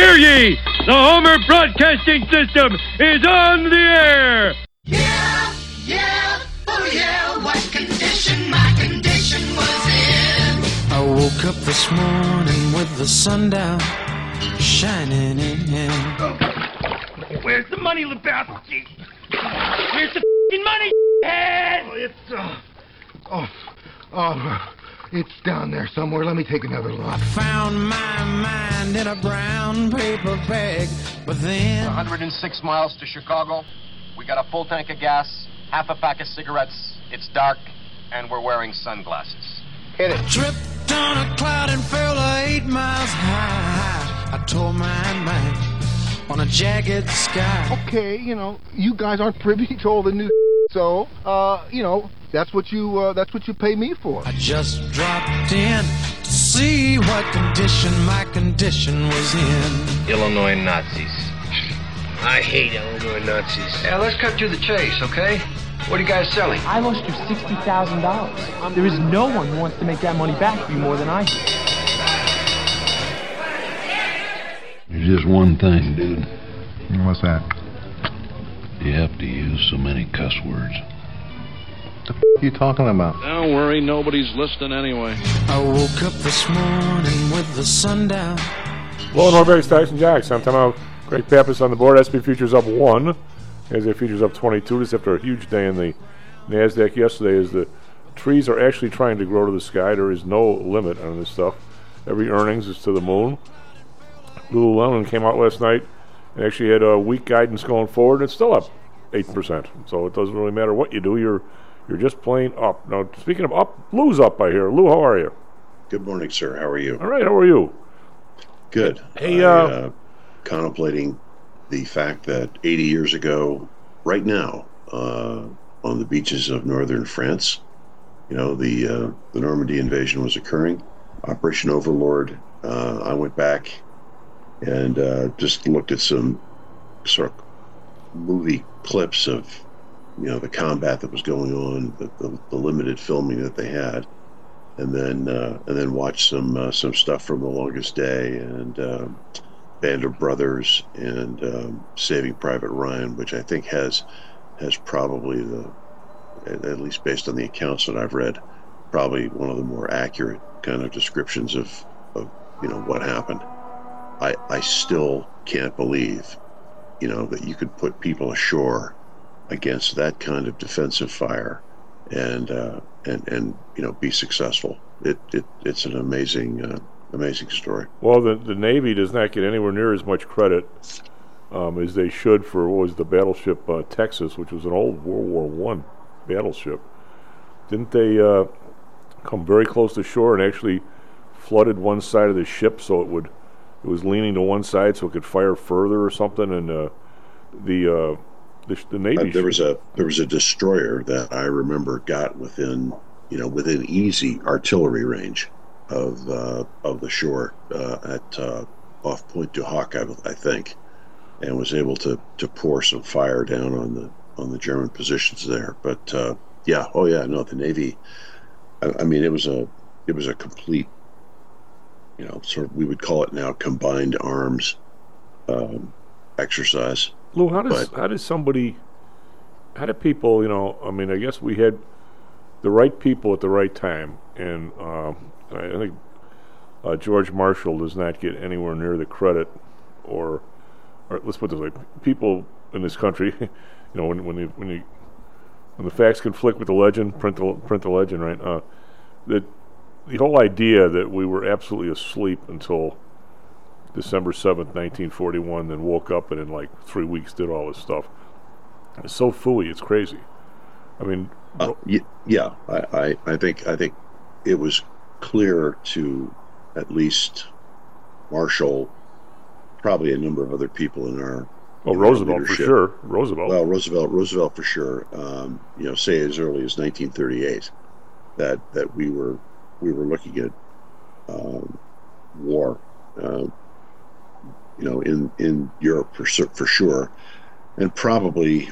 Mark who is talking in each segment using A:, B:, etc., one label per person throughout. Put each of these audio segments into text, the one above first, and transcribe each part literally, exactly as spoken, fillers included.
A: Hear ye! The Homer Broadcasting System is on the air!
B: Yeah, yeah, oh yeah, what condition my condition was in.
C: I woke up this morning with the sun down, shining in.
A: Oh. Where's the money, Lebowski? Where's the f***ing money, head?
D: Oh, it's, uh, oh, oh, it's down there somewhere. Let me take another look.
C: I found my mind in a brown paper bag, but then...
E: one hundred six miles to Chicago. We got a full tank of gas, half a pack of cigarettes. It's dark, and we're wearing sunglasses.
D: Hit it.
C: Tripped on a cloud and fell eight miles high. I tore my mind on a jagged sky.
D: Okay, you know, you guys aren't privy to all the new so, uh, you know, that's what you, uh, that's what you pay me for.
C: I just dropped in to see what condition my condition was in.
F: Illinois Nazis. I hate Illinois Nazis.
G: Yeah, let's cut to the chase, okay? What are you guys selling?
H: I lost you sixty thousand dollars. There is no one who wants to make that money back for you more than I do.
I: There's just one thing, dude.
D: What's that?
I: You have to use so many cuss words.
D: What the f*** are you talking about?
J: Don't worry, nobody's listening anyway.
C: I woke up this morning with the sun down.
K: Hello, Norberg, Tyson Jacks. I'm talking about Greg Pappas on the board. S and P futures up one. As the futures up twenty-two, just after a huge day in the NASDAQ yesterday. As the trees are actually trying to grow to the sky. There is no limit on this stuff. Every earnings is to the moon. Lululemon came out last night and actually had a weak guidance going forward. It's still up eight percent. So it doesn't really matter what you do. You're you're just plain up. Now, speaking of up, Lou's up by here. Lou, how are you?
L: Good morning, sir. How are you?
K: All right, how are you?
L: Good.
K: Hey,
L: I,
K: uh,
L: uh, contemplating the fact that eighty years ago, right now, uh, on the beaches of northern France, you know, the uh, the Normandy invasion was occurring. Operation Overlord. Uh, I went back and uh, just looked at some sort of movie clips of, you know, the combat that was going on, the, the, the limited filming that they had, and then uh, and then watched some uh, some stuff from The Longest Day and uh, Band of Brothers and um, Saving Private Ryan, which I think has has probably the, at least based on the accounts that I've read, probably one of the more accurate kind of descriptions of, of you know, what happened. I, I still can't believe, you know, that you could put people ashore against that kind of defensive fire and uh, and and you know, be successful. It it it's an amazing uh, amazing story.
K: Well, the the Navy does not get anywhere near as much credit um, as they should for what was the battleship uh, Texas, which was an old World War One battleship. Didn't they uh, come very close to shore and actually flooded one side of the ship so it would it was leaning to one side so it could fire further or something? And uh, the uh, the, the Navy
L: uh, there was a there was a destroyer that I remember got within you know within easy artillery range of uh, of the shore uh, at uh, off Point du Hoc, I, I think, and was able to, to pour some fire down on the on the German positions there. But uh, yeah, oh yeah, no, the Navy. I, I mean, it was a it was a complete, you know, sort of, we would call it now combined arms um, exercise.
K: Lou, how does
L: but,
K: how does somebody, how do people, you know, I mean, I guess we had the right people at the right time, and uh, I think uh, George Marshall does not get anywhere near the credit, or, or let's put it this way, people in this country, you know, when when you when you when the facts conflict with the legend, print the print the legend, right? Uh, that the whole idea that we were absolutely asleep until December seventh, nineteen forty-one, then woke up and in like three weeks did all this stuff. It's so phooey, it's crazy. I mean,
L: uh, y- yeah, I, I, I think I think it was clear to at least Marshall, probably a number of other people in our
K: well, Roosevelt for sure. Roosevelt.
L: Well, Roosevelt, Roosevelt for sure. Um, you know, say as early as nineteen thirty-eight, that that we were we were looking at um, war. Uh, you know, in, in Europe for for sure, and probably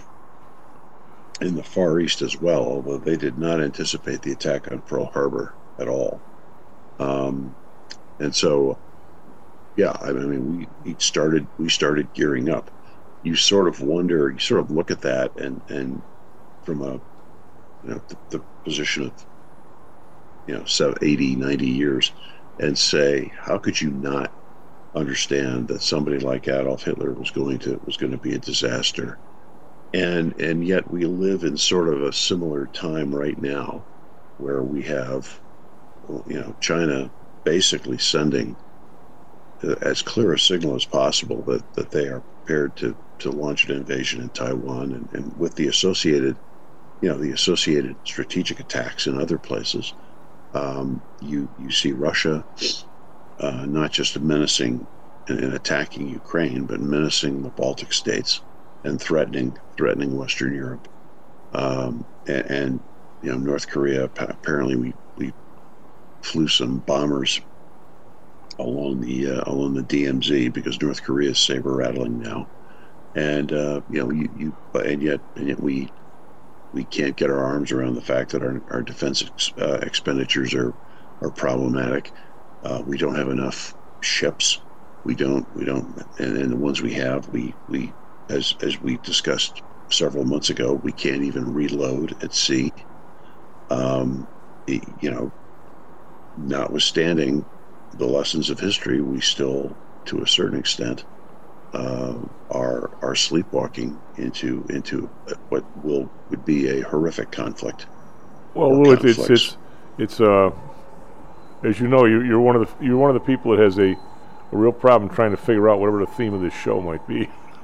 L: in the Far East as well, although they did not anticipate the attack on Pearl Harbor at all. Um, and so, yeah, I mean, we, we started we started gearing up. You sort of wonder, you sort of look at that, and, and from a you know the, the position of you know seventy, eighty, ninety years, and say, how could you not understand that somebody like Adolf Hitler was going to was going to be a disaster? And and yet we live in sort of a similar time right now, where we have, you know, China basically sending as clear a signal as possible that, that they are prepared to, to launch an invasion in Taiwan, and, and with the associated, you know, the associated strategic attacks in other places. Um, you you see Russia uh, not just menacing and, and attacking Ukraine, but menacing the Baltic states and threatening threatening Western Europe, um, and, and you know North Korea. Apparently, we, we flew some bombers along the uh, along the D M Z because North Korea is saber rattling now, and uh, you know you, you and yet and yet we we can't get our arms around the fact that our our defense ex, uh, expenditures are are problematic. Uh, we don't have enough ships. We don't we don't and, and the ones we have, we we as as we discussed several months ago, we can't even reload at sea. Um, you know, notwithstanding the lessons of history, we still, to a certain extent, uh, are are sleepwalking into into what will would be a horrific conflict.
K: Well, Lou, it's it's it's, it's uh, as you know, you're, you're one of the you're one of the people that has a, a real problem trying to figure out whatever the theme of this show might be.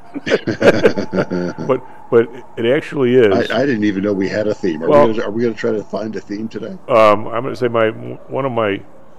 K: but but it actually is.
L: I, I didn't even know we had a theme. Are
K: well,
L: we gonna, are we going to try to find a theme today?
K: Um, I'm going to say my one of my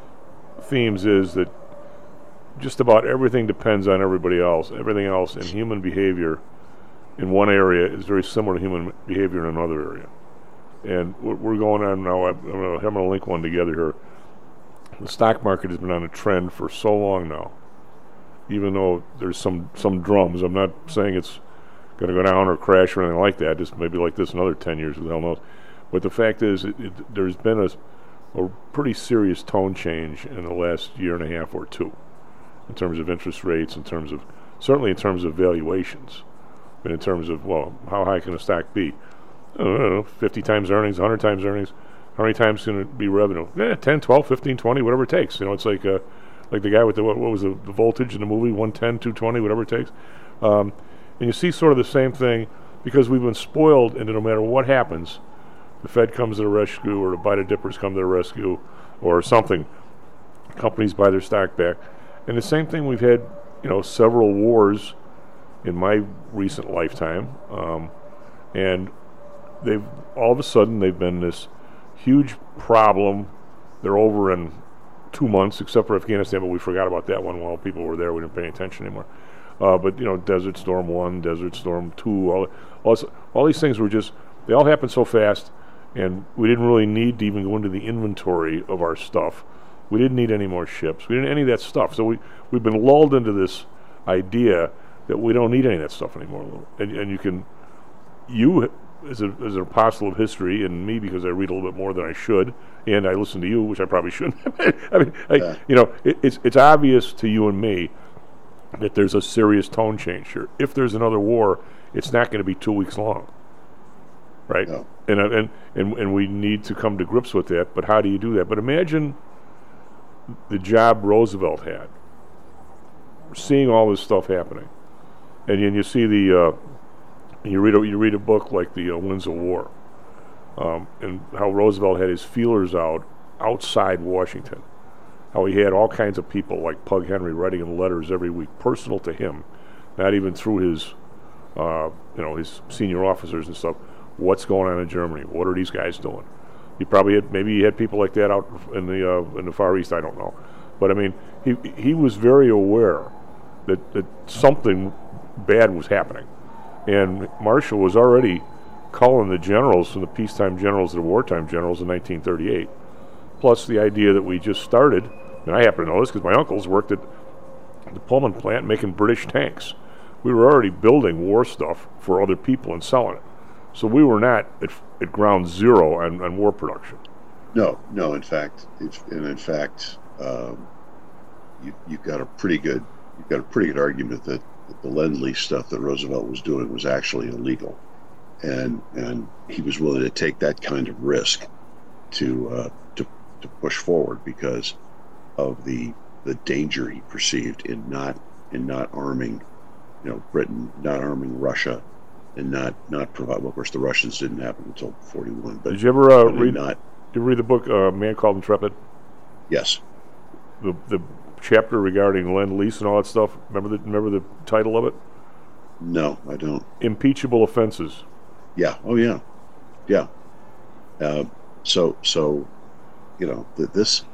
K: themes is that just about everything depends on everybody else. Everything else in human behavior in one area is very similar to human behavior in another area. And we're going on now. I'm going to link one together here. The stock market has been on a trend for so long now. Even though there's some, some drums, I'm not saying it's going to go down or crash or anything like that. Just maybe like this another ten years, who the hell knows. But the fact is, it, it, there's been a, a pretty serious tone change in the last year and a half or two, in terms of interest rates, in terms of certainly in terms of valuations, and in terms of, well, how high can a stock be? I don't know, fifty times earnings, one hundred times earnings. How many times can it be revenue? Eh, ten, twelve, fifteen, twenty, whatever it takes. You know, it's like uh, like the guy with the, what, what was the, the voltage in the movie, one ten, two twenty, whatever it takes. Um, and you see sort of the same thing, because we've been spoiled into no matter what happens, the Fed comes to the rescue, or the Bida dippers come to the rescue, or something. Companies buy their stock back. And the same thing, we've had, you know, several wars in my recent lifetime. Um, and they've, all of a sudden, they've been this huge problem. They're over in two months, except for Afghanistan, but we forgot about that one while people were there. We didn't pay attention anymore. Uh, but, you know, Desert Storm one, Desert Storm two, all, all, all these things were just, they all happened so fast, and we didn't really need to even go into the inventory of our stuff. We didn't need any more ships. We didn't any of that stuff. So we, we've been lulled into this idea that we don't need any of that stuff anymore. And, and you can, you as, a, as an apostle of history, and me because I read a little bit more than I should, and I listen to you, which I probably shouldn't. I mean, I, yeah. you know, it, it's it's obvious to you and me that there's a serious tone change here. If there's another war, it's not going to be two weeks long, right?
L: No.
K: And, and and and we need to come to grips with that. But how do you do that? But imagine the job Roosevelt had, seeing all this stuff happening, and then you see the uh, you read a, you read a book like the uh, Winds of War, um, and how Roosevelt had his feelers out outside Washington. How he had all kinds of people like Pug Henry writing him letters every week, personal to him, not even through his, uh, you know, his senior officers and stuff. What's going on in Germany? What are these guys doing? He probably had, maybe he had people like that out in the uh, in the Far East. I don't know, but I mean, he he was very aware that that something bad was happening, and Marshall was already calling the generals from the peacetime generals to the wartime generals in nineteen thirty-eight. Plus the idea that we just started. And I happen to know this because my uncles worked at the Pullman plant making British tanks. We were already building war stuff for other people and selling it. So we were not at, at ground zero on, on war production.
L: No, no. In fact, if, and in fact, um, you, you've got a pretty good you've got a pretty good argument that, that the Lend-Lease stuff that Roosevelt was doing was actually illegal, and and he was willing to take that kind of risk to uh, to to push forward because of the the danger he perceived in not in not arming, you know, Britain, not arming Russia, and not not provide. Well, of course, the Russians didn't happen until forty-one. But
K: did you ever uh, read?
L: Not,
K: did you read the book uh, "Man Called Intrepid"?
L: Yes.
K: The the chapter regarding Lend-Lease and all that stuff. Remember the remember the title of it?
L: No, I don't.
K: Impeachable offenses.
L: Yeah. Oh, yeah. Yeah. Uh, so so, you know, th- this.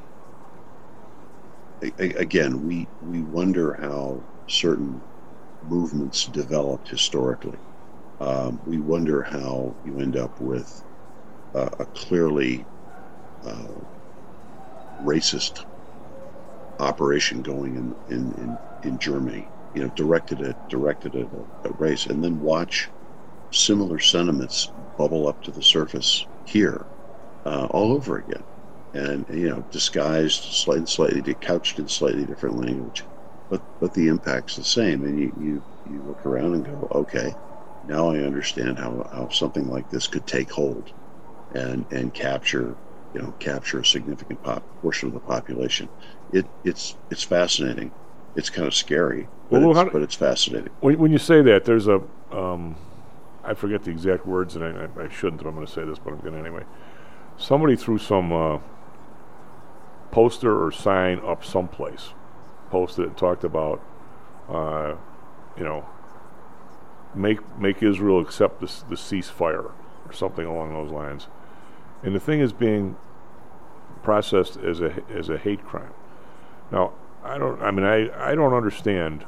L: A- again, we we wonder how certain movements developed historically. Um, we wonder how you end up with uh, a clearly uh, racist operation going in, in, in, in Germany, you know, directed at directed at a, a race, and then watch similar sentiments bubble up to the surface here, uh, all over again, and you know, disguised, slightly, slightly couched in slightly different language, but but the impact's the same, and you you, you look around and go, okay, now I understand how, how something like this could take hold, and and capture. You know, capture a significant pop, portion of the population. It it's it's fascinating. It's kind of scary, but,
K: well,
L: it's,
K: how do,
L: but it's fascinating.
K: When, when you say that, there's a um, I forget the exact words, and I, I, I shouldn't, but I'm going to say this, but I'm going to anyway. Somebody threw some uh, poster or sign up someplace, posted and talked about, uh, you know, make make Israel accept the the ceasefire or something along those lines. And the thing is being processed as a as a hate crime. Now, I don't. I mean, I, I don't understand.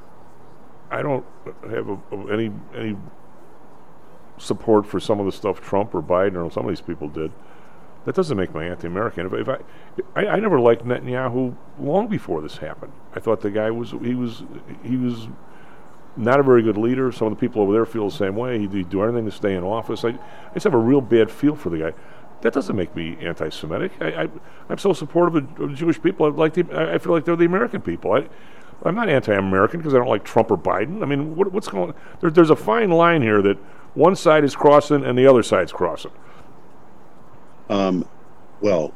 K: I don't have a, a, any any support for some of the stuff Trump or Biden or some of these people did. That doesn't make me anti-American. If, if I, I, I never liked Netanyahu long before this happened. I thought the guy was he was he was not a very good leader. Some of the people over there feel the same way. He'd, he'd do anything to stay in office. I, I just have a real bad feel for the guy. That doesn't make me anti-Semitic. I, I, I'm so supportive of, of Jewish people. I like the, I, I feel like they're the American people. I, I'm not anti-American because I don't like Trump or Biden. I mean, what, what's going on? There, there's a fine line here that one side is crossing and the other side's crossing.
L: Um, well,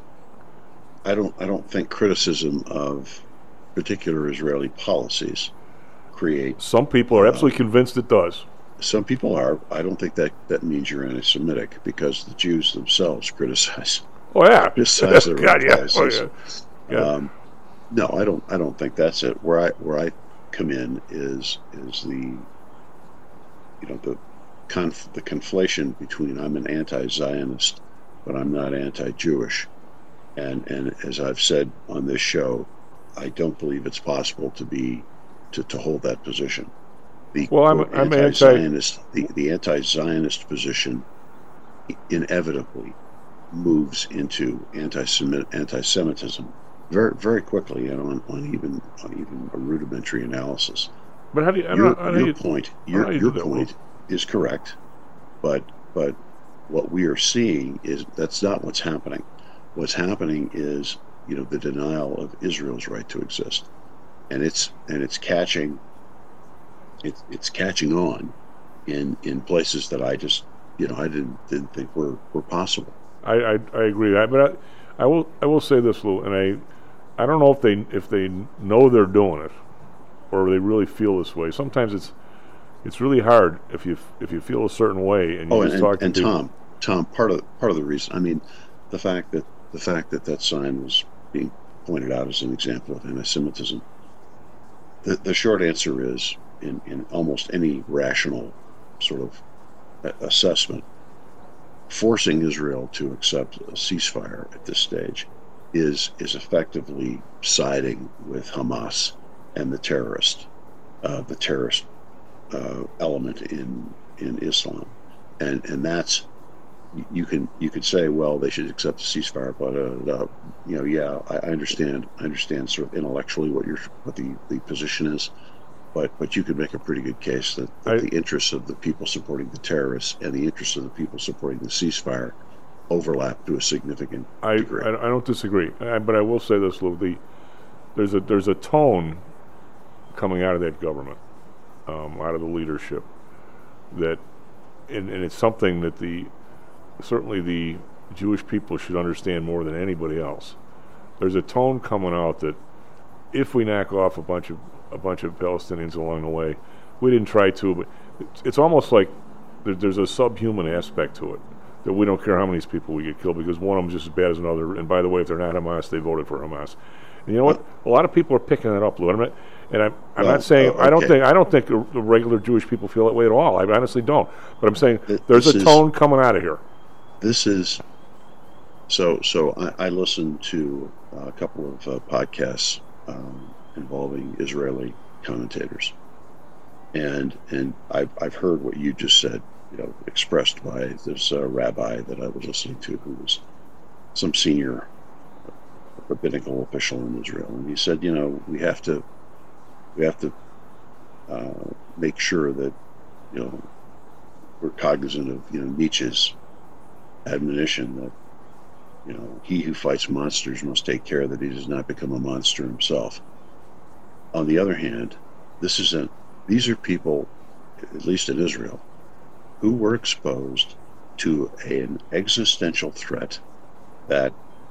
L: I don't. I don't think criticism of particular Israeli policies create.
K: Some people are absolutely uh, convinced it does.
L: Some people are. I don't think that that means you're anti-Semitic because the Jews themselves criticize.
K: Oh yeah,
L: criticize their
K: God, yeah. Oh, yeah.
L: yeah. Um, no, I don't. I don't think that's it. Where I where I come in is is the you know the conf, the conflation between I'm an anti-Zionist, but I'm not anti-Jewish, and and as I've said on this show, I don't believe it's possible to be to, to hold that position. The
K: well, I'm, I'm
L: anti-Zionist. Anti- the, the anti-Zionist position inevitably moves into anti-Semit, anti-Semitism very, very quickly, and on, on even on even a rudimentary analysis.
K: But how do you? I
L: Your,
K: don't, how do
L: your
K: you,
L: point, your,
K: you
L: your point is correct, but but what we are seeing is that's not what's happening. What's happening is you know the denial of Israel's right to exist, and it's and it's catching. It's it's catching on in in places that I just you know I didn't didn't think were, were possible.
K: I, I, I agree, I, but I, I will I will say this, Lou, and I I don't know if they if they know they're doing it, or they really feel this way. Sometimes it's it's really hard if you if you feel a certain way and you
L: oh,
K: just
L: and,
K: talk
L: and
K: to people.
L: Tom Tom part of part of the reason I mean the fact that the fact that that sign was being pointed out as an example of anti-Semitism. The the short answer is. In, in almost any rational sort of assessment, forcing Israel to accept a ceasefire at this stage is is effectively siding with Hamas and the terrorist, uh, the terrorist uh, element in in Islam, and and that's you can you could say, well, they should accept a ceasefire, but uh, uh, you know, yeah, I, I understand, I understand sort of intellectually what your what the, the position is. But but you could make a pretty good case that, that I, the interests of the people supporting the terrorists and the interests of the people supporting the ceasefire overlap to a significant
K: I,
L: degree.
K: I, I don't disagree, I, but I will say this, Lou. The there's a there's a tone coming out of that government, um, out of the leadership, that, and, and it's something that the certainly the Jewish people should understand more than anybody else. There's a tone coming out that if we knock off a bunch of a bunch of Palestinians along the way, we didn't try to, but it's, it's almost like there, there's a subhuman aspect to it, that we don't care how many people we get killed because one of them's just as bad as another. And by the way, if they're not Hamas, they voted for Hamas. And you know what? A lot of people are picking that up, Lou. And I'm not, and I'm, I'm
L: well,
K: not saying
L: uh, okay.
K: I don't think I don't think the the regular Jewish people feel that way at all. I honestly don't. But I'm saying
L: Th-
K: there's a
L: is,
K: tone coming out of here.
L: This is so. So I, I listened to a couple of uh, podcasts um, involving Israeli commentators, and and I've I've heard what you just said, you know, expressed by this uh, rabbi that I was listening to, who was some senior rabbinical official in Israel, and he said, you know, we have to we have to uh, make sure that, you know, we're cognizant of, you know, Nietzsche's admonition that, you know, he who fights monsters must take care that he does not become a monster himself. On the other hand, this isn't these are people, at least in Israel, who were exposed to an existential threat that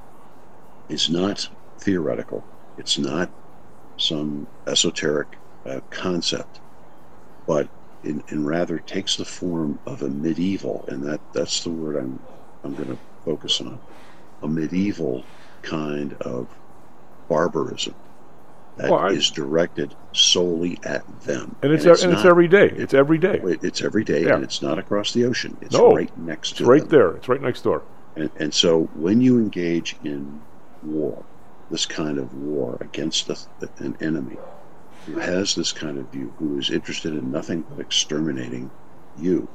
L: is not theoretical. It's not some esoteric uh, concept, but in, in rather takes the form of a medieval, and that, that's the word I'm I'm going to focus on, a medieval kind of barbarism that
K: well, I,
L: is directed solely at them.
K: And it's
L: and it's,
K: and
L: not,
K: it's every day. It's every day.
L: It's every day,
K: yeah.
L: and it's not across the ocean. It's
K: no,
L: right next
K: it's
L: to
K: right
L: them.
K: there. It's right next door.
L: And, and so when you engage in war, this kind of war against a, an enemy who has this kind of view, who is interested in nothing but exterminating you,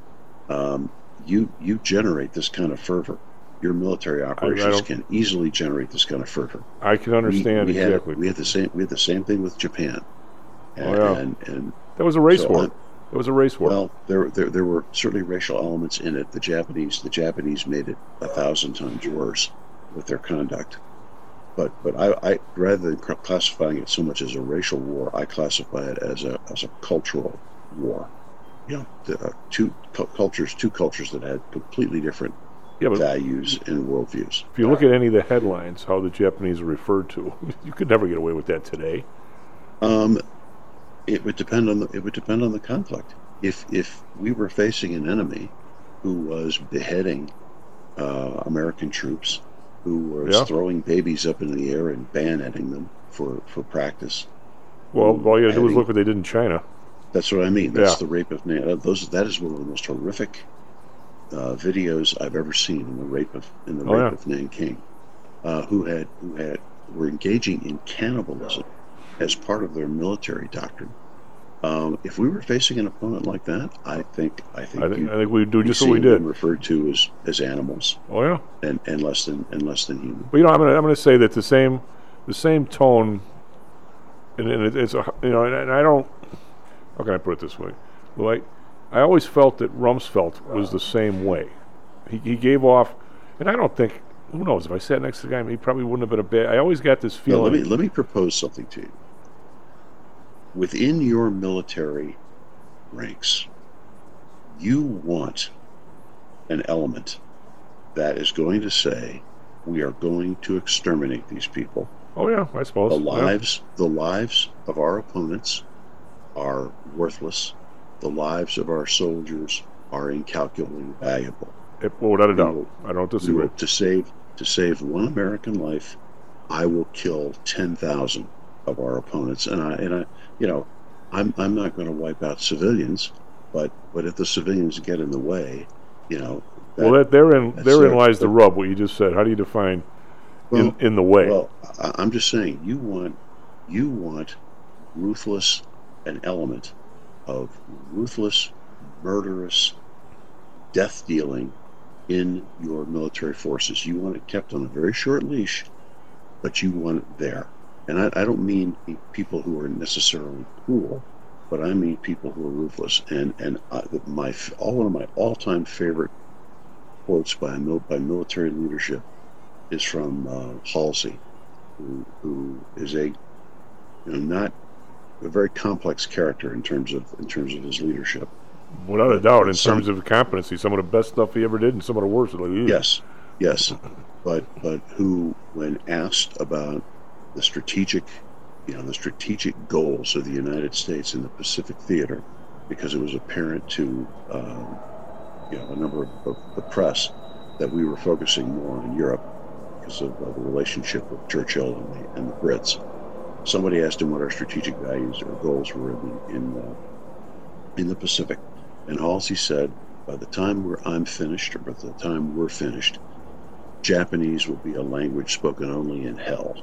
L: um, you you generate this kind of fervor. Your military operations can easily generate this kind of fervor.
K: I can understand
L: we, we
K: exactly.
L: Had, we had the same. We had the same thing with Japan. And,
K: oh, yeah.
L: and, and
K: that was a race
L: so
K: war.
L: I'm,
K: it was a race war.
L: Well, there, there there were certainly racial elements in it. The Japanese the Japanese made it a thousand times worse with their conduct. But but I, I rather than classifying it so much as a racial war, I classify it as a as a cultural war. You know, the, uh, two cu- cultures, two cultures that had completely different
K: yeah, but
L: values and worldviews.
K: If you look at any of the headlines, how the Japanese are referred to, you could never get away with that today.
L: Um, it would depend on the it would depend on the conflict. If if we were facing an enemy who was beheading uh, American troops, who was
K: yeah.
L: throwing babies up in the air and bayoneting them for, for practice.
K: Well, all you got to do is look what they did in China.
L: That's what I mean. That's
K: yeah.
L: the rape of Nan. Those that is one of the most horrific uh, videos I've ever seen in the rape of in the
K: oh,
L: rape
K: yeah.
L: of Nanking. Uh, who had who had were engaging in cannibalism as part of their military doctrine. Um, if we were facing an opponent like that, I think I think
K: I think, I think we'd do just what we
L: them
K: did.
L: Referred to as, as animals.
K: Oh yeah,
L: and and less than and less than human.
K: But you know, I'm gonna I'm gonna say that the same the same tone, and, and it, it's a, you know, and, and I don't. How can I put it this way? Well, I, I always felt that Rumsfeld was the same way. He he gave off, and I don't think. Who knows? If I sat next to the guy, he probably wouldn't have been a bad. I always got this feeling.
L: No, let me let me propose something to you. Within your military ranks, you want an element that is going to say, we are going to exterminate these people.
K: Oh yeah, I suppose.
L: The lives yeah. the lives of our opponents are worthless. The lives of our soldiers are incalculably valuable.
K: It, well, without a doubt, I don't disagree.
L: Will, to save to save one American life, I will kill ten thousand of our opponents, and I and I, you know, I'm I'm not going to wipe out civilians, but but if the civilians get in the way, you know. That,
K: well, that therein therein lies
L: the,
K: the rub. What you just said. How do you define
L: well,
K: in in the way?
L: Well, I, I'm just saying you want you want ruthless, an element of ruthless, murderous, death dealing in your military forces. You want it kept on a very short leash, but you want it there. And I, I don't mean people who are necessarily cruel, but I mean people who are ruthless. And and I, my all one of my all-time favorite quotes by by military leadership is from uh, Halsey, who, who is a, you know, not a very complex character in terms of in terms of his leadership.
K: Without a doubt, in
L: Some-
K: terms of competency, some of the best stuff he ever did, and some of the worst. Like, ew.
L: Yes, yes, but but who, when asked about the strategic, you know, the strategic goals of the United States in the Pacific Theater, because it was apparent to, um, you know, a number of, of the press that we were focusing more on Europe because of uh, the relationship with Churchill and the, and the Brits. Somebody asked him what our strategic values or goals were in the, in, uh, in the Pacific, and Halsey said, by the time we're, I'm finished, or by the time we're finished, Japanese will be a language spoken only in hell.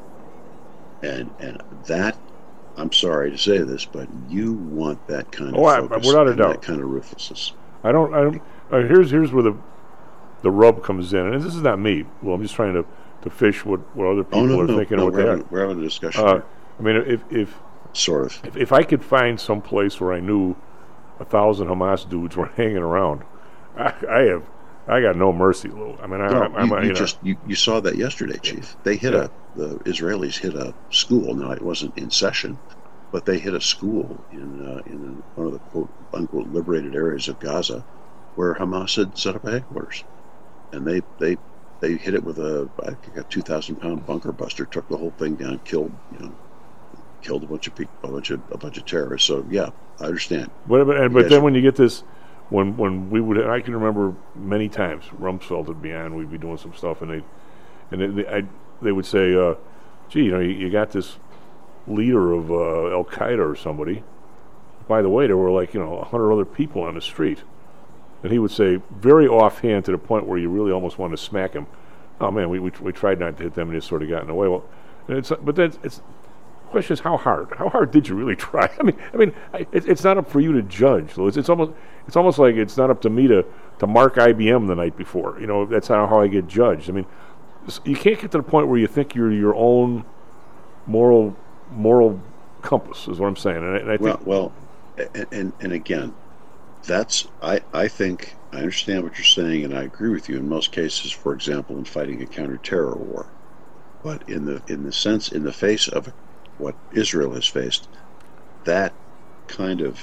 L: And and that, I'm sorry to say this, but you want that kind of
K: Oh, I-
L: focus
K: without a
L: and
K: doubt.
L: that kind of ruthlessness.
K: I don't. I don't. Uh, here's here's where the the rub comes in, and this is not me. Well, I'm just trying to, to fish what, what other people
L: Oh, no,
K: are
L: no,
K: thinking
L: no,
K: of what
L: we're
K: they
L: having,
K: are.
L: we're having a discussion
K: Uh,
L: here.
K: I mean, if if
L: Sort of.
K: if, if I could find some place where I knew a thousand Hamas dudes were hanging around, I, I have I got no mercy, Lou. I mean, I,
L: No,
K: I'm, I'm
L: you,
K: a-
L: you
K: you know,
L: just you, you saw that yesterday, Chief. They hit
K: Yeah.
L: a the Israelis hit a school. Now it wasn't in session, but they hit a school in uh, in one of the quote unquote liberated areas of Gaza, where Hamas had set up a headquarters, and they they they hit it with a I think a two thousand pound bunker buster, took the whole thing down, killed you know killed a bunch of people, a bunch of a bunch of terrorists. So yeah, I understand.
K: But but,
L: You
K: but
L: guys
K: then
L: are-
K: when you get this, when when we would, I can remember many times Rumsfeld would be on, we'd be doing some stuff, and they and they, they, I, they would say, uh, "Gee, you know, you, you got this leader of uh, Al Qaeda or somebody. By the way, there were like you know a hundred other people on the street," and he would say, very offhand to the point where you really almost want to smack him, "Oh man, we we, we tried not to hit them, and it sort of got in the way." Well, and it's but then it's. The question is, how hard? How hard did you really try? I mean, I mean, I, it, it's not up for you to judge. Lou. It's, it's almost, it's almost like it's not up to me to, to mark I B M the night before. You know, that's how, how I get judged. I mean, s- you can't get to the point where you think you're your own moral moral compass. Is what I'm saying. And I, and I
L: Well,
K: think,
L: well, and, and and again, that's I I think I understand what you're saying, and I agree with you in most cases. For example, in fighting a counterterror war, but in the in the sense in the face of what Israel has faced, that kind of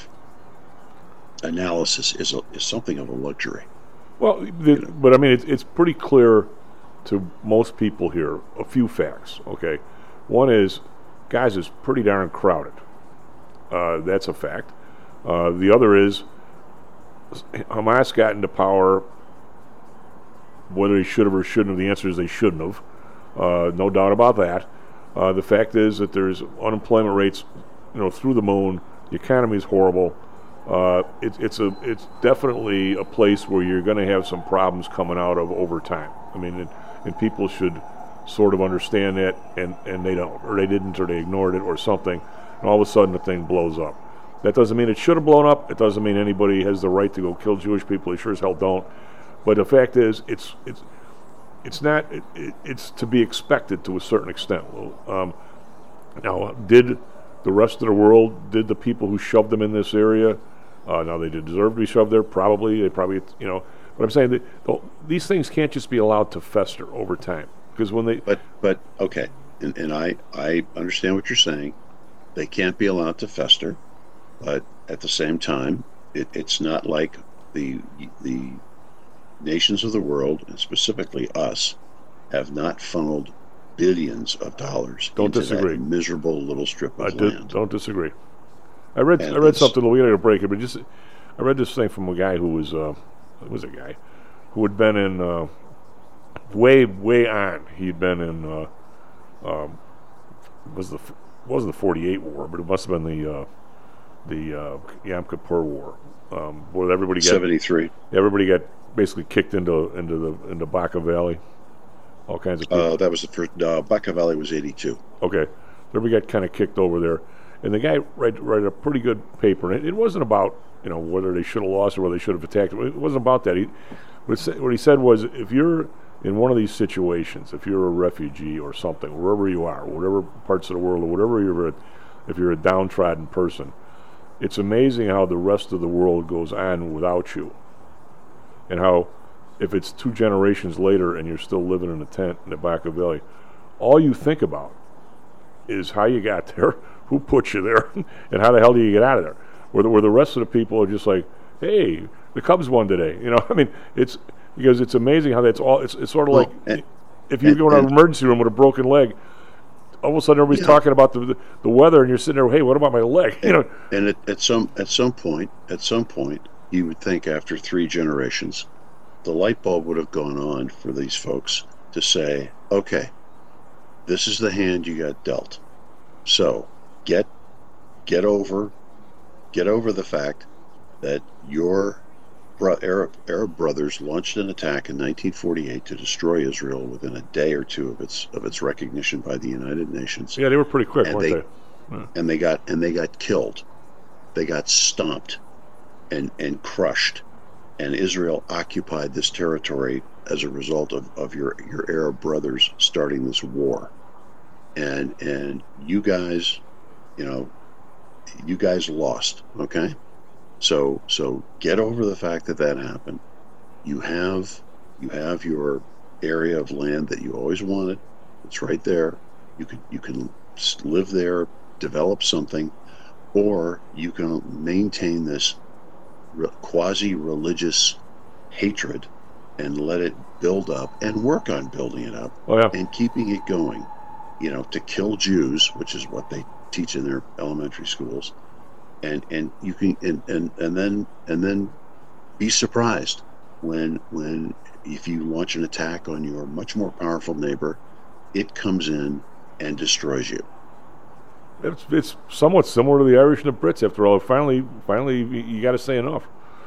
L: analysis is a, is something of a luxury.
K: well, the, but I mean, it's it's pretty clear to most people here a few facts. Okay, one is Gaza's pretty darn crowded. Uh, that's a fact. Uh, the other is Hamas got into power. Whether they should have or shouldn't have, the answer is they shouldn't have. Uh, no doubt about that. Uh, the fact is that there's unemployment rates, you know, through the moon. The economy is horrible. Uh, it, it's a it's definitely a place where you're going to have some problems coming out of over time. I mean, and, and people should sort of understand that, and, and they don't, or they didn't, or they ignored it, or something, and all of a sudden the thing blows up. That doesn't mean it should have blown up. It doesn't mean anybody has the right to go kill Jewish people. They sure as hell don't. But the fact is, it's it's it's not. It, it, it's to be expected to a certain extent. Um, now, did the rest of the world, did the people who shoved them in this area, uh, now they did deserve to be shoved there? Probably. They probably, you know. But I'm saying that well, these things can't just be allowed to fester over time, because when they.
L: But but okay, and, and I I understand what you're saying. They can't be allowed to fester, but at the same time, it, it's not like the the nations of the world, and specifically us, have not funneled billions of dollars
K: Don't
L: into
K: disagree.
L: that miserable little strip of
K: I
L: land.
K: did, don't disagree. I read
L: And
K: I read
L: it's-
K: something. We gotta break it, but just I read this thing from a guy who was uh, was a guy who had been in uh, way way on. He'd been in uh, um, was the f- wasn't the forty-eight war, but it must have been the uh, the uh, Yom Kippur war, um, where everybody got
L: seventy-three.
K: everybody got basically kicked into into the into Baca Valley. All kinds of people.
L: Uh, that was the first. Uh, Baca Valley was eighty-two.
K: Okay, everybody got kind of kicked over there, and the guy write write a pretty good paper. And it, it wasn't about you know whether they should have lost or whether they should have attacked. It wasn't about that. He what, it sa- what he said was, if you're in one of these situations, if you're a refugee or something, wherever you are, whatever parts of the world, or whatever you're, a, if you're a downtrodden person, it's amazing how the rest of the world goes on without you, and how if it's two generations later and you're still living in a tent in the Baca Valley, all you think about is how you got there, who put you there, and how the hell do you get out of there? Where the, where the rest of the people are just like, hey, the Cubs won today. You know, I mean, it's because it's amazing how that's all. It's, it's sort of
L: Well,
K: like
L: and-
K: if you
L: and-
K: go to an
L: and-
K: emergency room with a broken leg, all of a sudden everybody's
L: Yeah.
K: talking about the, the the weather, and you're sitting there, hey, what about my leg? You know,
L: And at, at some at some point, at some point, you would think after three generations, the light bulb would have gone on for these folks to say, okay, this is the hand you got dealt. So get get over get over the fact that your bro- Arab Arab brothers launched an attack in nineteen forty-eight to destroy Israel within a day or two of its of its recognition by the United Nations.
K: yeah, they were pretty quick,
L: And
K: weren't
L: they-
K: they? Yeah.
L: and they got and they got killed. They got stomped and and crushed. And Israel occupied this territory as a result of, of your, your Arab brothers starting this war. And and you guys, you know, you guys lost, okay? So so get over the fact that that happened. You have you have your area of land that you always wanted. It's right there. You can you can live there, develop something, or you can maintain this re- quasi-religious hatred and let it build up and work on building it up
K: Oh, yeah.
L: and keeping it going. You know, to kill Jews, which is what they teach in their elementary schools, and and you can and and, and then and then be surprised when when if you launch an attack on your much more powerful neighbor, it comes in and destroys you.
K: It's, it's somewhat similar to the Irish and the Brits. After all, finally, finally, you, you got to say enough.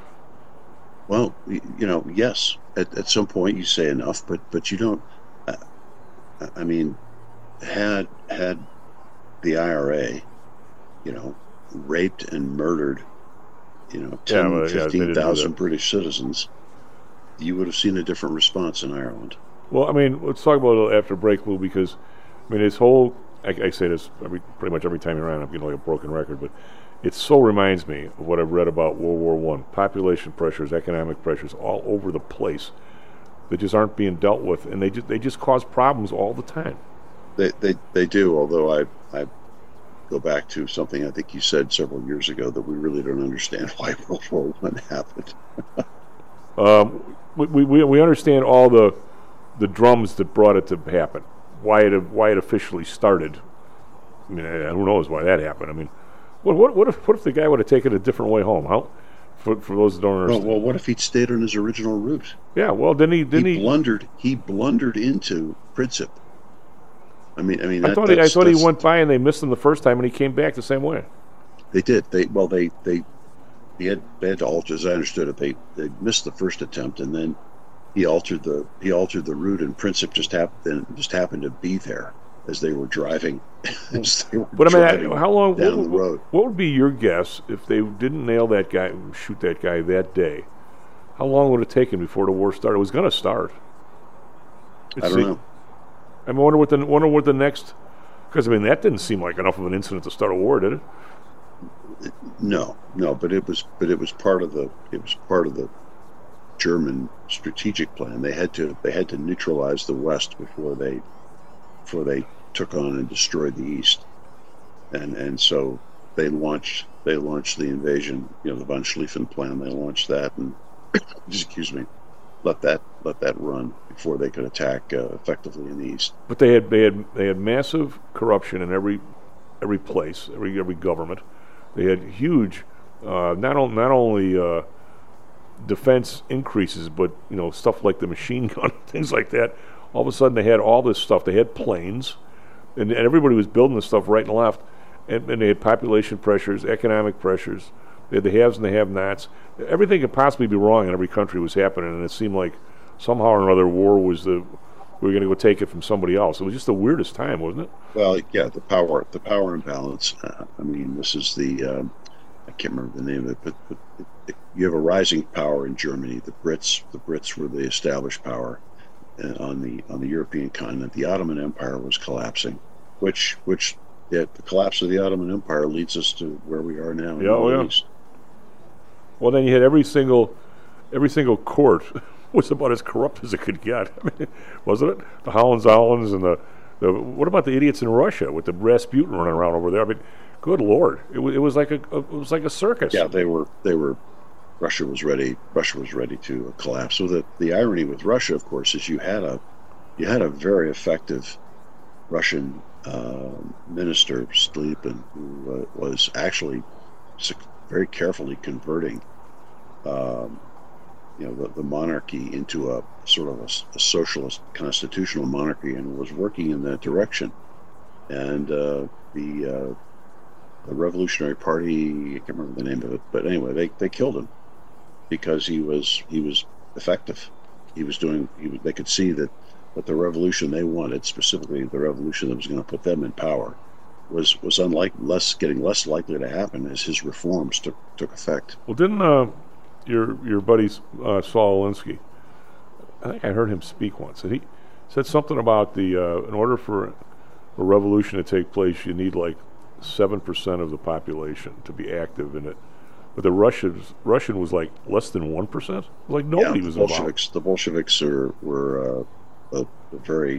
L: Well, y- you know, yes, at, at some point you say enough, but but you don't. Uh, I mean, had had the I R A, you know, raped and murdered, you know,
K: Yeah,
L: ten,
K: well, yeah, they didn't do
L: fifteen thousand
K: that.
L: British citizens, you would have seen a different response in Ireland.
K: Well, I mean, let's talk about it after break, Lou, because, I mean, this whole, I, I say this every, pretty much every time you're on, I'm getting like a broken record, but it so reminds me of what I've read about World War One. Population pressures, economic pressures all over the place that just aren't being dealt with, and they just, they just cause problems all the time.
L: They they, they do, although I, I go back to something I think you said several years ago, that we really don't understand why World War One happened.
K: Um, we, we we understand all the the drums that brought it to happen, why it why it officially started. I mean, uh, who knows why that happened? I mean, what what what if what if the guy would have taken a different way home? How for for those that don't
L: Well,
K: understand?
L: well, what if he'd stayed on his original route?
K: Yeah, well, didn't he? Didn't
L: he
K: he?
L: blundered. He blundered into Princip. I mean, I mean.
K: I
L: that-
K: thought he, I
L: that's-
K: thought he
L: that's-
K: went by and they missed him the first time, and he came back the same way.
L: They did. They well, they they he had they had to alter. As I understood it, they they missed the first attempt, and then he altered the he altered the route, and Princip just happened just happened to be there as they were driving. as they were
K: But I mean,
L: driving
K: I, how long?
L: down
K: What,
L: the
K: what-
L: road?
K: what would be your guess if they didn't nail that guy, shoot that guy that day? How long would it take him before the war started? It was going to start.
L: I don't
K: see-
L: know.
K: I wonder what the wonder what the next. Because I mean, that didn't seem like enough of an incident to start a war, did it?
L: No, no, but it was but it was part of the it was part of the German strategic plan. They had to they had to neutralize the West before they before they took on and destroyed the East, and and so they launched they launched the invasion. You know, the von Schlieffen plan. They launched that and excuse me, let that let that run before they could attack uh, effectively in the East.
K: But they had they had they had massive corruption in every every place, every every government. They had huge, uh, not on, not only uh, defense increases, but you know stuff like the machine gun, things like that. All of a sudden, they had all this stuff. They had planes, and, and everybody was building this stuff right and left. And, and they had population pressures, economic pressures. They had the haves and the have-nots. Everything could possibly be wrong in every country was happening, and it seemed like somehow or another war was the we were going to go take it from somebody else. It was just the weirdest time, wasn't it?
L: Well, yeah, the power, the power imbalance. Uh, I mean, this is the um, I can't remember the name of it, but, but it, it, you have a rising power in Germany. The Brits, the Brits were the established power uh, on the on the European continent. The Ottoman Empire was collapsing, which which yeah, the collapse of the Ottoman Empire leads us to where we are now. In
K: Yeah,
L: the
K: oh,
L: Middle
K: yeah.
L: East.
K: Well, then you had every single every single court was about as corrupt as it could get. I mean, wasn't it? The Hohenzollerns and the The, what about the idiots in Russia with the Rasputin running around over there? I mean, good Lord, it, w- it was like a, a it was like a circus.
L: Yeah, they were they were. Russia was ready. Russia was ready to collapse. So the the irony with Russia, of course, is you had a you had a very effective Russian uh, minister, Stolypin, who uh, was actually very carefully converting, um, you know, the, the monarchy into a sort of a, a socialist constitutional monarchy, and was working in that direction. And uh, the uh, the Revolutionary Party, I can't remember the name of it, but anyway, they, they killed him because he was he was effective. He was doing. He was, they could see that, that the revolution they wanted, specifically the revolution that was going to put them in power, was was unlike less getting less likely to happen as his reforms took took effect.
K: Well, didn't uh, your your buddy uh, Saul Alinsky? I think I heard him speak once, and he said something about the uh, in order for a revolution to take place, you need like seven percent of the population to be active in it. But the Russians, Russian was like less than one percent. Like nobody
L: yeah,
K: was
L: the Bolsheviks,
K: involved.
L: The Bolsheviks are, were uh, a, a very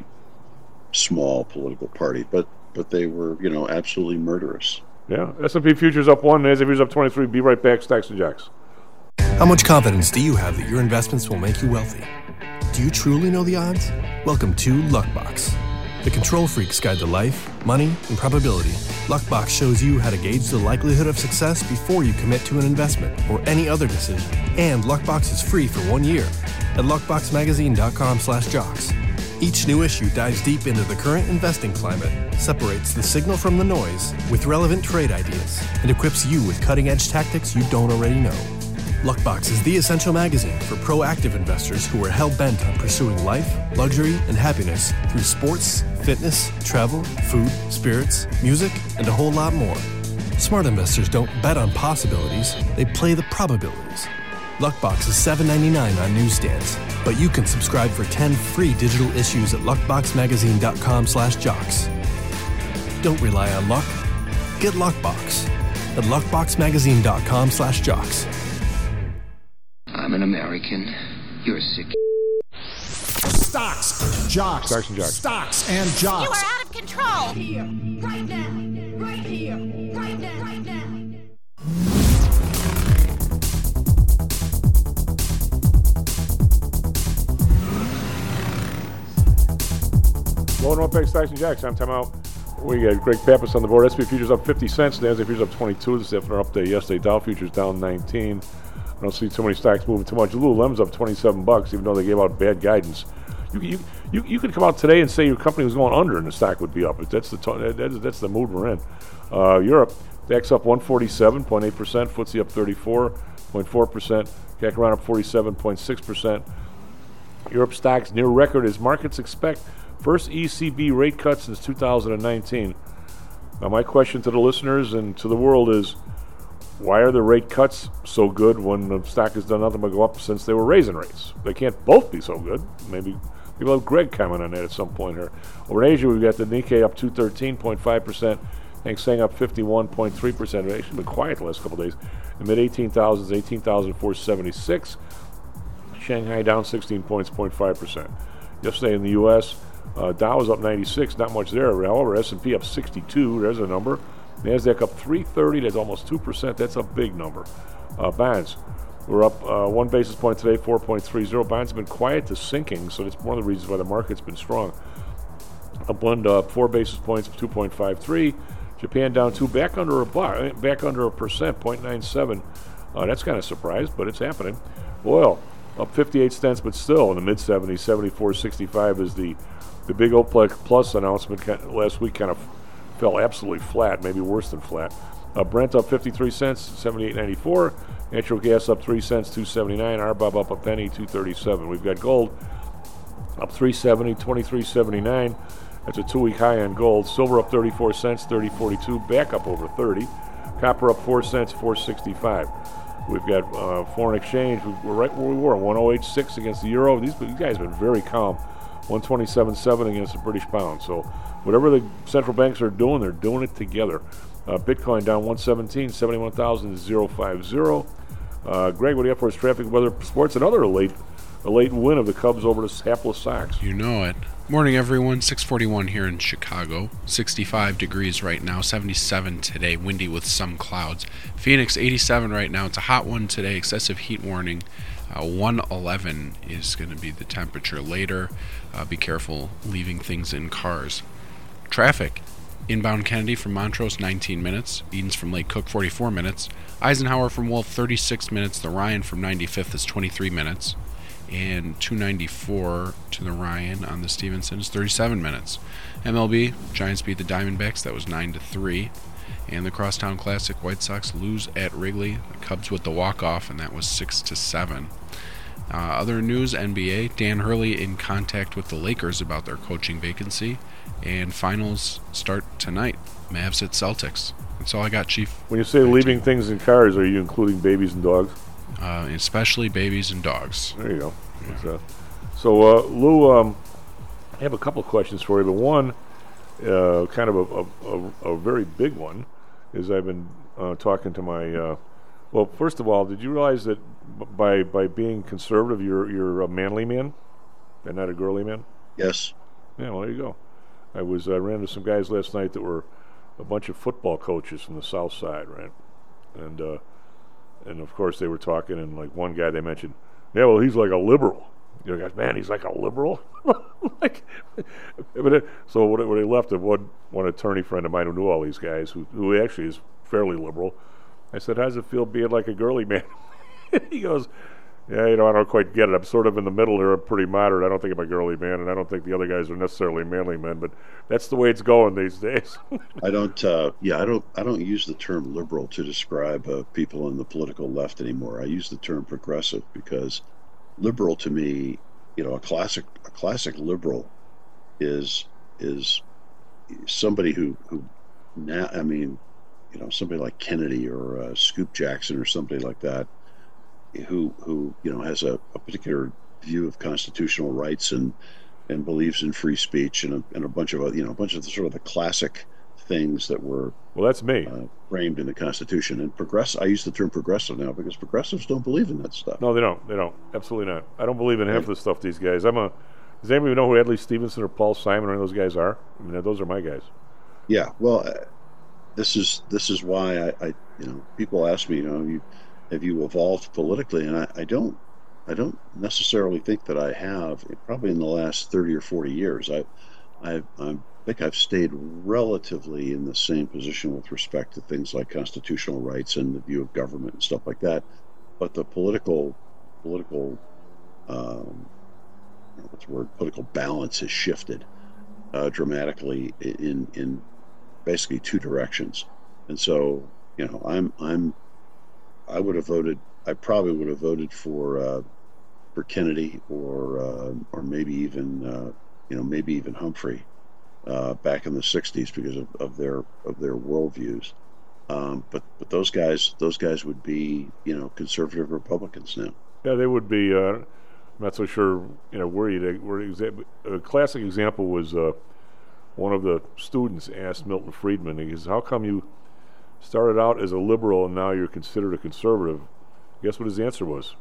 L: small political party, but but they were, you know, absolutely murderous.
K: Yeah, S and P futures up one, NASDAQ futures up twenty-three. Be right back, Stacks and Jacks.
M: How much confidence do you have that your investments will make you wealthy? Do you truly know the odds? Welcome to Luckbox, the control freak's guide to life, money, and probability. Luckbox shows you how to gauge the likelihood of success before you commit to an investment or any other decision. And Luckbox is free for one year at luckboxmagazine.com slash jocks. Each new issue dives deep into the current investing climate, separates the signal from the noise with relevant trade ideas, and equips you with cutting-edge tactics you don't already know. Luckbox is the essential magazine for proactive investors who are hell-bent on pursuing life, luxury, and happiness through sports, fitness, travel, food, spirits, music, and a whole lot more. Smart investors don't bet on possibilities, they play the probabilities. Luckbox is seven dollars and ninety-nine cents on newsstands, but you can subscribe for ten free digital issues at luckboxmagazine.com slash jocks. Don't rely on luck. Get Luckbox at luckboxmagazine.com slash jocks.
F: I'm an American. You're sick.
N: Stocks, jocks.
K: Stocks and jocks.
N: Stocks and jocks.
B: You are out of control. Here, right now, right here, right now, right now.
K: Low and OPEC, Stocks and Jacks. I'm time out. We got Greg Pappas on the board. S and P futures up fifty cents. NASDAQ futures up twenty-two. This is after our update yesterday. Dow futures down nineteen. I don't see too many stocks moving too much. Lululemon's up twenty-seven bucks, even though they gave out bad guidance. You you you, you could come out today and say your company was going under, and the stock would be up. That's the t- that's, that's the mood we're in. Uh, Europe, DAX up one forty-seven point eight percent. F T S E up thirty-four point four percent. C A C around up forty-seven point six percent. Europe stocks near record as markets expect first E C B rate cut since two thousand nineteen. Now, my question to the listeners and to the world is, why are the rate cuts so good when the stock has done nothing but go up since they were raising rates? They can't both be so good. Maybe we'll have Greg comment on that at some point here. Over in Asia, we've got the Nikkei up two thirteen point five percent, Hang Seng up fifty-one point three percent. It's actually been quiet the last couple of days. The mid eighteen thousands, eighteen thousand four hundred seventy-six. Shanghai down sixteen points, zero point five percent. Yesterday in the U S, uh, Dow was up ninety-six, not much there. However, S and P up sixty-two, there's a number. NASDAQ up three thirty, that's almost two percent. That's a big number. Uh, bonds, we're up uh, one basis point today, four point three zero. Bonds have been quiet to sinking, so that's one of the reasons why the market's been strong. A blend up four basis points, two point five three. Japan down two, back under a buck, back under a percent, zero point nine seven. Uh, that's kind of surprised, but it's happening. Oil up fifty-eight cents, but still in the mid seventies, seventy-four sixty-five is the the big OPEC Plus announcement last week kind of fell absolutely flat, maybe worse than flat. Uh, Brent up fifty-three cents, seventy-eight ninety-four. Natural gas up three cents, two seventy-nine. R B O B up a penny, two thirty-seven. We've got gold up three seventy, twenty-three seventy-nine. That's a two-week high on gold. Silver up thirty-four cents, thirty forty-two. Back up over thirty. Copper up four cents, four sixty-five. We've got uh, foreign exchange. We're right where we were, one oh eight point six against the euro. These, these guys have been very calm. one twenty-seven point seven against the British pound. So whatever the central banks are doing, they're doing it together. Uh, Bitcoin down one seventeen, seventy-one thousand fifty. Uh, Greg, what do you have for us? Traffic, weather, sports, and other late a late win of the Cubs over the hapless Sox.
N: You know it. Morning, everyone. six forty-one here in Chicago. sixty-five degrees right now. seventy-seven today. Windy with some clouds. Phoenix, eighty-seven right now. It's a hot one today. Excessive heat warning. Uh, one eleven is going to be the temperature later. Uh, be careful leaving things in cars. Traffic. Inbound Kennedy from Montrose, nineteen minutes. Edens from Lake Cook, forty-four minutes. Eisenhower from Wolf, thirty-six minutes. The Ryan from ninety-fifth is twenty-three minutes. And two ninety-four to the Ryan on the Stevenson is thirty-seven minutes. M L B, Giants beat the Diamondbacks. That was nine to three. And the Crosstown Classic, White Sox lose at Wrigley. The Cubs with the walk-off, and that was six to seven. Uh, other news, N B A, Dan Hurley in contact with the Lakers about their coaching vacancy. And finals start tonight. Mavs at Celtics. That's all I got, Chief.
K: When you say leaving things in cars, are you including babies and dogs?
N: Uh, especially babies and dogs.
K: There you go. Yeah. Uh, so, uh, Lou, um, I have a couple of questions for you. The one, uh, kind of a, a, a, a very big one, is I've been uh, talking to my. Uh, well, first of all, did you realize that b- by by being conservative, you're you're a manly man, and not a girly man?
L: Yes.
K: Yeah. Well, there you go. I was I ran into some guys last night that were a bunch of football coaches from the South Side, right? And uh, and of course they were talking, and like one guy they mentioned, yeah, well, he's like a liberal. You know, guys, man, he's like a liberal. like, but it, so when, when they left, one one attorney friend of mine who knew all these guys, who who actually is fairly liberal, I said, "How does it feel being like a girly man?" He goes, "Yeah, you know, I don't quite get it. I'm sort of in the middle here. I'm pretty moderate. I don't think I'm a girly man, and I don't think the other guys are necessarily manly men. But that's the way it's going these days."
L: I don't. Uh, yeah, I don't. I don't use the term liberal to describe uh, people on the political left anymore. I use the term progressive because liberal to me, you know, a classic a classic liberal is is somebody who who now. I mean, you know, somebody like Kennedy or uh, Scoop Jackson or somebody like that. Who, who you know, has a, a particular view of constitutional rights and and believes in free speech and a, and a bunch of you know a bunch of the sort of the classic things that were
K: well, that's me
L: uh, framed in the Constitution. And progress. I use the term progressive now because progressives don't believe in that stuff.
K: No, they don't. They don't. Absolutely not. I don't believe in half of the stuff these guys. I'm a. Does anybody know who Adlai Stevenson or Paul Simon or any of those guys are? I mean, those are my guys.
L: Yeah. Well, uh, this is this is why I, I you know people ask me you know you. Have you evolved politically? And I, I don't, I don't necessarily think that I have. Probably in the last thirty or forty years, I, I, I think I've stayed relatively in the same position with respect to things like constitutional rights and the view of government and stuff like that. But the political, political, um, what's the word? Political balance has shifted uh, dramatically in in basically two directions. And so, you know, I'm I'm. I would have voted. I probably would have voted for uh, for Kennedy or uh, or maybe even uh, you know maybe even Humphrey uh, back in the sixties because of, of their of their worldviews. Um, but but those guys those guys would be you know conservative Republicans now.
K: Yeah, they would be. Uh, I'm not so sure you know where you where exa- a classic example was uh, one of the students asked Milton Friedman. He says, "How come you started out as a liberal and now you're considered a conservative?" Guess what his answer was?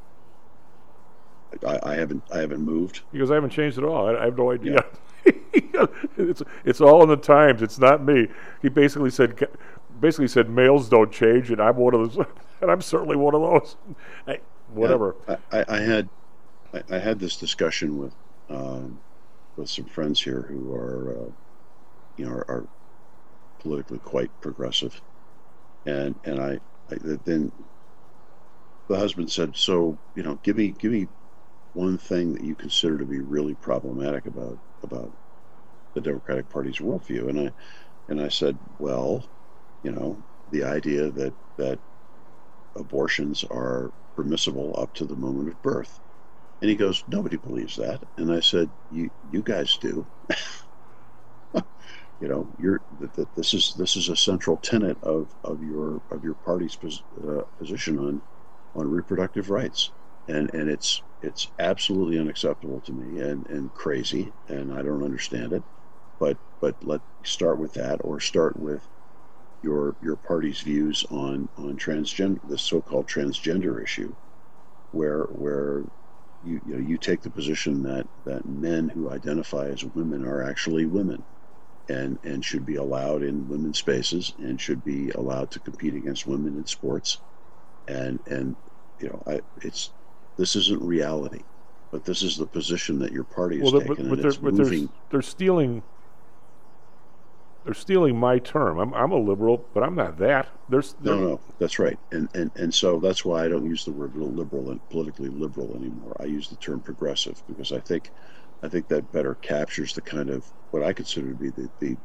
L: I, I haven't I haven't moved.
K: He goes, "I haven't changed at all. I, I have no idea." Yeah. it's it's all in the times. It's not me. He basically said basically said males don't change, and I'm one of those, and I'm certainly one of those. I, whatever.
L: Yeah, I, I had I, I had this discussion with um, with some friends here who are uh, you know are, are politically quite progressive. And and I, I then the husband said, "So you know, give me give me one thing that you consider to be really problematic about about the Democratic Party's worldview." And I and I said, "Well, you know, the idea that that abortions are permissible up to the moment of birth." And he goes, "Nobody believes that." And I said, "You you guys do." You know, you're that this is this is a central tenet of, of your of your party's pos, uh, position on on reproductive rights, and and it's it's absolutely unacceptable to me and, and crazy, and I don't understand it. But but let's start with that, or start with your your party's views on on transgender, the so-called transgender issue, where where you you know you take the position that that men who identify as women are actually women, and and should be allowed in women's spaces and should be allowed to compete against women in sports, and and you know I it's this isn't reality, but this is the position that your party has
K: well,
L: taken,
K: but, but,
L: and
K: they're,
L: it's
K: but
L: moving.
K: they're, they're stealing. They're stealing my term. I'm I'm a liberal, but I'm not that. There's
L: no, no, that's right, and and and so that's why I don't use the word liberal and politically liberal anymore. I use the term progressive because I think, I think that better captures the kind of what I consider to be the, the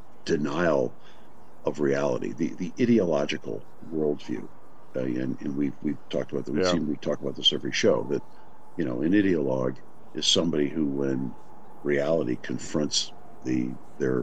L: denial of reality, the the ideological worldview, uh, and and we've we've talked about that. We
K: Yeah.
L: seem we talk about this every show that, you know, an ideologue is somebody who, when reality confronts the their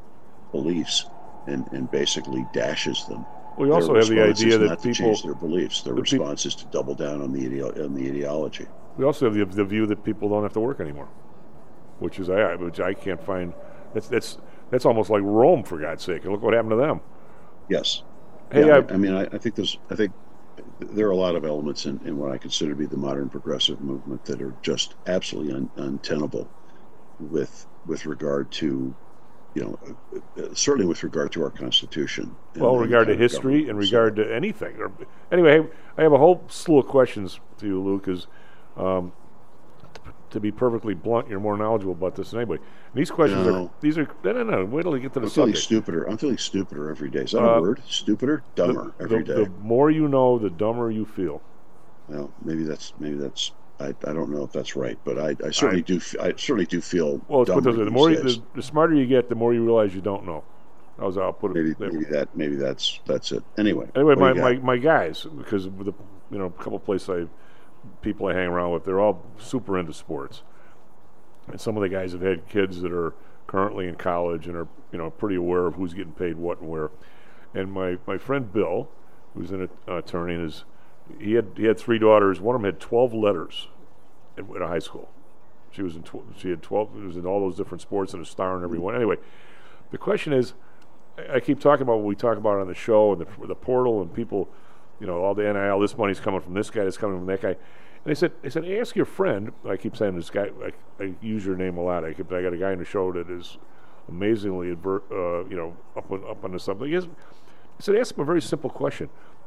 L: beliefs and, and basically dashes them.
K: We also have the idea that
L: not
K: people
L: to change their beliefs. Their
K: the peop-
L: response is to double down on the ideo- on the ideology.
K: We also have the, the view that people don't have to work anymore, which is I which I can't find. That's that's that's almost like Rome, for God's sake. And look what happened to them.
L: Yes.
K: Hey,
L: yeah,
K: I,
L: I, I mean, I, I think there's, I think there are a lot of elements in, in what I consider to be the modern progressive movement that are just absolutely un, untenable, with with regard to, you know, uh, certainly with regard to our Constitution.
K: Well, in regard to history, in regard to anything. Or, anyway, I have a whole slew of questions to you, Lou, because um, t- to be perfectly blunt, you're more knowledgeable about this than anybody. And these questions
L: No.
K: are, these are, no, no, no, wait till you get to the
L: I'm feeling
K: subject.
L: stupider. I'm feeling stupider every day. Is that
K: Uh,
L: a word? Stupider? Dumber
K: the,
L: every
K: the,
L: day.
K: The more you know, the dumber you feel.
L: Well, maybe that's, maybe that's, I, I don't know if that's right, but I, I certainly
K: I-
L: do, f- I certainly do feel
K: Well, let's put
L: dumber
K: this way, the
L: these
K: more you,
L: days.
K: the, the smarter you get, the more you realize you don't know. How's I'll put it.
L: Maybe,
K: that
L: maybe
K: way.
L: that, maybe that's, that's it. Anyway.
K: Anyway,
L: what
K: my,
L: do you
K: my,
L: got?
K: my guys, because of the you know a couple of places I people I hang around with, they're all super into sports, and some of the guys have had kids that are currently in college and are you know pretty aware of who's getting paid what and where. And my, my friend Bill, who's an uh, attorney, and is he had he had three daughters. One of them had twelve letters in, in high school. She was in tw- she had twelve. She was in all those different sports and a star in every one. Anyway, the question is, I keep talking about what we talk about on the show and the, the portal and people, you know, all the N I L. This money's coming from this guy. It's coming from that guy. And they said, they said, ask your friend. I keep saying this guy. I, I use your name a lot. I, keep, I got a guy in the show that is amazingly advert, uh, you know, up on, up onto something. He has, I said, ask him a very simple question.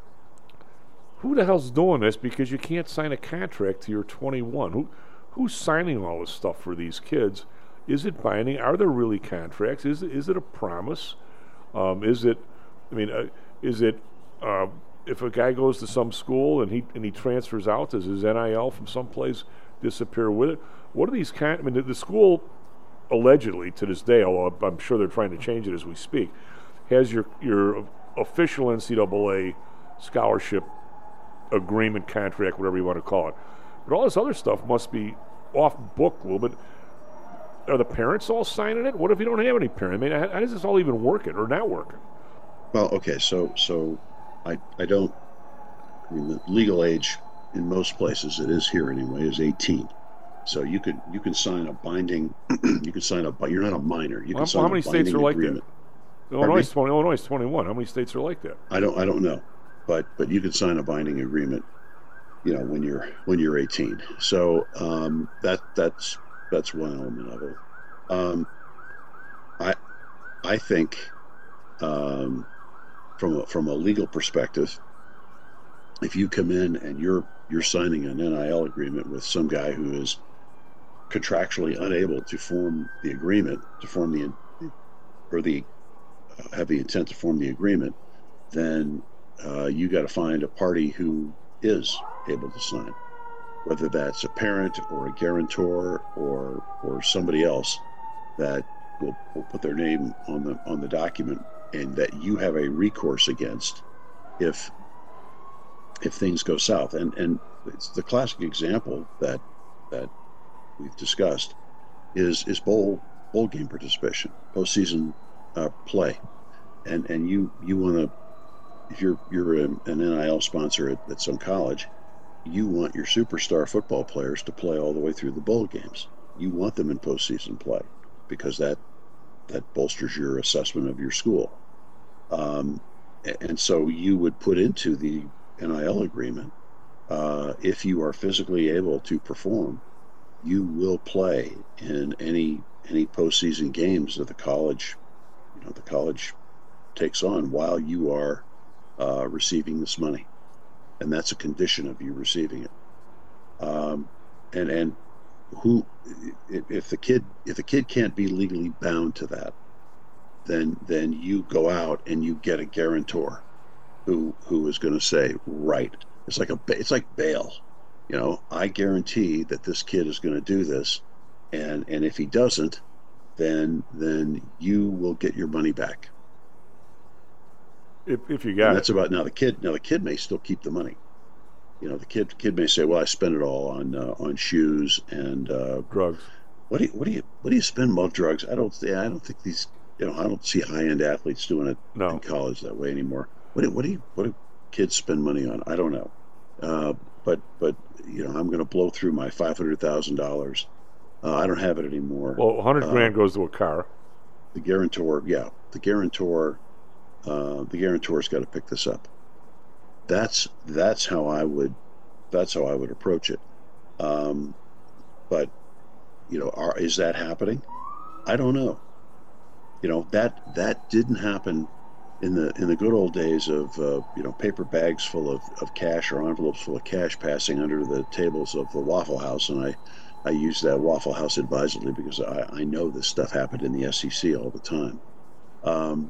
K: Who the hell's doing this? Because you can't sign a contract till you're twenty-one. Who, who's signing all this stuff for these kids? Is it binding? Are there really contracts? Is is it a promise? Um, is it? I mean, uh, is it? Uh, if a guy goes to some school and he and he transfers out, does his N I L from someplace disappear with it? What are these kind? I mean, the, the school allegedly to this day, although I'm sure they're trying to change it as we speak, has your your official N C double A scholarship agreement, contract, whatever you want to call it. But all this other stuff must be off book a little bit. Are the parents all signing it? What if you don't have any parents? I mean, how, how does this all even work it or not working?
L: Well, okay, so so I I don't. I mean, the legal age in most places, it is here anyway, is eighteen. So you could you can sign a binding. You can sign a. You're not a minor. You
K: Well,
L: can sign
K: how many
L: a
K: states
L: binding
K: are like
L: agreement.
K: that? Illinois is twenty. Illinois is twenty-one. How many states are like that?
L: I don't I don't know, but but you can sign a binding agreement, you know, when you're when you're eighteen. So um, that that's that's one element of it. Um, I I think um, from a, from a legal perspective, if you come in and you're you're signing an N I L agreement with some guy who is contractually unable to form the agreement, to form the or the uh, have the intent to form the agreement, then uh, you got to find a party who is able to sign, whether that's a parent or a guarantor or or somebody else that will, will put their name on the on the document, and that you have a recourse against if if things go south. And and it's the classic example that that we've discussed is is bowl bowl game participation, postseason uh, play, and and you you want to, if you're you're an N I L sponsor at, at some college, you want your superstar football players to play all the way through the bowl games. You want them in postseason play because that that bolsters your assessment of your school. Um, and so you would put into the N I L agreement uh, if you are physically able to perform, you will play in any any postseason games that the college, you know, the college takes on while you are uh, receiving this money, and that's a condition of you receiving it. Um, and and who, if the kid if the kid can't be legally bound to that, then then you go out and you get a guarantor who who is going to say, right, it's like a it's like bail, you know, I guarantee that this kid is going to do this, and and if he doesn't, then then you will get your money back.
K: If if you got
L: and that's about now the kid now the kid may still keep the money. You know, the kid kid may say, well, I spent it all on uh, on shoes and uh,
K: drugs.
L: What do you what do you what do you spend on drugs? I don't I don't think these you know I don't see high end athletes doing it
K: no.
L: in college that way anymore. What do what do you what do kids spend money on? I don't know. Uh, but but you know, I'm going to blow through my five hundred thousand dollars. Uh, I don't have it anymore.
K: Well, a hundred
L: uh,
K: grand goes to a car.
L: The guarantor, yeah, the guarantor, uh, the guarantor's got to pick this up. That's that's how I would that's how I would approach it. Um, but you know, are, is that happening? I don't know. You know, that that didn't happen in the in the good old days of uh, you know, paper bags full of, of cash or envelopes full of cash passing under the tables of the Waffle House, and I I use that Waffle House advisedly because I, I know this stuff happened in the S E C all the time. Um,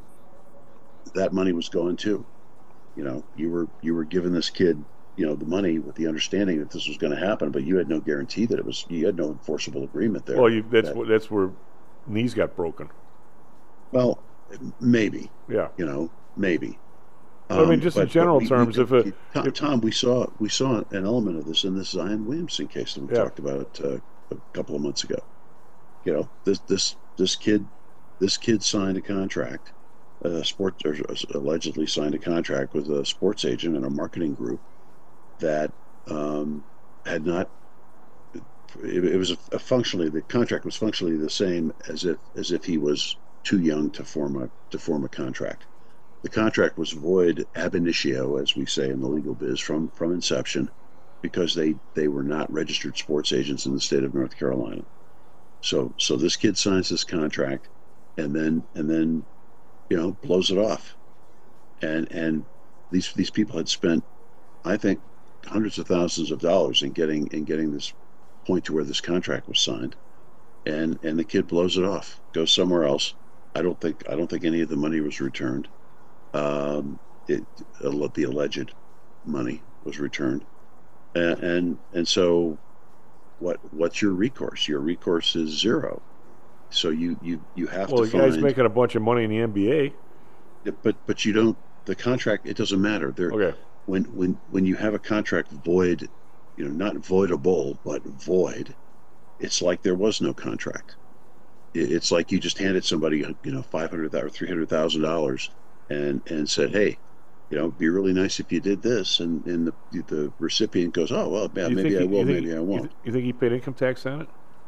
L: that money was going too. You know, you were you were giving this kid, you know, the money with the understanding that this was going to happen, but you had no guarantee that it was. You had no enforceable agreement there.
K: Well, you, that's
L: that,
K: what, that's where knees got broken.
L: Well, maybe.
K: Yeah.
L: You know, maybe. Um,
K: I mean, just
L: but,
K: in general
L: we,
K: terms,
L: we,
K: if a
L: Tom,
K: if,
L: Tom, we saw we saw an element of this in the Zion Williamson case that we
K: yeah.
L: talked about uh, a couple of months ago. You know, this this this kid this kid signed a contract. A sports or allegedly signed a contract with a sports agent and a marketing group that um, had not. It, it was a, a functionally the contract was functionally the same as if as if he was too young to form a to form a contract. The contract was void ab initio, as we say in the legal biz, from from inception, because they they were not registered sports agents in the state of North Carolina. So so this kid signs this contract, and then and then. you know, blows it off. And and these these people had spent, I think, hundreds of thousands of dollars in getting in getting this point to where this contract was signed. And and the kid blows it off, goes somewhere else. I don't think I don't think any of the money was returned. Um, it the alleged money was returned. And and, and so what what's your recourse? Your recourse is zero. So you, you, you have
K: well,
L: to find...
K: Well, the guy's making a bunch of money in the N B A.
L: But but you don't... The contract, it doesn't matter. There,
K: okay.
L: When, when, when you have a contract void, you know, not voidable, but void, it's like there was no contract. It, it's like you just handed somebody, you know, five hundred thousand dollars or three hundred thousand dollars and, and said, hey, you know, it'd be really nice if you did this. And, and the, the recipient goes, oh, well, yeah, maybe I will, maybe I won't.
K: You think he paid income tax on it?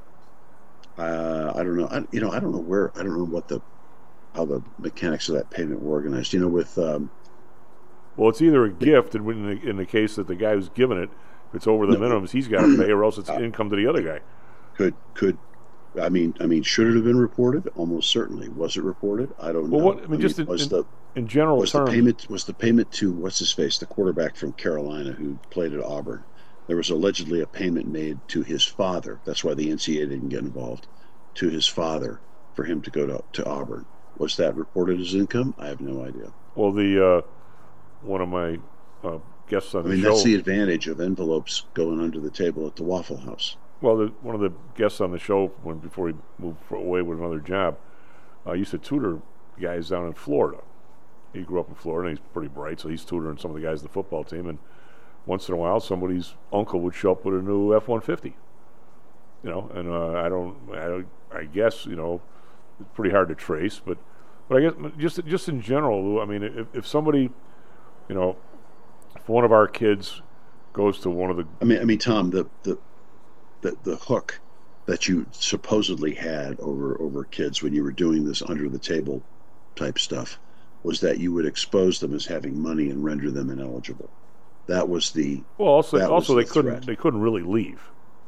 L: Uh, I don't know. I, you know, I don't know where. I don't know what the how the mechanics of that payment were organized. You know, with um,
K: well, it's either a gift, and in the, in the case that the guy who's giving it, if it's over the no, minimums, he's got to pay, or else it's uh, income to the other guy.
L: Could could I mean? I mean, should it have been reported? Almost certainly. Was it reported? I don't
K: well,
L: know.
K: What, I mean, I just mean, in,
L: was
K: in,
L: the
K: in general
L: was
K: terms,
L: the payment was the payment to what's his face, the quarterback from Carolina who played at Auburn. There was allegedly a payment made to his father. That's why the N C double A didn't get involved. To his father for him to go to, to Auburn. Was that reported as income? I have no idea.
K: Well, the uh, one of my uh, guests on
L: I
K: the
L: mean,
K: show...
L: that's the advantage of envelopes going under the table at the Waffle House.
K: Well, the, one of the guests on the show, when before he moved away with another job, uh, used to tutor guys down in Florida. He grew up in Florida, and he's pretty bright, so he's tutoring some of the guys in the football team, and once in a while, somebody's uncle would show up with a new F one fifty. You know, and uh, I don't, I don't, I guess, you know, it's pretty hard to trace, but, but I guess just, just in general, Lou, I mean, if, if somebody, you know, if one of our kids goes to one of the,
L: I mean, I mean, Tom, the the the, the hook that you supposedly had over over kids when you were doing this under the table type stuff was that you would expose them as having money and render them ineligible. That was the
K: well. Also,
L: that
K: also
L: was
K: they
L: the
K: couldn't
L: threat.
K: they couldn't really leave.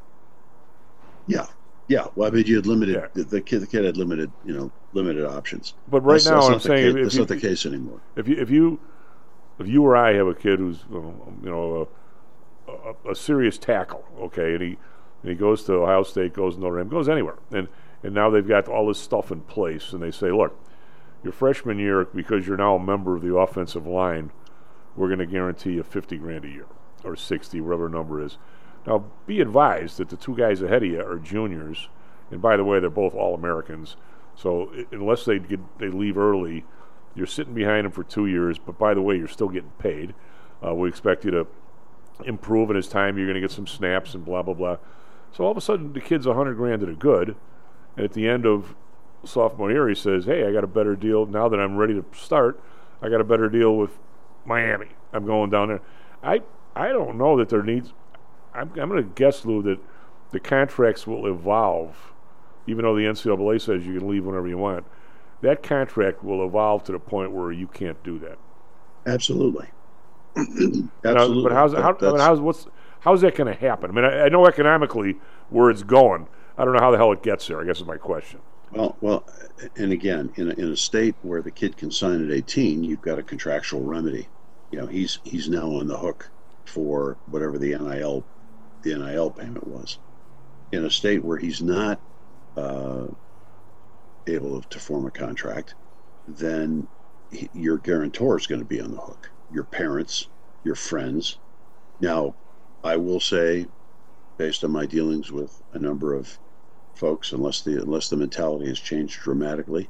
L: Yeah, yeah. Well, I mean, you had limited.
K: Yeah.
L: The, the kid, the kid had limited, you know, limited options.
K: But right
L: That's-
K: now,
L: that's
K: I'm
L: not the
K: saying
L: case,
K: if
L: that's
K: you-
L: not the case anymore.
K: If you if you if you or I have a kid who's you know a, a, a serious tackle, okay, and he and he goes to Ohio State, goes to Notre Dame, goes anywhere, and and now they've got all this stuff in place, and they say, look, your freshman year, because you're now a member of the offensive line, we're going to guarantee you fifty grand a year or sixty, whatever the number is. Now, be advised that the two guys ahead of you are juniors, and by the way, they're both All-Americans. So i- unless they get they leave early, you're sitting behind them for two years. But by the way, you're still getting paid. Uh, we expect you to improve in his time. You're going to get some snaps and blah blah blah. So all of a sudden, the kid's a hundred grand to the good, and at the end of sophomore year, he says, "Hey, I got a better deal now that I'm ready to start. I got a better deal with Miami. I'm going down there." I I don't know that there needs. I'm, I'm going to guess, Lou, that the contracts will evolve, even though the N C double A says you can leave whenever you want. That contract will evolve to the point where you can't do that.
L: Absolutely.
K: Now,
L: Absolutely.
K: but how's
L: That-
K: how, I mean,
L: that's-
K: how's what's how's that going to happen? I mean, I, I know economically where it's going. I don't know how the hell it gets there. I guess is my question.
L: Well, well, and again, in a, in a state where the kid can sign at eighteen, you've got a contractual remedy. You know, he's he's now on the hook for whatever the N I L the N I L payment was. In a state where he's not uh, able to form a contract, then he, your guarantor is going to be on the hook. Your parents, your friends. Now, I will say, based on my dealings with a number of folks, unless the unless the mentality has changed dramatically,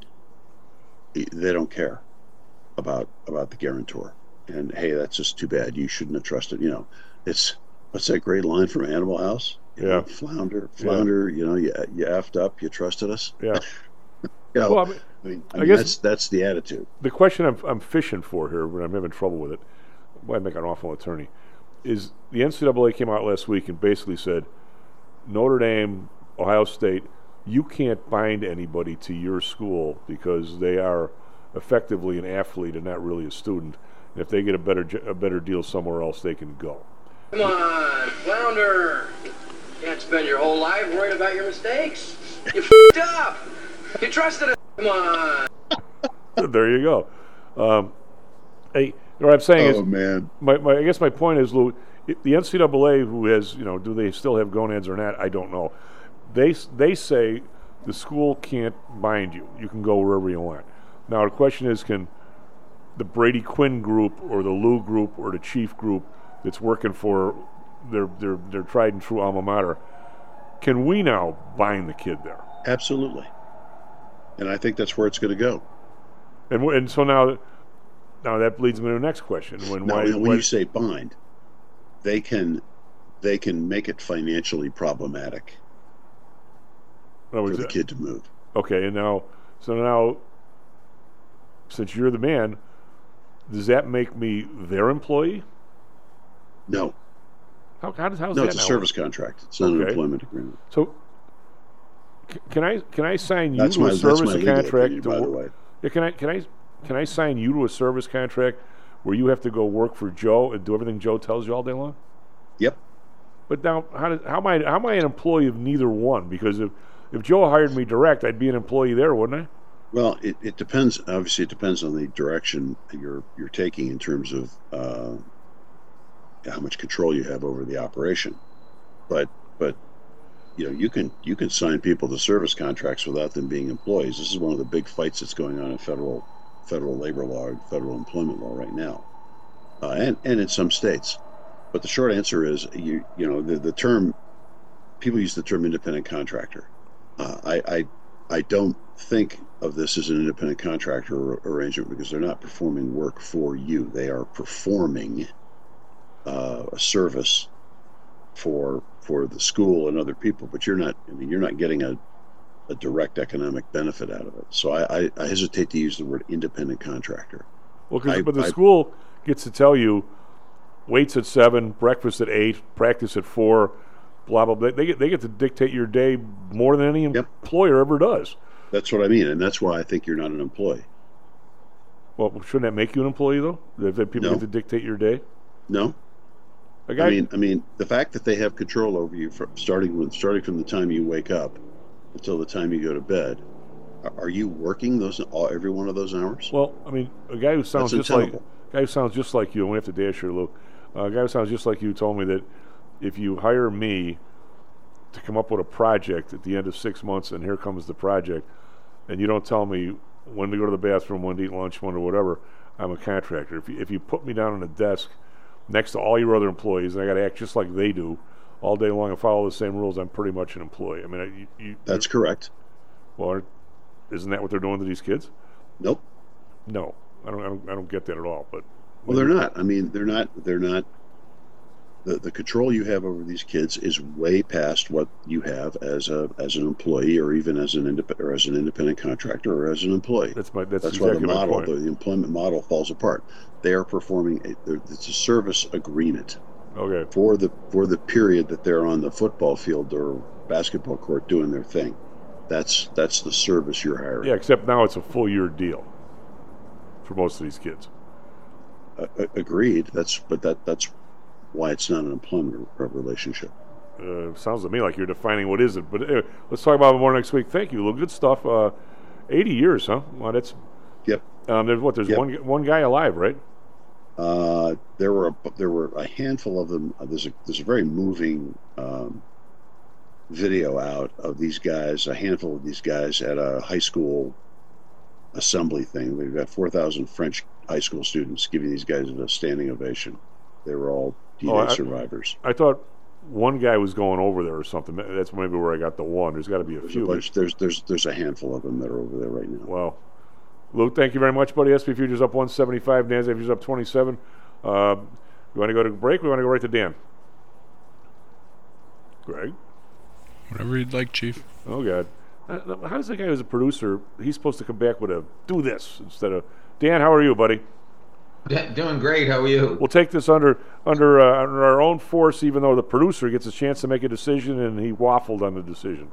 L: they don't care about about the guarantor. And hey, that's just too bad. You shouldn't have trusted. You know, it's what's that great line from Animal House? You
K: Yeah.
L: know, flounder, flounder. You know, you you effed up. You trusted us.
K: Yeah.
L: You know,
K: Well, I mean,
L: I mean, I
K: I
L: mean,
K: guess-
L: that's that's the attitude.
K: The question I'm, I'm fishing for here, when I'm having trouble with it, why I make an awful attorney, is the N C double A came out last week and basically said, Notre Dame, Ohio State, you can't bind anybody to your school because they are effectively an athlete and not really a student. And if they get a better j- a better deal somewhere else, they can go.
F: Come on, flounder. Can't spend your whole life worried about your mistakes. You f***ed up. You trusted us. Come on.
K: There you go. Um, hey, what I'm saying
L: Oh,
K: is,
L: man.
K: My, my, I guess my point is, Lou, if the N C double A, who has, you know, do they still have gonads or not? I don't know. They they say the school can't bind you. You can go wherever you want. Now the question is, can the Brady Quinn group or the Lou group or the Chief group that's working for their their their tried and true alma mater, can we now bind the kid there?
L: Absolutely. And I think that's where it's going to go.
K: And w- and so now, now that leads me to the next question. When
L: Now,
K: why,
L: when
K: why-
L: you say bind, they can they can make it financially problematic
K: in other
L: for
K: words,
L: the kid to move.
K: Okay, and now, so now, since you're the man, does that make me their employee?
L: No.
K: How, how does how's
L: No,
K: that
L: it's a
K: now?
L: service contract. It's not an
K: Okay.
L: employment agreement.
K: So, c- can I can I sign you
L: That's
K: to
L: my-
K: a
L: that's
K: service
L: my legal
K: contract?
L: opinion,
K: to
L: by the
K: wor-
L: way.
K: Yeah, can I can I can I sign you to a service contract where you have to go work for Joe and do everything Joe tells you all day long?
L: Yep.
K: But now, how does how am I how am I an employee of neither one? Because if if Joe hired me direct, I'd be an employee there, wouldn't I?
L: Well, it, it depends. Obviously, it depends on the direction you're you're taking in terms of uh, how much control you have over the operation. But but you know you can you can sign people to service contracts without them being employees. This is one of the big fights that's going on in federal federal labor law, federal employment law right now, uh, and and in some states. But the short answer is you you know the the term people use the term independent contractor. Uh, I, I I don't think of this as an independent contractor arrangement because they're not performing work for you. They are performing uh, a service for for the school and other people, but you're not. I mean, you're not getting a, a direct economic benefit out of it. So I, I, I hesitate to use the word independent contractor.
K: Well, 'cause-
L: I-
K: but the
L: I-
K: school gets to tell you, waits at seven, breakfast at eight, practice at four, blah blah blah. They get they get to dictate your day more than any employer ever does.
L: That's what I mean, and that's why I think you're not an employee.
K: Well, shouldn't that make you an employee though? If that people
L: No.
K: get to dictate your day?
L: No,
K: A guy,
L: I mean, I mean, the fact that they have control over you from starting with starting from the time you wake up until the time you go to bed. Are you working those all every one of those hours?
K: Well, I mean, a guy who sounds
L: That's
K: just like
L: untenable.
K: a guy who sounds just like you. And we have to dash here, Lou. Uh, a guy who sounds just like you told me that if you hire me to come up with a project at the end of six months, and here comes the project, and you don't tell me when to go to the bathroom, when to eat lunch, when to whatever, I'm a contractor. If you, if you put me down on a desk next to all your other employees, and I got to act just like they do all day long and follow the same rules, I'm pretty much an employee. I mean, I, you, you,
L: That's correct.
K: Well, isn't that what they're doing to these kids?
L: Nope.
K: No, I don't. I don't. I don't get that at all. But
L: Well, they're not. I mean, they're not. They're not. The, the control you have over these kids is way past what you have as a as an employee, or even as an indep- or as an independent contractor, or as an employee.
K: That's my. That's,
L: That's
K: exactly
L: why the model,
K: my point.
L: the, the employment model, falls apart. They are performing. A, it's a service agreement.
K: Okay.
L: For the for the period that they're on the football field or basketball court doing their thing. That's that's the service you're hiring.
K: Yeah, except now it's a full year deal for most of these kids.
L: Uh, agreed. That's but that that's why it's not an employment relationship.
K: Uh, sounds to me like you're defining what is it. But anyway, let's talk about it more next week. Thank you, Lou. Good stuff. Uh, Eighty years, huh? Well, that's.
L: Yep.
K: Um, there's what? There's
L: Yep.
K: one one guy alive, right?
L: Uh, there were a, there were a handful of them. Uh, there's a there's a very moving um, video out of these guys. A handful of these guys at a high school assembly thing. We've got four thousand French high school students giving these guys a standing ovation. They were all D-Day
K: Oh, I-
L: survivors.
K: I thought one guy was going over there or something. That's maybe where I got the one. There's got to be a
L: There's
K: few.
L: a bunch. There's there's there's a handful of them that are over there right now.
K: Wow. Lou, thank you very much, buddy. S and P futures up one seventy-five. NASDAQ futures up twenty-seven. Uh, you want to go to break? We want to go right to Dan. Greg?
N: Whatever you'd like, Chief.
K: Oh, God. Uh, How does the guy who's a producer, he's supposed to come back with a do this instead of... Dan, how are you, buddy?
O: Doing great. How are you?
K: We'll take this under under, uh, under our own force, even though the producer gets a chance to make a decision, and he waffled on the decision.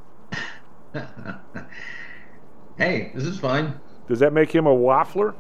O: Hey, this is fine.
K: Does that make him a waffler?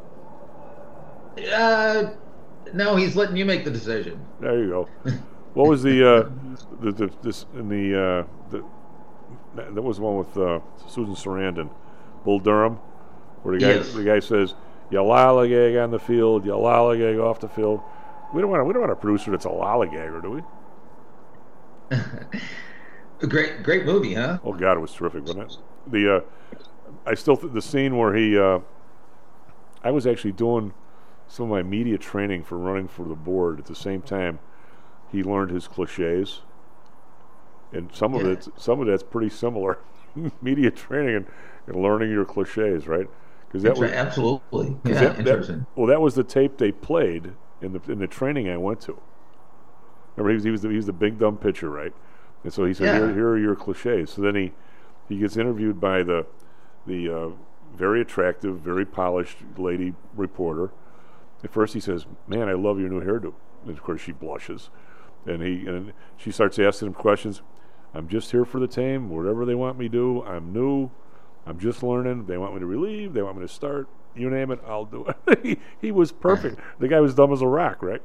O: Uh, no, he's letting you make the decision.
K: There you go. What was the uh, the, the this in the uh, the that was the one with uh, Susan Sarandon, Bull Durham, where the guy
O: Yes.
K: the guy says you lollygag on the field, you lollygag off the field. We don't want we don't want a producer that's a lollygagger, do we?
O: Great, great movie, huh?
K: Oh God, it was terrific, wasn't it? The uh, I still th- the scene where he uh, I was actually doing some of my media training for running for the board at the same time. He learned his cliches, and some of
O: Yeah.
K: it, some of that's pretty similar. Media training and, and learning your cliches, right? Because that
O: Inter-
K: was
O: absolutely.
K: 'cause
O: Yeah,
K: that- that-
O: interesting.
K: well, that was the tape they played in the in the training I went to. Remember, he was he was the, he was the big dumb pitcher, right? And so he said,
O: Yeah.
K: here, "Here are your cliches." So then he he gets interviewed by the the uh, very attractive, very polished lady reporter. At first, he says, "Man, I love your new hairdo." And of course, she blushes. And he and she starts asking him questions. I'm just here for the team. Whatever they want me to do, I'm new. I'm just learning. They want me to relieve. They want me to start. You name it, I'll do it. he, he was perfect. The guy was dumb as a rock, right?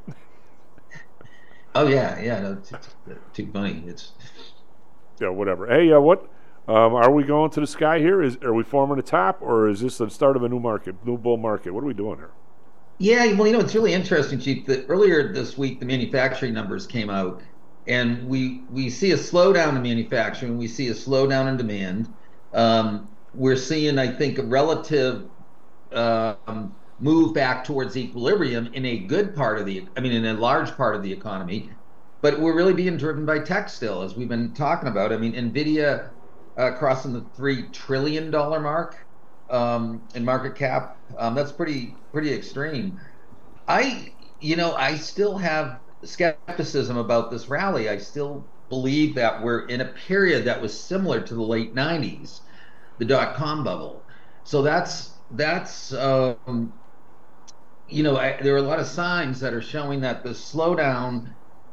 O: Oh yeah, yeah. No, it's, it's too funny. It's
K: Yeah, whatever. Hey, uh, what? Um, are we going to the sky here? Is are we forming a top, or is this the start of a new market, new bull market? What are we doing here?
O: yeah. Well, you know, it's really interesting, Chief. That earlier this week, the manufacturing numbers came out, and we we see a slowdown in manufacturing. We see a slowdown in demand. Um, we're seeing, I think, a relative um, move back towards equilibrium in a good part of the, I mean, in a large part of the economy. But we're really being driven by tech still, as we've been talking about. I mean, NVIDIA uh, crossing the three trillion dollar mark um, in market cap. Um, that's pretty pretty extreme. I, you know, I still have skepticism about this rally. I still believe that we're in a period that was similar to the late nineties, the dot-com bubble. So that's that's um, you know, I, there are a lot of signs that are showing that the slowdown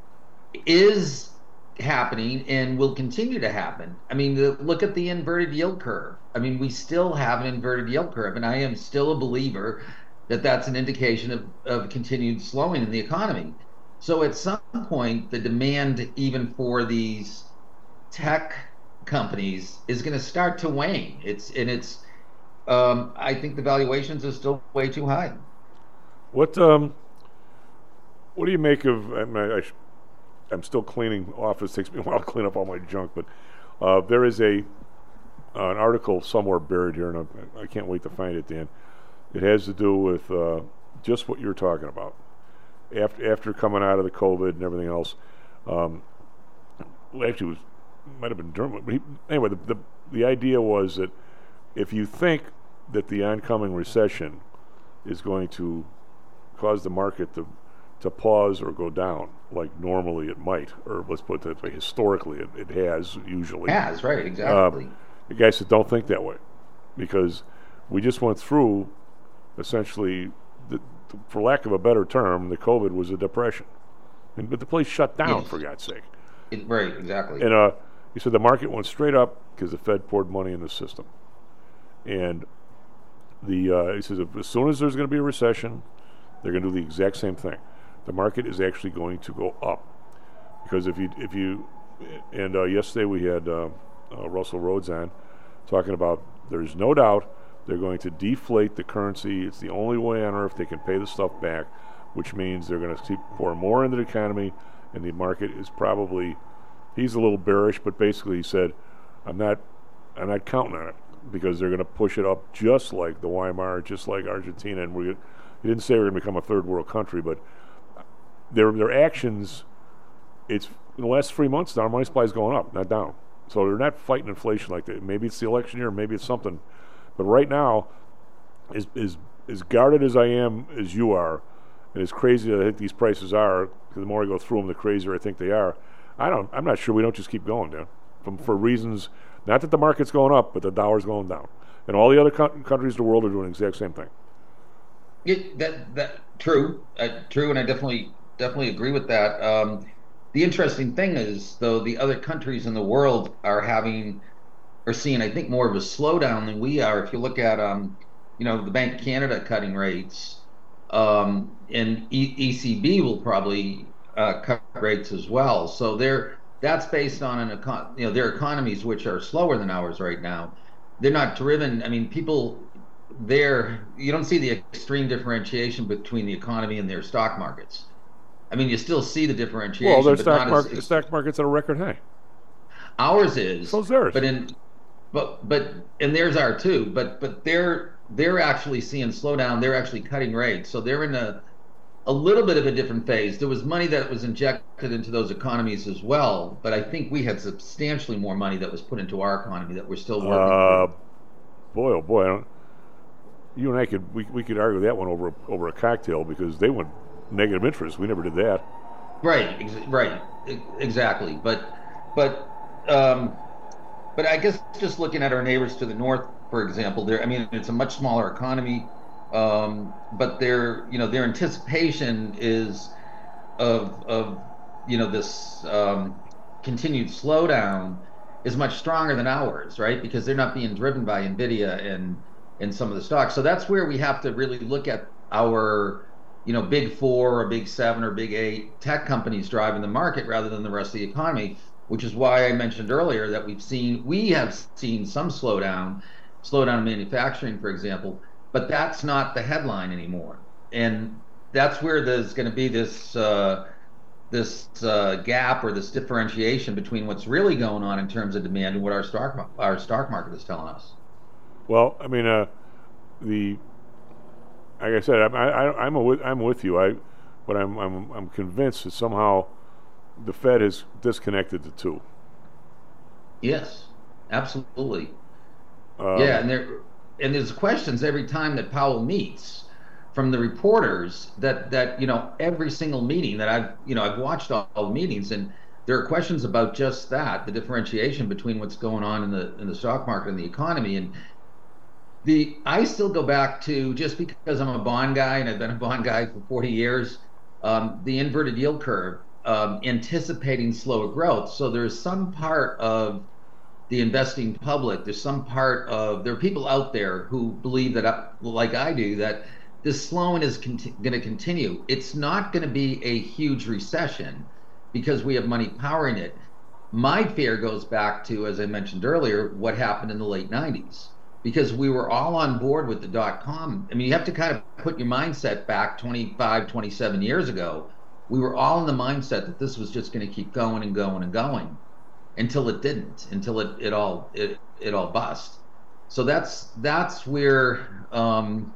O: is happening and will continue to happen. I mean, the, look at the inverted yield curve. I mean, we still have an inverted yield curve, and I am still a believer that that's an indication of, of continued slowing in the economy. So at some point, the demand even for these tech companies is going to start to wane. It's and it's. Um, I think the valuations are still way too high.
K: What um, what do you make of? I mean, I, I sh- I'm still cleaning office. Takes me a while to clean up all my junk, but uh, there is a uh, an article somewhere buried here, and I, I can't wait to find it, Dan. It has to do with uh, just what you're talking about. After after coming out of the COVID and everything else, um, well, actually, it was might have been Dermot. But he, anyway, the, the the idea was that if you think that the oncoming recession is going to cause the market to to pause or go down, like normally it might, or let's put it that way, historically it, it has usually.
O: Has, right, exactly.
K: Uh, the guy said, don't think that way, because we just went through, essentially, the, for lack of a better term, the COVID was a depression. And, but the place shut down,
O: yes.
K: for God's sake.
O: It, right, exactly.
K: And uh, he said the market went straight up because the Fed poured money in the system. And the uh, he says as soon as there's going to be a recession, they're going to do the exact same thing. The market is actually going to go up, because if you if you and uh, yesterday we had uh, uh, Russell Rhodes on talking about there's no doubt they're going to deflate the currency. It's the only way on earth they can pay the stuff back, which means they're going to keep pour more into the economy, and the market is probably, he's a little bearish, but basically he said, I'm not I'm not counting on it, because they're going to push it up just like the Weimar, just like Argentina, and we he didn't say we're going to become a third world country, but their their actions, it's in the last three months now, our money supply is going up, not down. So they're not fighting inflation like that. Maybe it's the election year, maybe it's something, but right now, as as as guarded as I am as you are, and as crazy as I think these prices are, because the more I go through them, the crazier I think they are. I don't. I'm not sure we don't just keep going, Dan, from for reasons. Not that the market's going up, but the dollar's going down, and all the other co- countries of the world are doing the exact same thing.
O: It, that that true, uh, true, and I definitely definitely agree with that. Um, the interesting thing is, though, the other countries in the world are having, are seeing, I think, more of a slowdown than we are. If you look at, um, you know, the Bank of Canada cutting rates, um, and e- ECB will probably uh, cut rates as well. So they're that's based on an econ- you know, their economies, which are slower than ours right now. They're not driven. I mean, people there, you don't see the extreme differentiation between the economy and their stock markets. I mean, you still see the differentiation.
K: Well, their
O: but
K: stock
O: not
K: market,
O: as,
K: the stock market's at a record high.
O: Ours is.
K: So's theirs.
O: But in, but but and theirs are too. But but they're they're actually seeing slowdown. They're actually cutting rates. So they're in a a little bit of a different phase. There was money that was injected into those economies as well, but I think we had substantially more money that was put into our economy that we're still working
K: uh,
O: through.
K: Boy, oh boy, I don't, you and I could we we could argue that one over over a cocktail, because they went negative interest. We never did that.
O: Right, ex- right, e- exactly. But but um, but I guess just looking at our neighbors to the north, for example, there. I mean, it's a much smaller economy. Um, but their, you know, their anticipation is of, of, you know, this um, continued slowdown is much stronger than ours, right? Because they're not being driven by NVIDIA and and some of the stocks. So that's where we have to really look at our, you know, big four or big seven or big eight tech companies driving the market rather than the rest of the economy, which is why I mentioned earlier that we've seen, we have seen some slowdown, slowdown in manufacturing, for example. But that's not the headline anymore, and that's where there's going to be this uh, this uh, gap or this differentiation between what's really going on in terms of demand and what our stock our stock market is telling us.
K: Well, I mean, uh, the like I said, I'm I, I'm a, I'm with you. I, but I'm I'm I'm convinced that somehow the Fed has disconnected the two.
O: Yes, absolutely.
K: Um,
O: yeah, and there. And there's questions every time that Powell meets from the reporters that, that, you know, every single meeting that I've, you know, I've watched all, all the meetings, and there are questions about just that, the differentiation between what's going on in the in the stock market and the economy. And the I still go back to, just because I'm a bond guy and I've been a bond guy for forty years, um, the inverted yield curve, um, anticipating slower growth. So there's some part of the investing public, there's some part of, there are people out there who believe that, like I do, that this slowing is conti- going to continue. It's not going to be a huge recession because we have money powering it. My fear goes back to, as I mentioned earlier, what happened in the late nineties, because we were all on board with the dot-com. I mean, you have to kind of put your mindset back twenty-five, twenty-seven years ago. We were all in the mindset that this was just going to keep going and going and going until it didn't, until it, it all it, it all bust. So that's that's where um,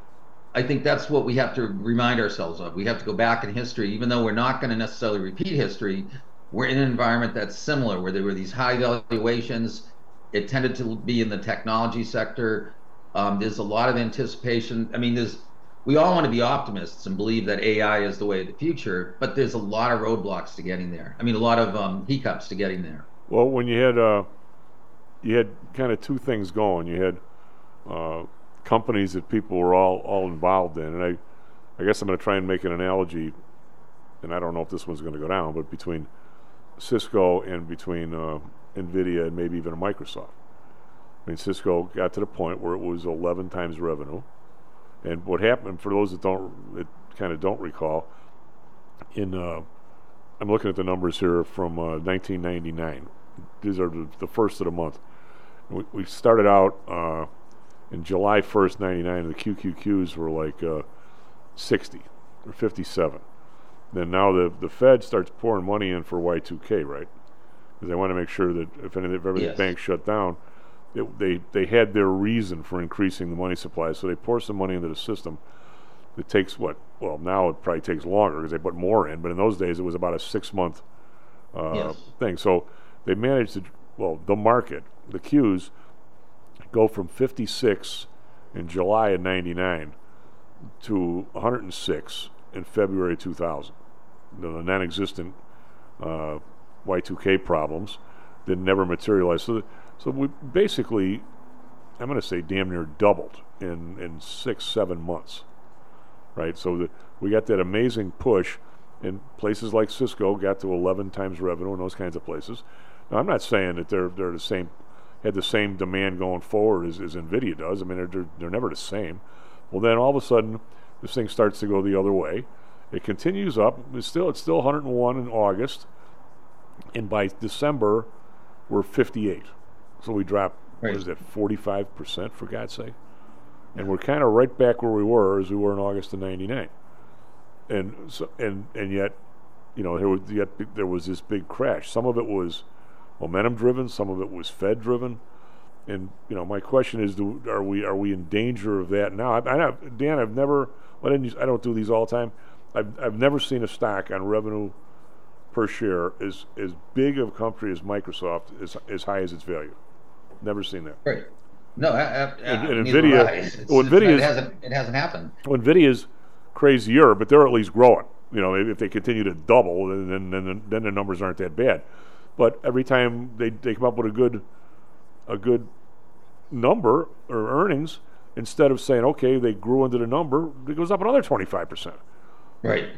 O: I think that's what we have to remind ourselves of. We have to go back in history, even though we're not going to necessarily repeat history. We're in an environment that's similar, where there were these high valuations. It tended to be in the technology sector. Um, there's a lot of anticipation. I mean, there's we all want to be optimists and believe that A I is the way of the future, but there's a lot of roadblocks to getting there. I mean, a lot of um, hiccups to getting there.
K: Well, when you had uh, you had kind of two things going. You had uh, companies that people were all, all involved in, and I, I guess I'm going to try and make an analogy, and I don't know if this one's going to go down, but between Cisco and between uh, NVIDIA and maybe even Microsoft. I mean, Cisco got to the point where it was eleven times revenue, and what happened, for those that don't, that kind of don't recall, in uh, I'm looking at the numbers here from uh, nineteen ninety-nine. These are the, the first of the month. We, we started out uh, in July first, ninety-nine, and the Q Q Qs were like uh, sixty or fifty-seven. Then now the the Fed starts pouring money in for Y two K, right? Because they want to make sure that if any if ever
O: Yes.
K: the banks shut down, it, they they had their reason for increasing the money supply, so they pour some money into the system. It takes what? Well, now it probably takes longer because they put more in, but in those days it was about a six month uh,
O: Yes.
K: thing. So they managed to, well, the market, the Qs, go from fifty-six in July of ninety-nine to one hundred six in February two thousand. The non-existent uh, Y two K problems that never materialized. So, so we basically, I'm going to say, damn near doubled in, in six, seven months, right? So the, we got that amazing push, and places like Cisco got to eleven times revenue and those kinds of places. Now, I'm not saying that they're they're the same, had the same demand going forward as, as NVIDIA does. I mean, they're, they're they're never the same. Well, then all of a sudden, this thing starts to go the other way. It continues up. It's still it's still one hundred one in August, and by December, we're fifty-eight. So we dropped,
O: Right.
K: what is that, forty-five percent, for God's sake? And we're kind of right back where we were as we were in August of ninety-nine. And so and and yet, you know, there was yet there was this big crash. Some of it was momentum driven, some of it was Fed driven. And you know, my question is, do, are we are we in danger of that now? I, I have, Dan, I've never. Well, I, didn't, I don't do these all the time. I've I've never seen a stock on revenue per share as as big of a company as Microsoft as as high as its value. Never seen that.
O: Right. No, I, I,
K: And, and
O: neither
K: NVIDIA,
O: have I. It's-
K: well,
O: it's-
K: NVIDIA
O: it hasn't it hasn't happened.
K: Well, NVIDIA's crazier, but they're at least growing. You know, if, if they continue to double, then then then the numbers aren't that bad. But every time they, they come up with a good a good number or earnings, instead of saying, okay, they grew into the number, it goes up another twenty-five percent.
O: Right.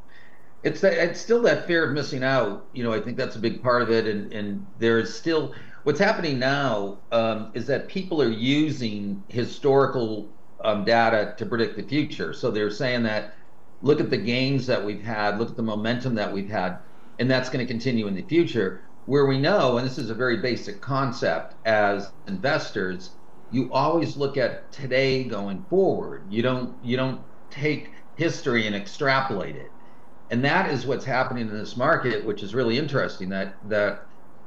O: It's that it's still that fear of missing out. You know, I think that's a big part of it, and and there is still what's happening now um, is that people are using historical um, data to predict the future. So they're saying that look at the gains that we've had, look at the momentum that we've had, and that's going to continue in the future. Where we know, and this is a very basic concept as investors, you always look at today going forward. You don't you don't take history and extrapolate it. And that is what's happening in this market, which is really interesting, that that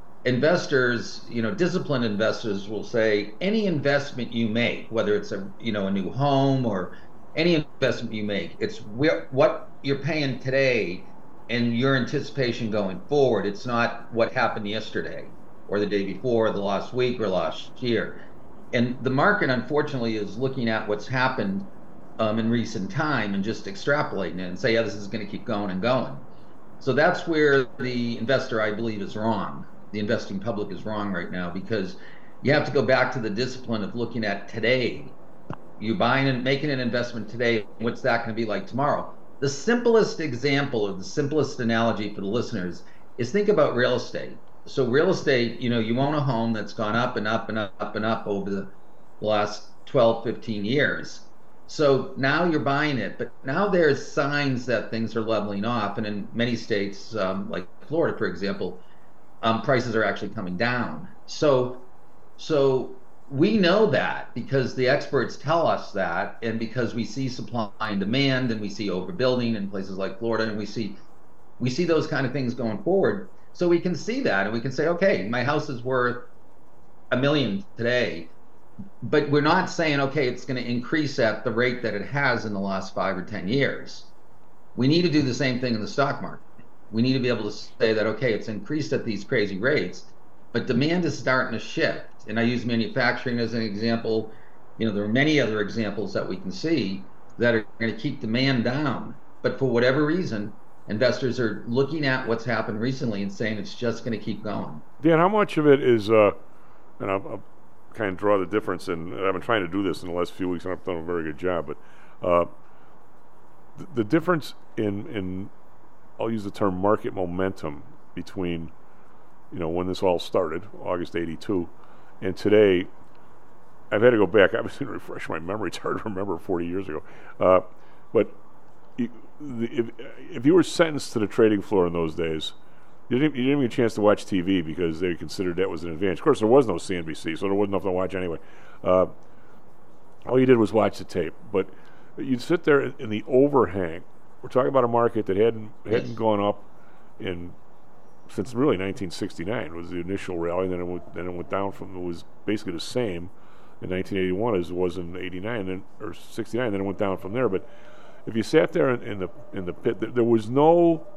O: investors, you know, disciplined investors will say any investment you make, whether it's a, you know, a new home or any investment you make, it's where, what you're paying today and your anticipation going forward. It's not what happened yesterday or the day before, the last week or last year. And the market, unfortunately, is looking at what's happened um, in recent time and just extrapolating it and say, yeah, this is going to keep going and going. So that's where the investor, I believe, is wrong. The investing public is wrong right now, because you have to go back to the discipline of looking at today. You buying and making an investment today, what's that going to be like tomorrow? The simplest example, or the simplest analogy for the listeners, is think about real estate. So real estate, you know, you own a home that's gone up and up and up and up over the last twelve, fifteen years. So now you're buying it, but now there's signs that things are leveling off, and in many states, um, like Florida, for example, um, prices are actually coming down. So, so we know that because the experts tell us that, and because we see supply and demand, and we see overbuilding in places like Florida, and we see we see those kind of things going forward. So we can see that, and we can say, okay, my house is worth a million today. But we're not saying, okay, it's going to increase at the rate that it has in the last five or ten years. We need to do the same thing in the stock market. We need to be able to say that, okay, it's increased at these crazy rates, but demand is starting to shift. And I use manufacturing as an example. You know, there are many other examples that we can see that are going to keep demand down. But for whatever reason, investors are looking at what's happened recently and saying it's just going to keep going.
K: Dan, how much of it is, uh, and I'll, I'll kind of draw the difference, and I've been trying to do this in the last few weeks, and I've done a very good job, but uh, the, the difference in, in, I'll use the term market momentum between, you know, when this all started, August eighty-two, and today, I've had to go back, I was going to refresh my memory, it's hard to remember forty years ago, uh, but you, the, if, if you were sentenced to the trading floor in those days, You didn't, you didn't even get a chance to watch T V because they considered that was an advantage. Of course, there was no C N B C, so there wasn't nothing to watch anyway. Uh, all you did was watch the tape. But you'd sit there in the overhang. We're talking about a market that hadn't hadn't gone up in since really nineteen sixty-nine was the initial rally. And then it went, then it went down from it was basically the same in nineteen eighty-one as it was in eighty-nine then, or sixty-nine. Then it went down from there. But if you sat there in, in the in the pit, there, there was no,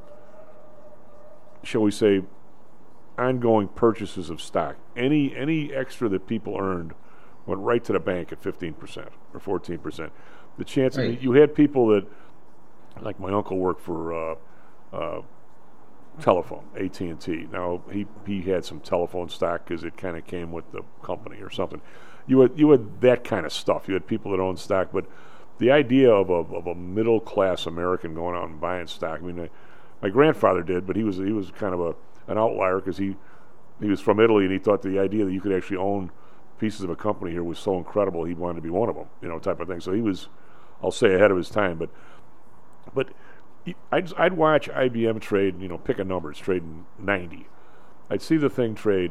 K: shall we say, ongoing purchases of stock. Any any extra that people earned went right to the bank at fifteen percent or fourteen percent. The chance right. of, you had people that, like my uncle worked for uh, uh, telephone, A T and T. Now, he, he had some telephone stock because it kind of came with the company or something. You had, you had that kind of stuff. You had people that owned stock, but the idea of a, of a middle-class American going out and buying stock, I mean, I, my grandfather did, but he was he was kind of a an outlier because he he was from Italy, and he thought the idea that you could actually own pieces of a company here was so incredible he wanted to be one of them, you know, type of thing. So he was, I'll say, ahead of his time. But but I'd I'd watch I B M trade, you know, pick a number, it's trading ninety. I'd see the thing trade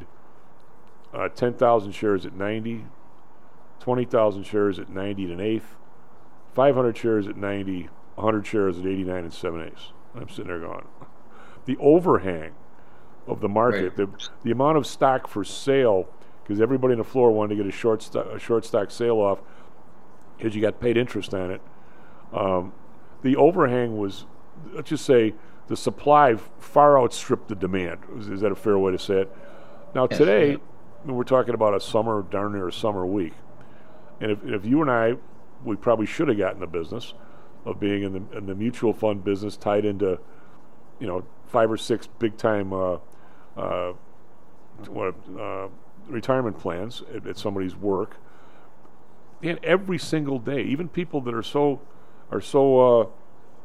K: uh, ten thousand shares at ninety, twenty thousand shares at ninety and an eighth, five hundred shares at ninety, one hundred shares at eighty-nine and seven eighths. I'm sitting there going, the overhang of the market, right. the the amount of stock for sale, because everybody on the floor wanted to get a short stock, a short stock sale off, because you got paid interest on it. Um, the overhang was, let's just say, the supply far outstripped the demand. Is, is that a fair way to say it? Now yes, today, yeah. I mean, we're talking about a summer, darn near a summer week, and if if you and I, we probably should have gotten the business of being in the in the mutual fund business, tied into, you know, five or six big time uh, uh, what uh, retirement plans at, at somebody's work, and every single day, even people that are so are so uh,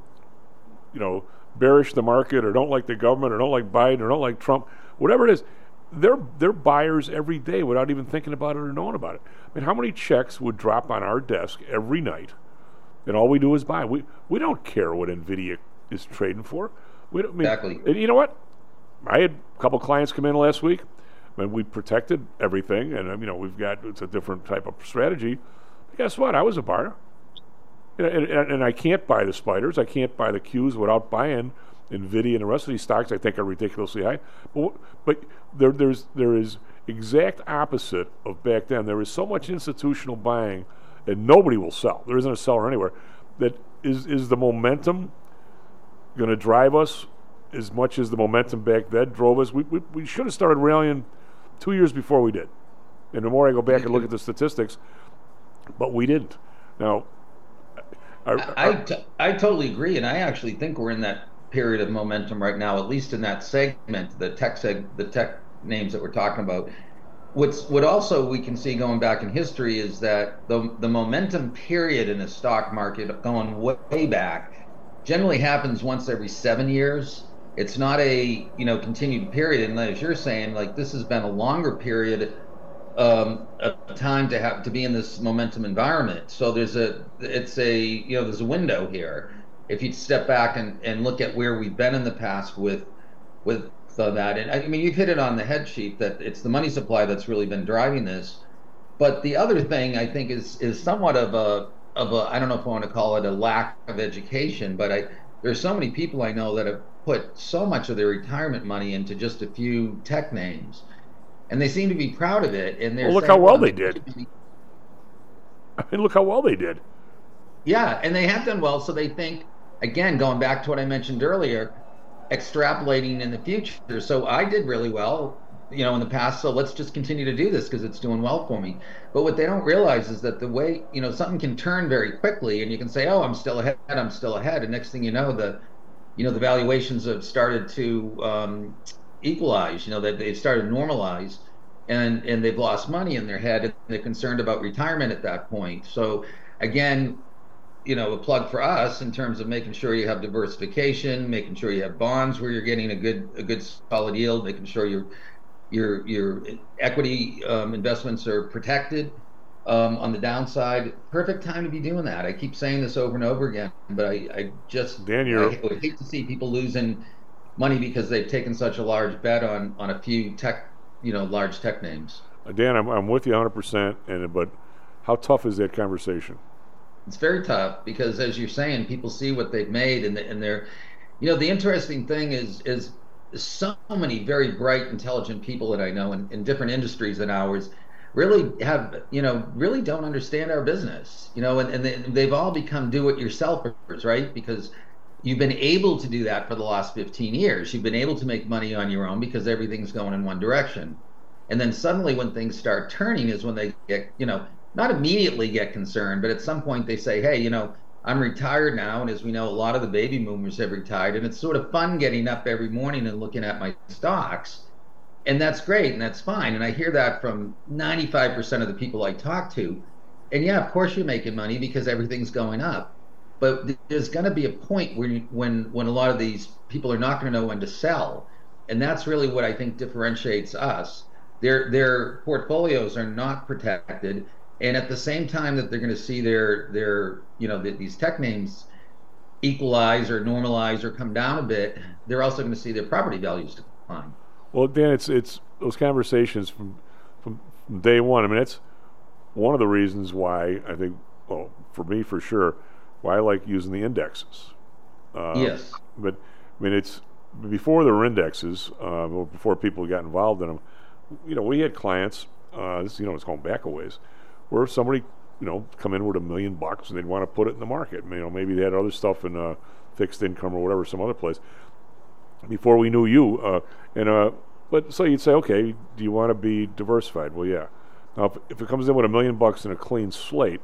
K: you know, bearish the market or don't like the government or don't like Biden or don't like Trump, whatever it is, they're they're buyers every day without even thinking about it or knowing about it. I mean, how many checks would drop on our desk every night? And all we do is buy. We we don't care what NVIDIA is trading for. We don't, I mean, exactly. And you know what? I had a couple clients come in last week, and we protected everything. And you know, we've got it's a different type of strategy. But guess what? I was a buyer, and, and, and I can't buy the spiders. I can't buy the Qs without buying NVIDIA and the rest of these stocks. I think are ridiculously high. But but there there's there is exact opposite of back then. There is so much institutional buying. And nobody will sell. There isn't a seller anywhere. That is is the momentum going to drive us as much as the momentum back then drove us? We, we we should have started rallying two years before we did. And the more I go back and look at the statistics, but we didn't. Now, our, our,
O: I, t- I totally agree, and I actually think we're in that period of momentum right now, at least in that segment, the tech seg- the tech names that we're talking about. What's what also we can see going back in history is that the the momentum period in a stock market going way back generally happens once every seven years. It's not a you know continued period, and as you're saying, like this has been a longer period um, a time to have to be in this momentum environment. So there's a it's a you know there's a window here. If you step back and, and look at where we've been in the past with with uh, that, and I mean you've hit it on the head, Chief, that it's the money supply that's really been driving this. But the other thing I think is is somewhat of a of a I don't know if I want to call it a lack of education, but I there's so many people I know that have put so much of their retirement money into just a few tech names, and they seem to be proud of it. And they're
K: well, look
O: saying,
K: how well
O: well,
K: they did. I mean, look how well they did.
O: Yeah, and they have done well. So they think, again, going back to what I mentioned earlier, extrapolating in the future. So I did really well, you know, in the past. So let's just continue to do this because it's doing well for me. But what they don't realize is that the way, you know, something can turn very quickly, and you can say, oh, I'm still ahead, I'm still ahead. And next thing you know, the you know, the valuations have started to um, equalize, you know, that they've started to normalize, and, and they've lost money in their head, and they're concerned about retirement at that point. So again, you know, a plug for us in terms of making sure you have diversification, making sure you have bonds where you're getting a good, a good solid yield, making sure your, your, your equity um, investments are protected. Um, on the downside, perfect time to be doing that. I keep saying this over and over again, but I, I just
K: Dan,
O: I would hate to see people losing money because they've taken such a large bet on, on a few tech, you know, large tech names.
K: Dan, I'm, I'm with you one hundred percent, and but how tough is that conversation?
O: It's very tough because, as you're saying, people see what they've made, and, and they're, you know, the interesting thing is is so many very bright, intelligent people that I know in, in different industries than ours really have, you know, really don't understand our business, you know, and, and they, they've all become do-it-yourselfers, right? Because you've been able to do that for the last fifteen years. You've been able to make money on your own because everything's going in one direction. And then suddenly when things start turning is when they get, you know, not immediately get concerned, but at some point they say, hey, you know, I'm retired now. And as we know, a lot of the baby boomers have retired, and it's sort of fun getting up every morning and looking at my stocks. And that's great, and that's fine. And I hear that from ninety-five percent of the people I talk to. And yeah, of course you're making money because everything's going up. But there's going to be a point when, when, when a lot of these people are not going to know when to sell. And that's really what I think differentiates us. Their, their portfolios are not protected. And at the same time that they're going to see their, their you know, the, these tech names equalize or normalize or come down a bit, they're also going to see their property values decline.
K: Well, Dan, it's it's those conversations from, from from day one. I mean, it's one of the reasons why I think, well, for me for sure, why I like using the indexes. Uh,
O: yes.
K: But I mean, it's before there were indexes, uh, before people got involved in them. You know, we had clients. Uh, this, you know, it's going back a ways, where somebody, you know, come in with a million bucks and they'd want to put it in the market. You know, maybe they had other stuff in uh, fixed income or whatever, some other place. Before we knew you, uh, and uh, but so you'd say, okay, do you want to be diversified? Well, yeah. Now, if, if it comes in with a million bucks and a clean slate,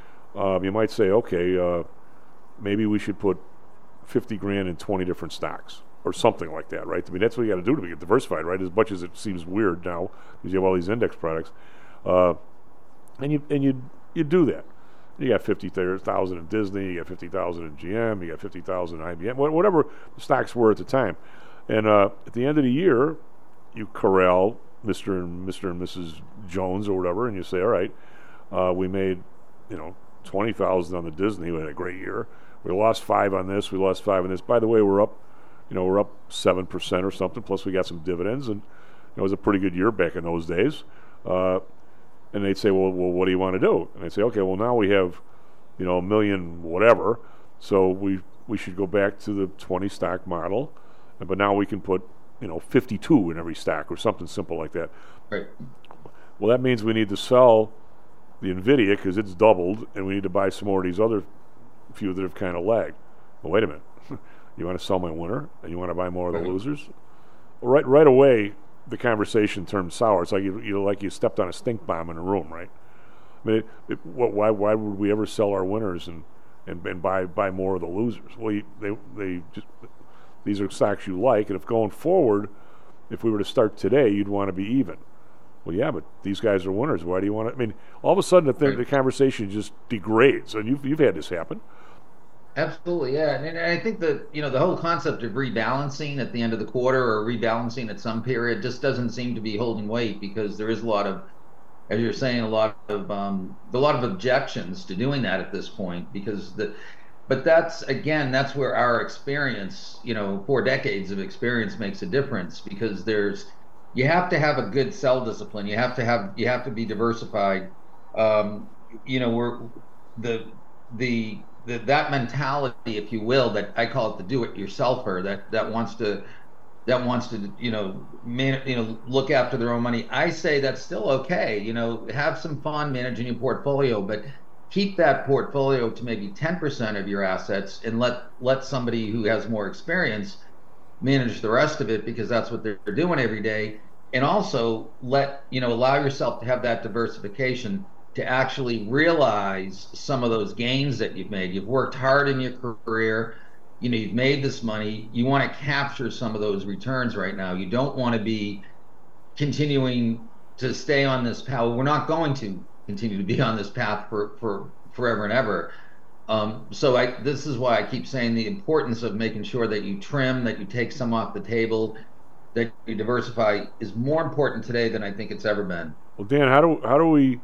K: uh, you might say, okay, uh, maybe we should put fifty grand in twenty different stocks or something like that, right? I mean, that's what you got to do to get diversified, right? As much as it seems weird now because you have all these index products, uh, and you and you you do that. You got fifty thousand in Disney, you got fifty thousand in G M, you got fifty thousand in I B M, whatever the stocks were at the time. And uh, at the end of the year, you corral Mister and Mister and Missus Jones or whatever, and you say, all right, uh, we made, you know, twenty thousand on the Disney. We had a great year. We lost five on this. We lost five on this. By the way, we're up, you know, we're up seven percent or something. Plus, we got some dividends, and it was a pretty good year back in those days. Uh, And they'd say, well, well, what do you want to do? And they'd say, okay, well, now we have, you know, a million whatever, so we we should go back to the twenty stock model, but now we can put, you know, fifty-two in every stock or something simple like that.
O: Right.
K: Well, that means we need to sell the NVIDIA because it's doubled, and we need to buy some more of these other few that have kind of lagged. Well, wait a minute. You want to sell my winner, and you want to buy more of the
O: right.
K: losers? Well, right, right away, the conversation turned sour. It's like you, you like you stepped on a stink bomb in a room, right? I mean, it, it, what, why why would we ever sell our winners and, and, and buy buy more of the losers? Well, you, they they just these are stocks you like, and if going forward, if we were to start today, you'd want to be even. Well, yeah, but these guys are winners. Why do you want to? I mean, all of a sudden, the, the conversation just degrades, and you've you've had this happen.
O: Absolutely, yeah, and, and I think that, you know, the whole concept of rebalancing at the end of the quarter or rebalancing at some period just doesn't seem to be holding weight because there is a lot of as you're saying, a lot of um, a lot of objections to doing that at this point, because the but that's again that's where our experience, you know, four decades of experience makes a difference, because there's you have to have a good sell discipline. You have to have you have to be diversified. Um, you know, we're the the the that mentality, if you will, that I call it the do-it-yourselfer, that that wants to that wants to, you know, man, you know, look after their own money. I say that's still okay. You know, have some fun managing your portfolio, but keep that portfolio to maybe ten percent of your assets, and let let somebody who has more experience manage the rest of it, because that's what they're doing every day. And also let, you know, allow yourself to have that diversification, to actually realize some of those gains that you've made. You've worked hard in your career. You know, you've made this money. You want to capture some of those returns right now. You don't want to be continuing to stay on this path. We're not going to continue to be on this path for, for forever and ever. Um, so I, this is why I keep saying the importance of making sure that you trim, that you take some off the table, that you diversify is more important today than I think it's ever been.
K: Well, Dan, how do how do we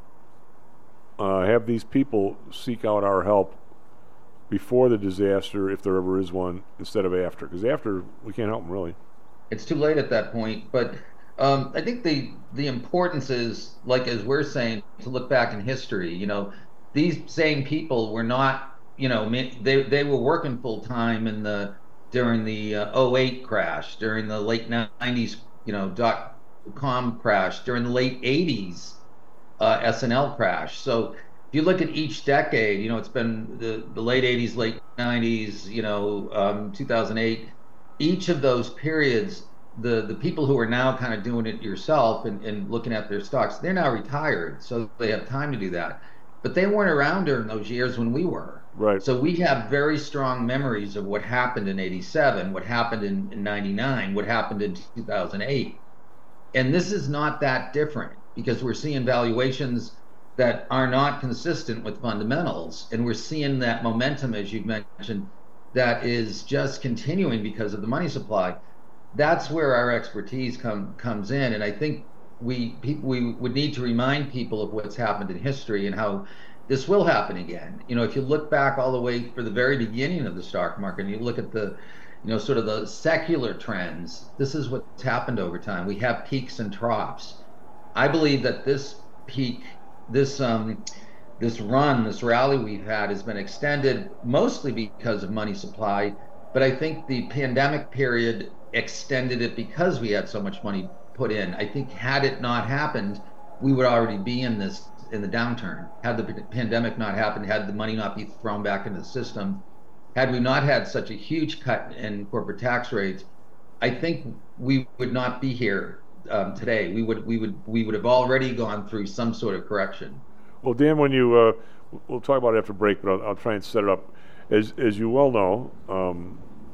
K: uh, have these people seek out our help before the disaster, if there ever is one, instead of after? Because after, we can't help them, really.
O: It's too late at that point. But um, I think the the importance is, like as we're saying, to look back in history. You know, these same people were not, you know, they they were working full time in the during the uh, oh eight crash, during the late nineties, you know, dot com crash, during the late eighties uh, S N L crash. So if you look at each decade, you know, it's been the, the late eighties, late nineties, you know, um, two thousand eight. Each of those periods, the, the people who are now kind of doing it yourself and, and looking at their stocks, they're now retired, so they have time to do that. But they weren't around during those years when we were.
K: Right.
O: So we have very strong memories of what happened in eighty-seven, what happened in, in ninety-nine, what happened in two thousand eight. And this is not that different, because we're seeing valuations that are not consistent with fundamentals. And we're seeing that momentum, as you've mentioned, that is just continuing because of the money supply. That's where our expertise come, comes in. And I think we, we would need to remind people of what's happened in history and how this will happen again. You know, if you look back all the way for the very beginning of the stock market, and you look at the, you know, sort of the secular trends, this is what's happened over time. We have peaks and troughs. I believe that this peak, this um, this run, this rally we've had has been extended mostly because of money supply, but I think the pandemic period extended it because we had so much money put in. I think had it not happened, we would already be in this in the downturn. Had the pandemic not happened, had the money not be thrown back into the system, had we not had such a huge cut in corporate tax rates, I think we would not be here um, today. We would we would we would have already gone through some sort of correction.
K: Well, Dan, when you uh, we'll talk about it after break, but I'll, I'll try and set it up. As as you well know, um,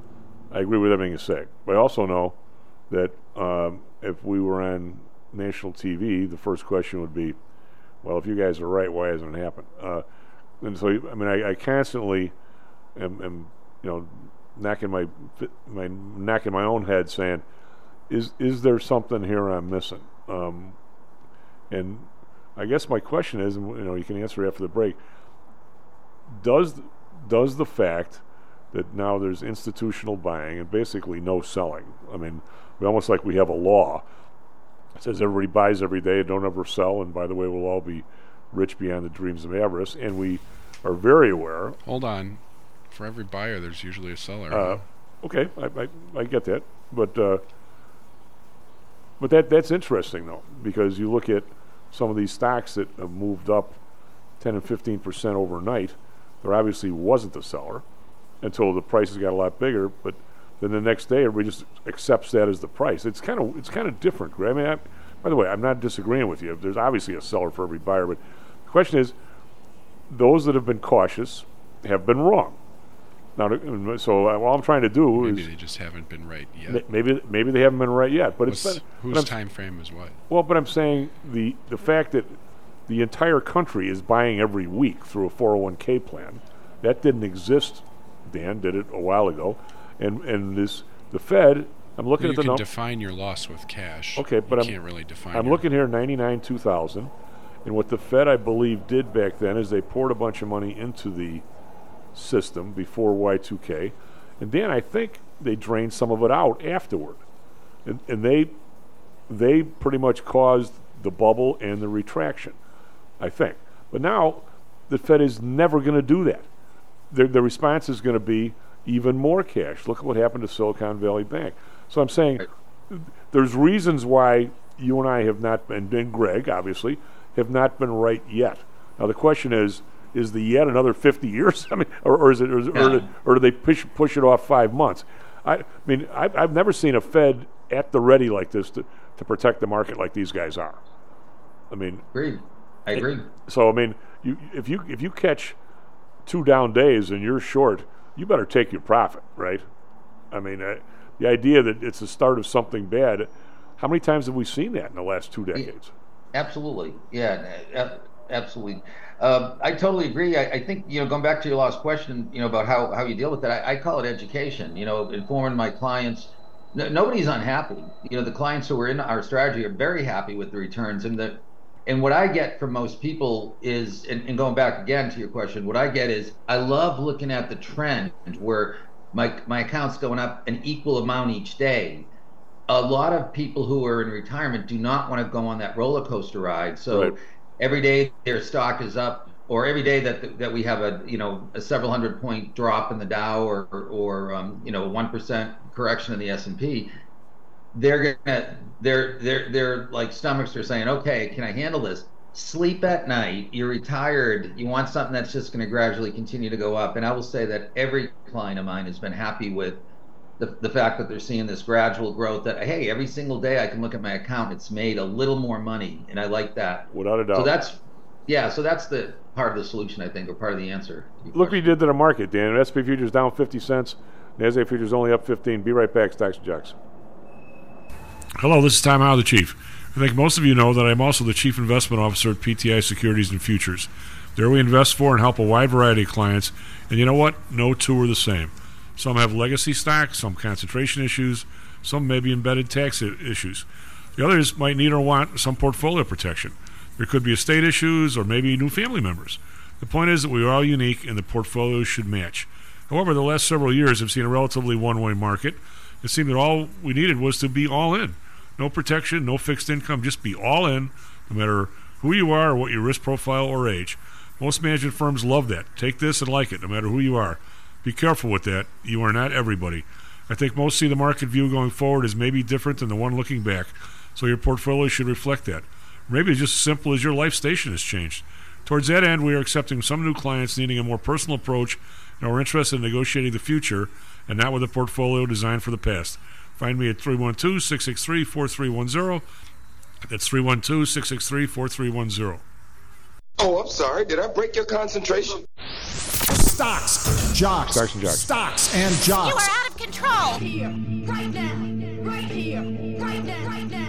K: I agree with everything you say, but I also know that um, if we were on national T V, the first question would be, well, if you guys are right, why hasn't it happened? Uh, and so, I mean, I, I constantly am, am, you know, knocking my my knocking my own head, saying, is is there something here I'm missing? Um, and I guess my question is, and you know, you can answer after the break. Does does the fact that now there's institutional buying and basically no selling? I mean, we almost like we have a law. It says everybody buys every day, don't ever sell, and by the way, we'll all be rich beyond the dreams of avarice. And we are very aware.
N: Hold on. For every buyer, there's usually a seller.
K: Uh, okay, I, I, I get that. But uh, but that that's interesting, though, because you look at some of these stocks that have moved up ten and fifteen percent overnight. There obviously wasn't a seller until the prices got a lot bigger, but then the next day everybody just accepts that as the price. It's kind of it's kind of different. I mean, I, by the way, I'm not disagreeing with you. There's obviously a seller for every buyer, but the question is, those that have been cautious have been wrong. Now, so all I'm trying to do
N: maybe
K: is
N: they just haven't been right yet.
K: Maybe maybe they haven't been right yet. But
N: What's,
K: it's been,
N: whose
K: but
N: time frame is what?
K: Well, but I'm saying the the fact that the entire country is buying every week through a four oh one k plan, that didn't exist. Dan did it a while ago, and and this the Fed I'm looking
N: you
K: at the
N: can
K: num-
N: define your loss with cash.
K: Okay, but
N: you
K: I'm,
N: can't really define.
K: I'm
N: your...
K: looking here, ninety-nine two thousand, and what the Fed, I believe, did back then is they poured a bunch of money into the system before Y two K, and then I think they drained some of it out afterward, and, and they they pretty much caused the bubble and the retraction, I think. But now the Fed is never going to do that. The, the response is going to be even more cash. Look at what happened to Silicon Valley Bank. So I'm saying there's reasons why you and I have not been, and Greg obviously, have not been right yet. Now the question is, is the yet another fifty years? I mean, or, or is it, or, is, or, do, or do they push push it off five months? I, I mean, I've, I've never seen a Fed at the ready like this to, to protect the market like these guys are. I mean,
O: agreed. I agree.
K: So I mean, you if you if you catch two down days and you're short, you better take your profit, right? I mean, uh, the idea that it's the start of something bad. How many times have we seen that in the last two decades?
O: Absolutely, yeah, uh, absolutely. Um, I totally agree. I, I think, you know, going back to your last question, you know, about how, how you deal with it, I, I call it education. You know, informing my clients. No, nobody's unhappy. You know, the clients who are in our strategy are very happy with the returns, and the and what I get from most people is, and, and going back again to your question, what I get is I love looking at the trend where my my account's going up an equal amount each day. A lot of people who are in retirement do not want to go on that roller coaster ride. So right. every day their stock is up, or every day that that we have a you know a several hundred point drop in the Dow, or or, or um, you know one percent correction in the S and P, they're gonna they're they're they're like stomachs are saying, okay, can I handle this? Sleep at night. You're retired. You want something that's just going to gradually continue to go up. And I will say that every client of mine has been happy with The, the fact that they're seeing this gradual growth, that, hey, every single day I can look at my account, it's made a little more money, and I like that.
K: Without a doubt.
O: So that's, yeah, so that's the part of the solution, I think, or part of the answer.
K: Look what you did to the market, Dan. S and P futures down fifty cents. NASDAQ futures only up fifteen. Be right back, Stocks and Jocks.
P: Hello, this is Tom Howe, the Chief. I think most of you know that I'm also the Chief Investment Officer at P T I Securities and Futures. There we invest for and help a wide variety of clients, and you know what? No two are the same. Some have legacy stocks, some concentration issues, some may be embedded tax I- issues. The others might need or want some portfolio protection. There could be estate issues or maybe new family members. The point is that we are all unique and the portfolios should match. However, the last several years have seen a relatively one-way market. It seemed that all we needed was to be all in. No protection, no fixed income, just be all in, no matter who you are or what your risk profile or age. Most management firms love that. Take this and like it, no matter who you are. Be careful with that. You are not everybody. I think most see the market view going forward as maybe different than the one looking back, so your portfolio should reflect that. Maybe it's just as simple as your life station has changed. Towards that end, we are accepting some new clients needing a more personal approach and are interested in negotiating the future and not with a portfolio designed for the past. Find me at three one two, six six three, four three one zero. That's three one two, six six three, four three one zero.
Q: Oh, I'm sorry. Did I break your concentration?
R: Stocks, jocks,
K: Stocks and jocks.
R: Stocks and jocks.
B: You are out of control. Here, right now, right here, right now, right now.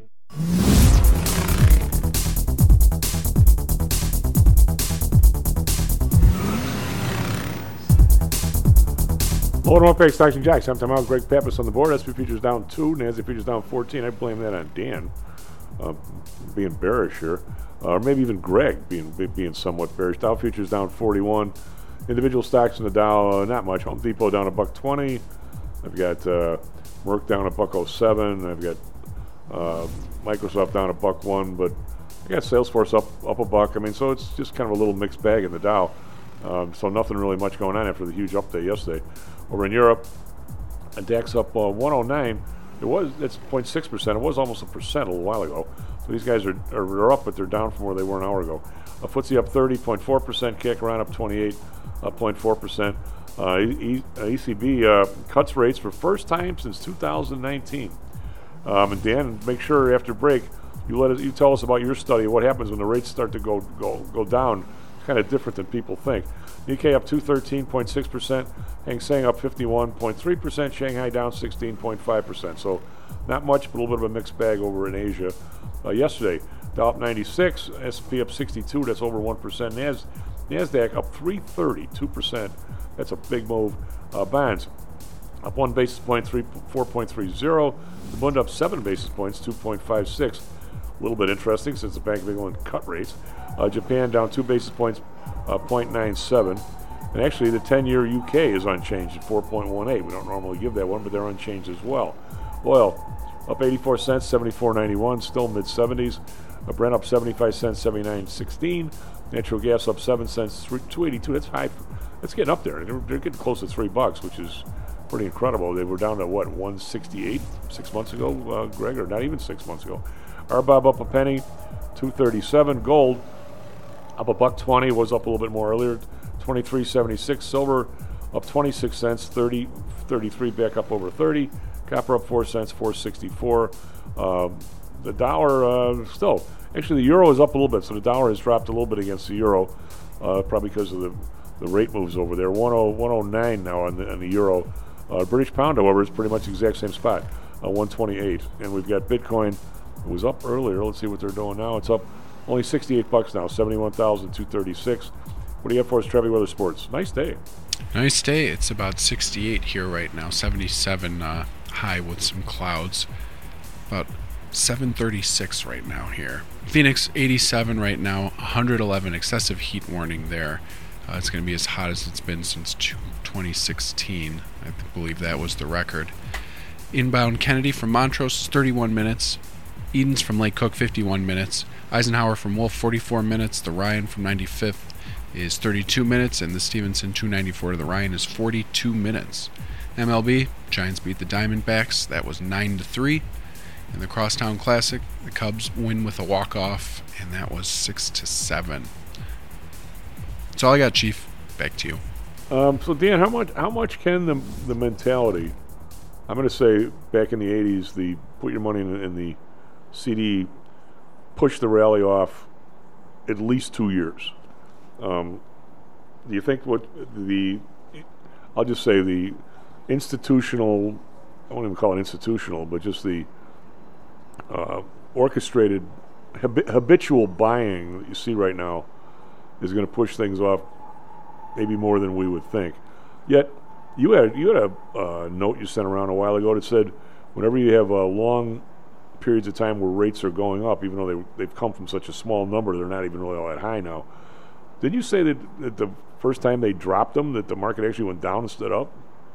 K: Hello and welcome back, Stocks and Jocks. I'm Tom Out. Greg Pappas on the board. S and P futures down two. NASDAQ futures down fourteen. I blame that on Dan uh, being bearish here. Uh, or maybe even Greg being being somewhat bearish. Dow futures down forty-one. Individual stocks in the Dow, uh, not much. Home Depot down a buck twenty. I've got uh, Merck down a buck oh seven. I've got uh, Microsoft down a buck one. But I got Salesforce up up a buck. I mean, so it's just kind of a little mixed bag in the Dow. Um, so nothing really much going on after the huge update yesterday. Over in Europe, a DAX up uh, one oh nine. It was it's zero point six percent. It was almost a percent a little while ago. So these guys are, are, are up, but they're down from where they were an hour ago. A F T S E up thirty point four percent. Kick around up twenty-eight point four percent. Uh, e- e- ECB uh, cuts rates for first time since two thousand nineteen. Um, and Dan, make sure after break you let us you tell us about your study. What happens when the rates start to go go go down? It's kind of different than people think. Nikkei up two hundred thirteen point six percent. Hang Seng up fifty-one point three percent. Shanghai down sixteen point five percent. So not much, but a little bit of a mixed bag over in Asia. Uh, yesterday, Dow up ninety-six, S and P up sixty-two. That's over one percent. Nas, NASDAQ up three hundred thirty, two percent. That's a big move. Uh, bonds up one basis point, three, four point three zero. The Bund up seven basis points, two point five six. A little bit interesting since the Bank of England cut rates. Uh, Japan down two basis points, uh, zero point nine seven. And actually, the ten-year U K is unchanged at four point one eight. We don't normally give that one, but they're unchanged as well. Oil up eighty-four cents, seventy-four ninety-one, still mid seventies. Uh, Brent up seventy-five cents, seventy-nine sixteen. Natural gas up seven cents, two eighty-two. That's high. That's getting up there. They're, they're getting close to three bucks, which is pretty incredible. They were down to what, one sixty-eight six months ago, uh, Greg, or not even six months ago. R B O B up a penny, two thirty-seven. Gold up a buck twenty. Was up a little bit more earlier, twenty-three seventy-six. Silver up twenty-six cents, thirty thirty-three, back up over thirty. Copper up four cents, four sixty-four. Um, the dollar uh, still, actually the euro is up a little bit, so the dollar has dropped a little bit against the euro, uh, probably because of the, the rate moves over there. one oh nine now on the, on the euro. Uh, British pound, however, is pretty much the exact same spot, uh, one twenty-eight. And we've got Bitcoin. It was up earlier. Let's see what they're doing now. It's up only sixty-eight bucks now, seventy-one thousand two hundred thirty-six. What do you have for us, Trevi Weather Sports? Nice day.
N: Nice day. It's about sixty-eight here right now, seventy-seven uh, high with some clouds. About seven thirty-six right now here. Phoenix, eighty-seven right now, one hundred eleven, excessive heat warning there. Uh, it's going to be as hot as it's been since twenty sixteen. I believe that was the record. Inbound Kennedy from Montrose, thirty-one minutes. Edens from Lake Cook, fifty-one minutes. Eisenhower from Wolf, forty-four minutes. The Ryan from ninety-fifth is thirty-two minutes. And the Stevenson two ninety-four to the Ryan is forty-two minutes. M L B, Giants beat the Diamondbacks. That was nine to three. In the Crosstown Classic, the Cubs win with a walk-off, and that was six to seven. That's all I got, Chief. Back to you.
K: Um, so Dan, how much how much can the the mentality? I'm going to say back in the eighties, the put your money in, in the C D, push the rally off at least two years. Um, do you think what the I'll just say the institutional, I won't even call it institutional, but just the uh, orchestrated hab- habitual buying that you see right now is going to push things off maybe more than we would think. Yet you had you had a uh, note you sent around a while ago that said whenever you have uh, long periods of time where rates are going up, even though they, they've come from such a small number, they're not even really all that high now. Did you say that, that the first time they dropped them, that the market actually went down instead of up?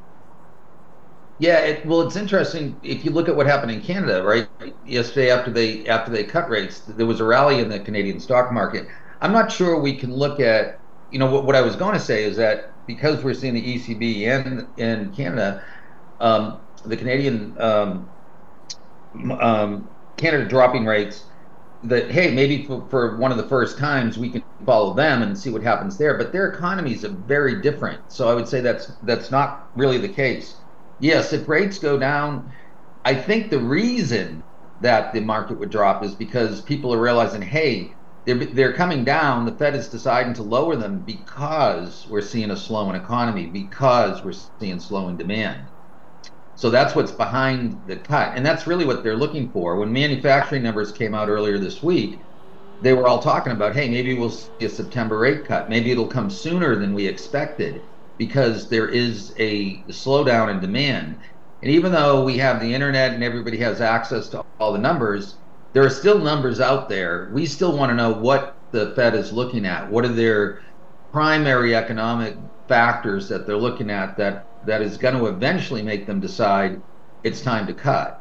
O: Yeah, it, well, it's interesting if you look at what happened in Canada, right? Yesterday, after they after they cut rates, there was a rally in the Canadian stock market. I'm not sure we can look at, you know, what, what I was going to say is that because we're seeing the E C B and in Canada, um, the Canadian um, um, Canada dropping rates, that hey, maybe for, for one of the first times we can follow them and see what happens there. But their economies are very different, so I would say that's that's not really the case. Yes, if rates go down, I think the reason that the market would drop is because people are realizing, hey, they're, they're coming down. The Fed is deciding to lower them because we're seeing a slowing economy, because we're seeing slowing demand. So that's what's behind the cut. And that's really what they're looking for. When manufacturing numbers came out earlier this week, they were all talking about, hey, maybe we'll see a September rate cut. Maybe it'll come sooner than we expected, because there is a slowdown in demand. And even though we have the internet and everybody has access to all the numbers, there are still numbers out there. We still want to know what the Fed is looking at. What are their primary economic factors that they're looking at that, that is going to eventually make them decide it's time to cut?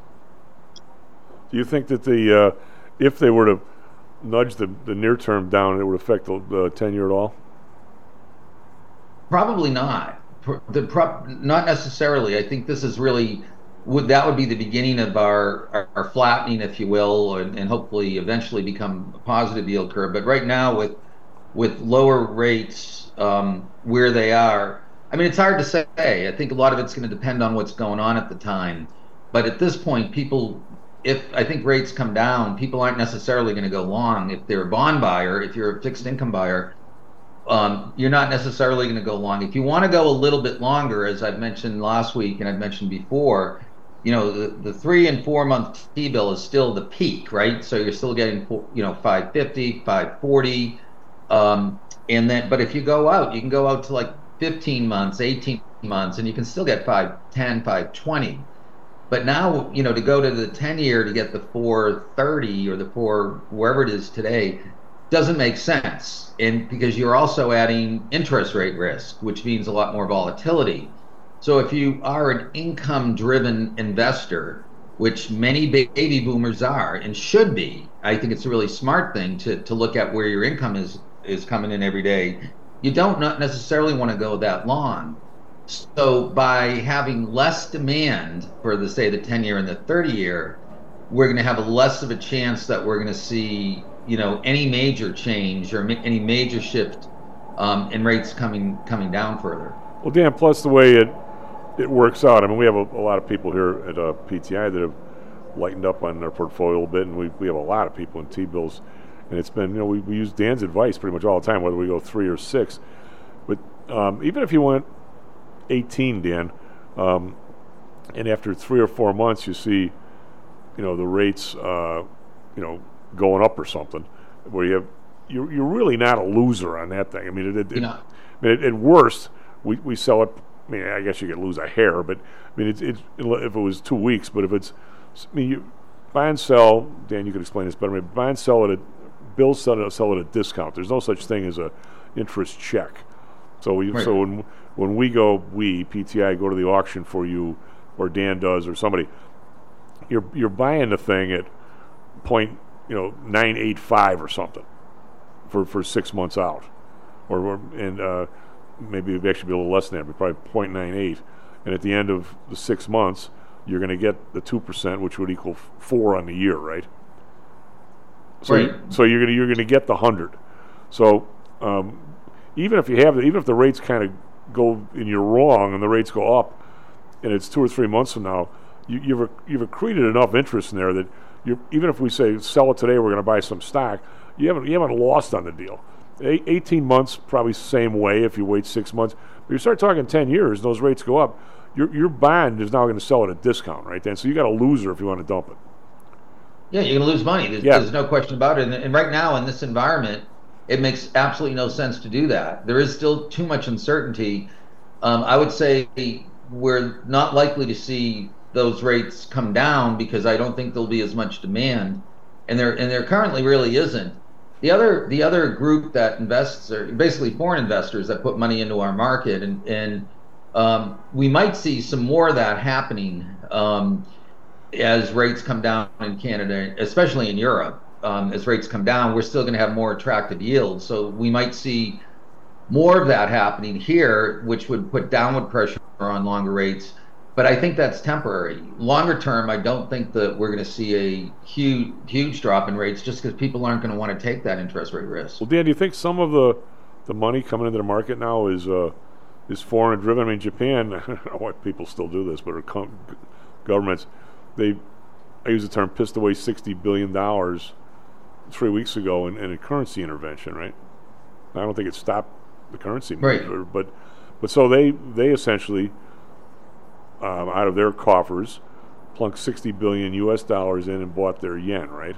K: Do you think that the uh, if they were to nudge the, the near term down, it would affect the, the ten-year at all?
O: Probably not. The pro- not necessarily. I think this is really would that would be the beginning of our, our, our flattening, if you will, and, and hopefully eventually become a positive yield curve. But right now, with with lower rates um, where they are, I mean, it's hard to say. I think a lot of it's going to depend on what's going on at the time. But at this point, people, if I think rates come down, people aren't necessarily going to go long. If they're a bond buyer, if you're a fixed income buyer, Um, you're not necessarily going to go long. If you want to go a little bit longer, as I've mentioned last week and I've mentioned before, you know, the, the three and four month T-bill is still the peak, right? So you're still getting, you know, five fifty, five forty. Um, and then, but if you go out, you can go out to like fifteen months, eighteen months, and you can still get five ten, five twenty. But now, you know, to go to the ten year to get the four thirty or the four wherever it is today doesn't make sense. And because you're also adding interest rate risk, which means a lot more volatility. So if you are an income driven investor, which many baby boomers are and should be, I think it's a really smart thing to, to look at where your income is, is coming in every day. You don't not necessarily want to go that long. So by having less demand for the, say, the ten year and the thirty year, we're going to have a less of a chance that we're going to see, you know, any major change or ma- any major shift um, in rates coming coming down further.
K: Well, Dan, plus the way it it works out, I mean, we have a, a lot of people here at uh, P T I that have lightened up on their portfolio a little bit, and we we have a lot of people in T-bills, and it's been, you know, we, we use Dan's advice pretty much all the time, whether we go three or six. But um, even if you went eighteen, Dan, um, and after three or four months you see, you know, the rates, uh, you know, going up or something, where you have, you're, you're really not a loser on that thing. I mean, it, it, it, I mean, at, at worst, we, we sell it. I mean, I guess you could lose a hair, but I mean, it's, it's if it was two weeks. But if it's, I mean, you buy and sell. Dan, you could explain this better. I mean, buy and sell at a, bills sell it, sell at a discount. There's no such thing as a interest check. So we,
O: Right.
K: so when when we go, we P T I go to the auction for you, or Dan does, or somebody, you're you're buying the thing at point, you know, nine eight five or something for, for six months out, or, or and uh, maybe it'd actually be a little less than that, but probably point nine eight. And at the end of the six months, you're going to get the two percent, which would equal four on the year, right? So
O: Right.
K: you, so you're gonna you're gonna get the hundred. So um, even if you have even if the rates kind of go and you're wrong and the rates go up, and it's two or three months from now, you, you've you've accreted enough interest in there that you even if we say sell it today, we're going to buy some stock, you haven't you haven't lost on the deal. A- eighteen months probably same way if you wait six months. But you start talking ten years, those rates go up. Your your bond is now going to sell at a discount, right? Then so you got a loser if you want to dump it.
O: Yeah, you're going to lose money. There's,
K: Yeah.
O: there's no question about it. And, and right now in this environment, it makes absolutely no sense to do that. There is still too much uncertainty. Um, I would say we're not likely to see those rates come down because I don't think there'll be as much demand, and there and there currently really isn't. The other the other group that invests are basically foreign investors that put money into our market, and and um, we might see some more of that happening um, as rates come down in Canada, especially in Europe. Um, as rates come down, we're still going to have more attractive yields, so we might see more of that happening here, which would put downward pressure on longer rates. But I think that's temporary. Longer term, I don't think that we're going to see a huge, huge drop in rates just because people aren't going to want to take that interest rate risk.
K: Well, Dan, do you think some of the the money coming into the market now is uh, is foreign driven? I mean, Japan, I don't know why people still do this, but our com- governments, they, I use the term, pissed away sixty billion dollars three weeks ago in, in a currency intervention, right? I don't think it stopped the currency move,
O: Right.
K: or, but but so they they essentially um, out of their coffers plunked sixty billion U S dollars in and bought their yen, right?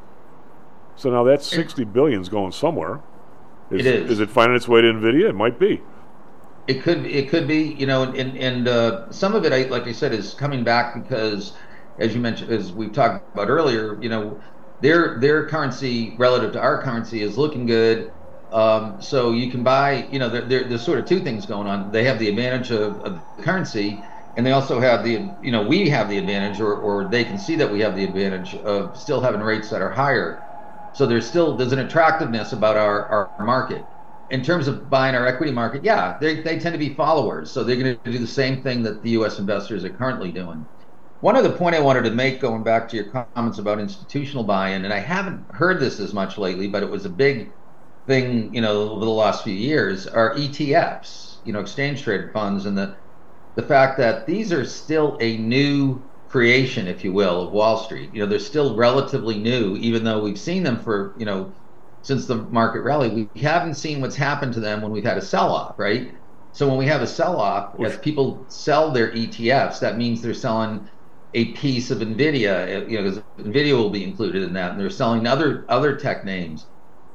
K: So now that sixty billion is going somewhere. Is,
O: It is.
K: Is it finding its way to NVIDIA? It might be.
O: It could it could be, you know, and and uh, some of it, I, like I said, is coming back because, as you mentioned, as we've talked about earlier, you know, their their currency relative to our currency is looking good. Um, so you can buy, you know, there, there, there's sort of two things going on. They have the advantage of, of the currency, and they also have the, you know, we have the advantage, or, or they can see that we have the advantage of still having rates that are higher. So there's still, there's an attractiveness about our, our market. In terms of buying our equity market, yeah, they, they tend to be followers. So they're going to do the same thing that the U S investors are currently doing. One other point I wanted to make, going back to your comments about institutional buy-in, and I haven't heard this as much lately, but it was a big thing, you know, over the last few years, are E T Fs, you know, exchange traded funds, and the the fact that these are still a new creation, if you will, of Wall Street. You know, they're still relatively new, even though we've seen them for, you know, since the market rally. We haven't seen what's happened to them when we've had a sell-off, right? So when we have a sell-off, as people sell their E T Fs, that means they're selling a piece of NVIDIA, you know, because NVIDIA will be included in that, and they're selling other other tech names.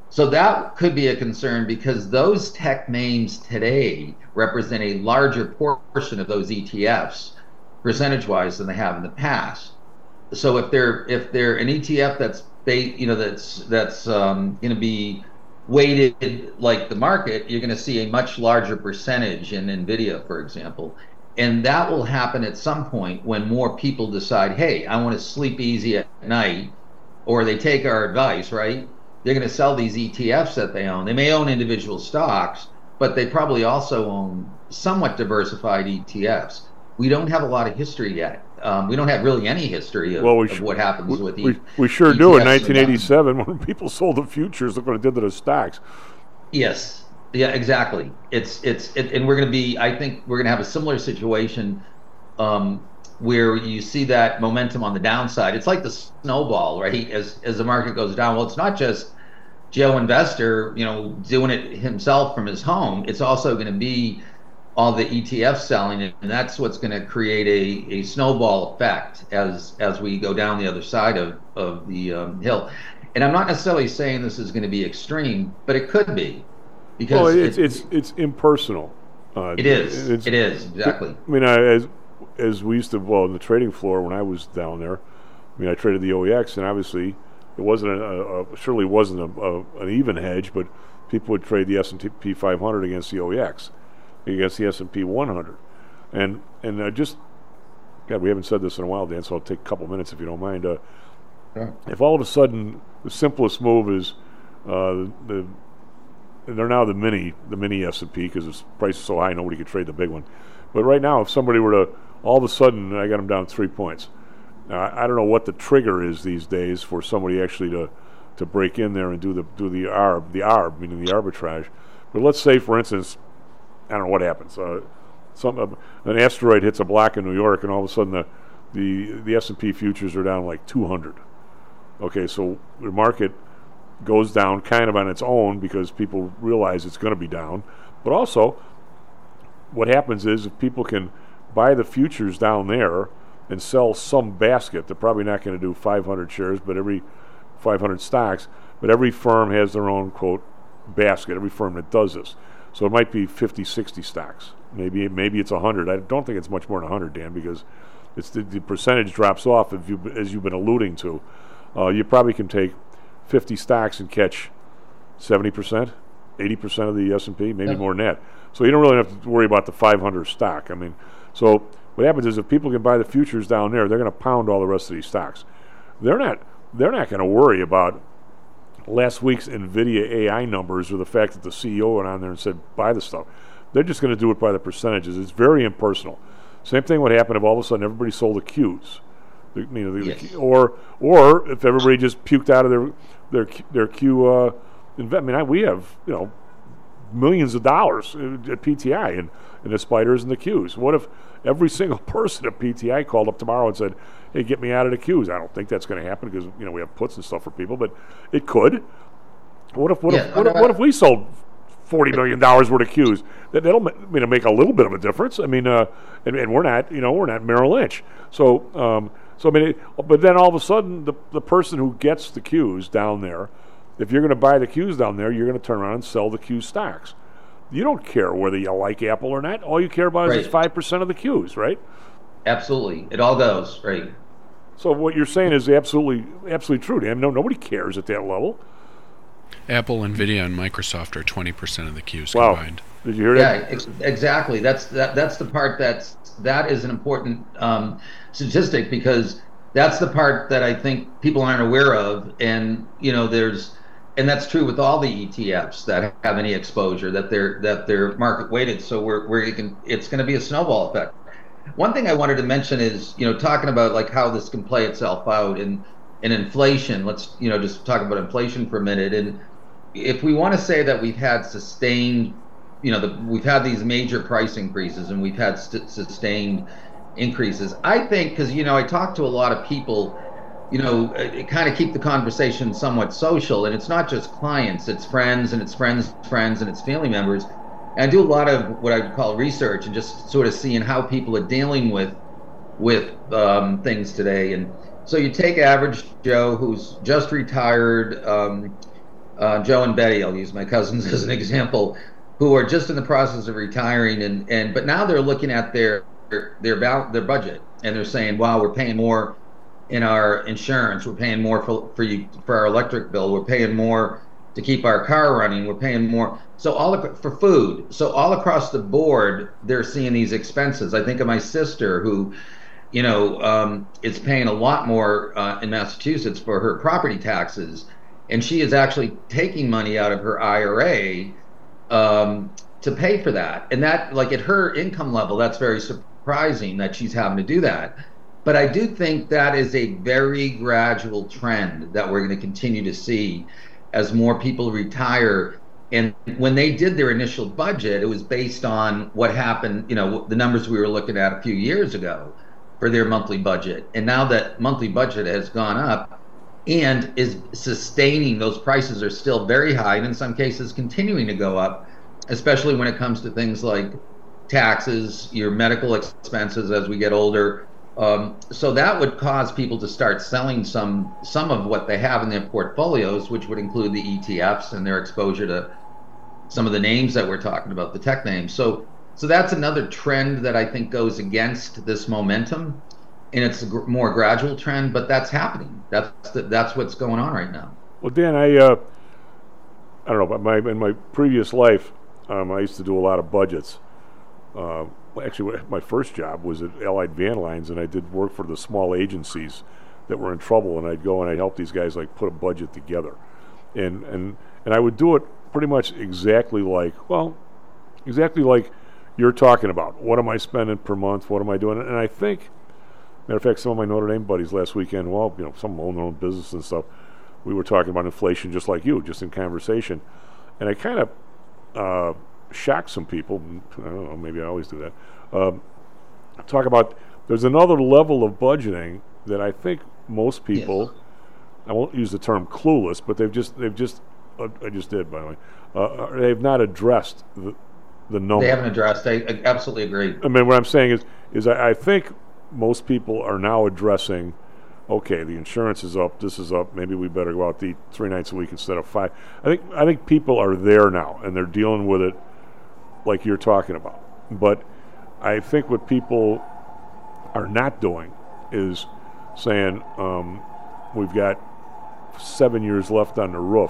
O: So that could be a concern because those tech names today represent a larger portion of those E T Fs percentage-wise than they have in the past. So if they're if they're an E T F that's ba- you know that's that's um, going to be weighted like the market, you're going to see a much larger percentage in NVIDIA, for example. And that will happen at some point when more people decide, hey, I want to sleep easy at night, or they take our advice, right? They're going to sell these E T Fs that they own. They may own individual stocks, but they probably also own somewhat diversified E T Fs. We don't have a lot of history yet. Um, we don't have really any history of,
K: well, we
O: of
K: sh-
O: what happens
K: we,
O: with
K: we,
O: e-
K: we sure
O: E T Fs.
K: do in nineteen eighty-seven when people sold the futures. Look what it did to the stocks.
O: Yes. Yeah, exactly. It's it's it, and we're going to be. I think we're going to have a similar situation um, where you see that momentum on the downside. It's like the snowball, right? As as the market goes down. Well, it's not just Joe Investor, you know, doing it himself from his home. It's also going to be all the E T Fs selling it, and that's what's going to create a, a snowball effect as as we go down the other side of of the um, hill. And I'm not necessarily saying this is going to be extreme, but it could be. Because
K: well, it's,
O: it,
K: it's it's impersonal. Uh,
O: it is.
K: It's,
O: it is exactly.
K: I mean, I, as as we used to, well, in the trading floor when I was down there, I mean, I traded the O E X, and obviously it wasn't a, a surely wasn't a, a, an even hedge, but people would trade the S and P five hundred against the O E X, against the S and P one hundred, and and I just, God, we haven't said this in a while, Dan. So I'll take a couple minutes if you don't mind. Uh,
O: sure.
K: If all of a sudden the simplest move is uh, the they're now the mini, the mini S and P because the price is so high, nobody could trade the big one. But right now, if somebody were to, all of a sudden, I got them down three points. Now, I, I don't know what the trigger is these days for somebody actually to, to break in there and do the do the arb, the arb, meaning the arbitrage. But let's say, for instance, I don't know what happens. Uh, some uh, an asteroid hits a block in New York, and all of a sudden the the the S and P futures are down like two hundred. Okay, so the market goes down kind of on its own because people realize it's going to be down. But also, what happens is if people can buy the futures down there and sell some basket, they're probably not going to do five hundred shares, but every five hundred stocks, but every firm has their own, quote, basket, every firm that does this. So it might be fifty, sixty stocks. Maybe maybe it's one hundred. I don't think it's much more than one hundred, Dan, because it's the, the percentage drops off, if you, as you've been alluding to. Uh, you probably can take fifty stocks and catch seventy percent, eighty percent of the S and P, maybe
O: Yeah.
K: more than that. So you don't really have to worry about the five hundred stock. I mean, so what happens is if people can buy the futures down there, they're going to pound all the rest of these stocks. They're not they're not going to worry about last week's NVIDIA A I numbers or the fact that the C E O went on there and said, buy the stuff. They're just going to do it by the percentages. It's very impersonal. Same thing would happen if all of a sudden everybody sold the Qs. The, you know, the,
O: Yes.
K: the, or or if everybody just puked out of their their their Q. Uh, inve- I mean, I, we have you know millions of dollars at P T I and in the spiders and the Qs. What if every single person at P T I called up tomorrow and said, "Hey, get me out of the Qs"? I don't think that's going to happen because you know we have puts and stuff for people, but it could. What if what
O: Yeah,
K: if what,
O: no,
K: if
O: no,
K: what if we sold forty million dollars worth of Qs? That that'll ma- you know, make a little bit of a difference. I mean, uh, and, and we're not you know we're not Merrill Lynch, so. Um, So I mean, it, but then all of a sudden, the the person who gets the Qs down there, if you're going to buy the Qs down there, you're going to turn around and sell the Q stocks. You don't care whether you like Apple or not. All you care about
O: Right.
K: is five percent of the Qs, right?
O: Absolutely, it all goes right.
K: So what you're saying is absolutely absolutely true, Dan. No, nobody cares at that level.
N: Apple, Nvidia, and Microsoft are twenty percent of the Qs
K: Wow.
N: combined.
K: Did you hear
O: Yeah,
K: that?
O: ex- exactly. That's that. That's the part that's that is an important um, statistic because that's the part that I think people aren't aware of, and you know, there's, and that's true with all the E T Fs that have any exposure that they're that they're market weighted. So we're where you can, it's going to be a snowball effect. One thing I wanted to mention is, you know, talking about like how this can play itself out in in inflation. Let's you know just talk about inflation for a minute. And if we want to say that we've had sustained you know, the, we've had these major price increases and we've had st- sustained increases. I think, because, you know, I talk to a lot of people, you know, kind of keep the conversation somewhat social, and it's not just clients, it's friends and it's friends' friends and it's family members. And I do a lot of what I would call research and just sort of seeing how people are dealing with with um, things today. And so you take average Joe who's just retired, um, uh, Joe and Betty, I'll use my cousins as an example, who are just in the process of retiring, and, and but now they're looking at their their their, val- their budget, and they're saying, wow, we're paying more in our insurance, we're paying more for for you for our electric bill, we're paying more to keep our car running, we're paying more so all ac- for food. So all across the board, they're seeing these expenses. I think of my sister who, you know, um, is paying a lot more uh, in Massachusetts for her property taxes, and she is actually taking money out of her I R A um, to pay for that. And that, like at her income level, that's very surprising that she's having to do that. But I do think that is a very gradual trend that we're going to continue to see as more people retire. And when they did their initial budget, it was based on what happened, you know, the numbers we were looking at a few years ago for their monthly budget. And now that monthly budget has gone up and is sustaining, those prices are still very high, and in some cases continuing to go up, especially when it comes to things like taxes, your medical expenses as we get older. Um, so that would cause people to start selling some some of what they have in their portfolios, which would include the E T Fs and their exposure to some of the names that we're talking about, the tech names. So so that's another trend that I think goes against this momentum, and it's a gr- more gradual trend, but that's happening. That's the, that's what's going on right now.
K: Well, Dan, I uh, I don't know, but my in my previous life, um, I used to do a lot of budgets. Uh, Actually, my first job was at Allied Van Lines, and I did work for the small agencies that were in trouble, and I'd go and I'd help these guys like put a budget together, and and and I would do it pretty much exactly like well, exactly like you're talking about. What am I spending per month? What am I doing? And I think, matter of fact, some of my Notre Dame buddies last weekend, well, you know, some own their own business and stuff. We were talking about inflation just like you, just in conversation, and I kind of. Uh, shock some people. I don't know, maybe I always do that. Um, talk about there's another level of budgeting that I think most people, yes. I won't use the term clueless, but they've just they've just uh, I just did by the way. Uh, they've not addressed the the number.
O: They haven't addressed. I, I absolutely agree.
K: I mean, what I'm saying is is I, I think most people are now addressing. Okay, the insurance is up. This is up. Maybe we better go out to eat three nights a week instead of five. I think I think people are there now, and they're dealing with it like you're talking about. But I think what people are not doing is saying, um, we've got seven years left on the roof,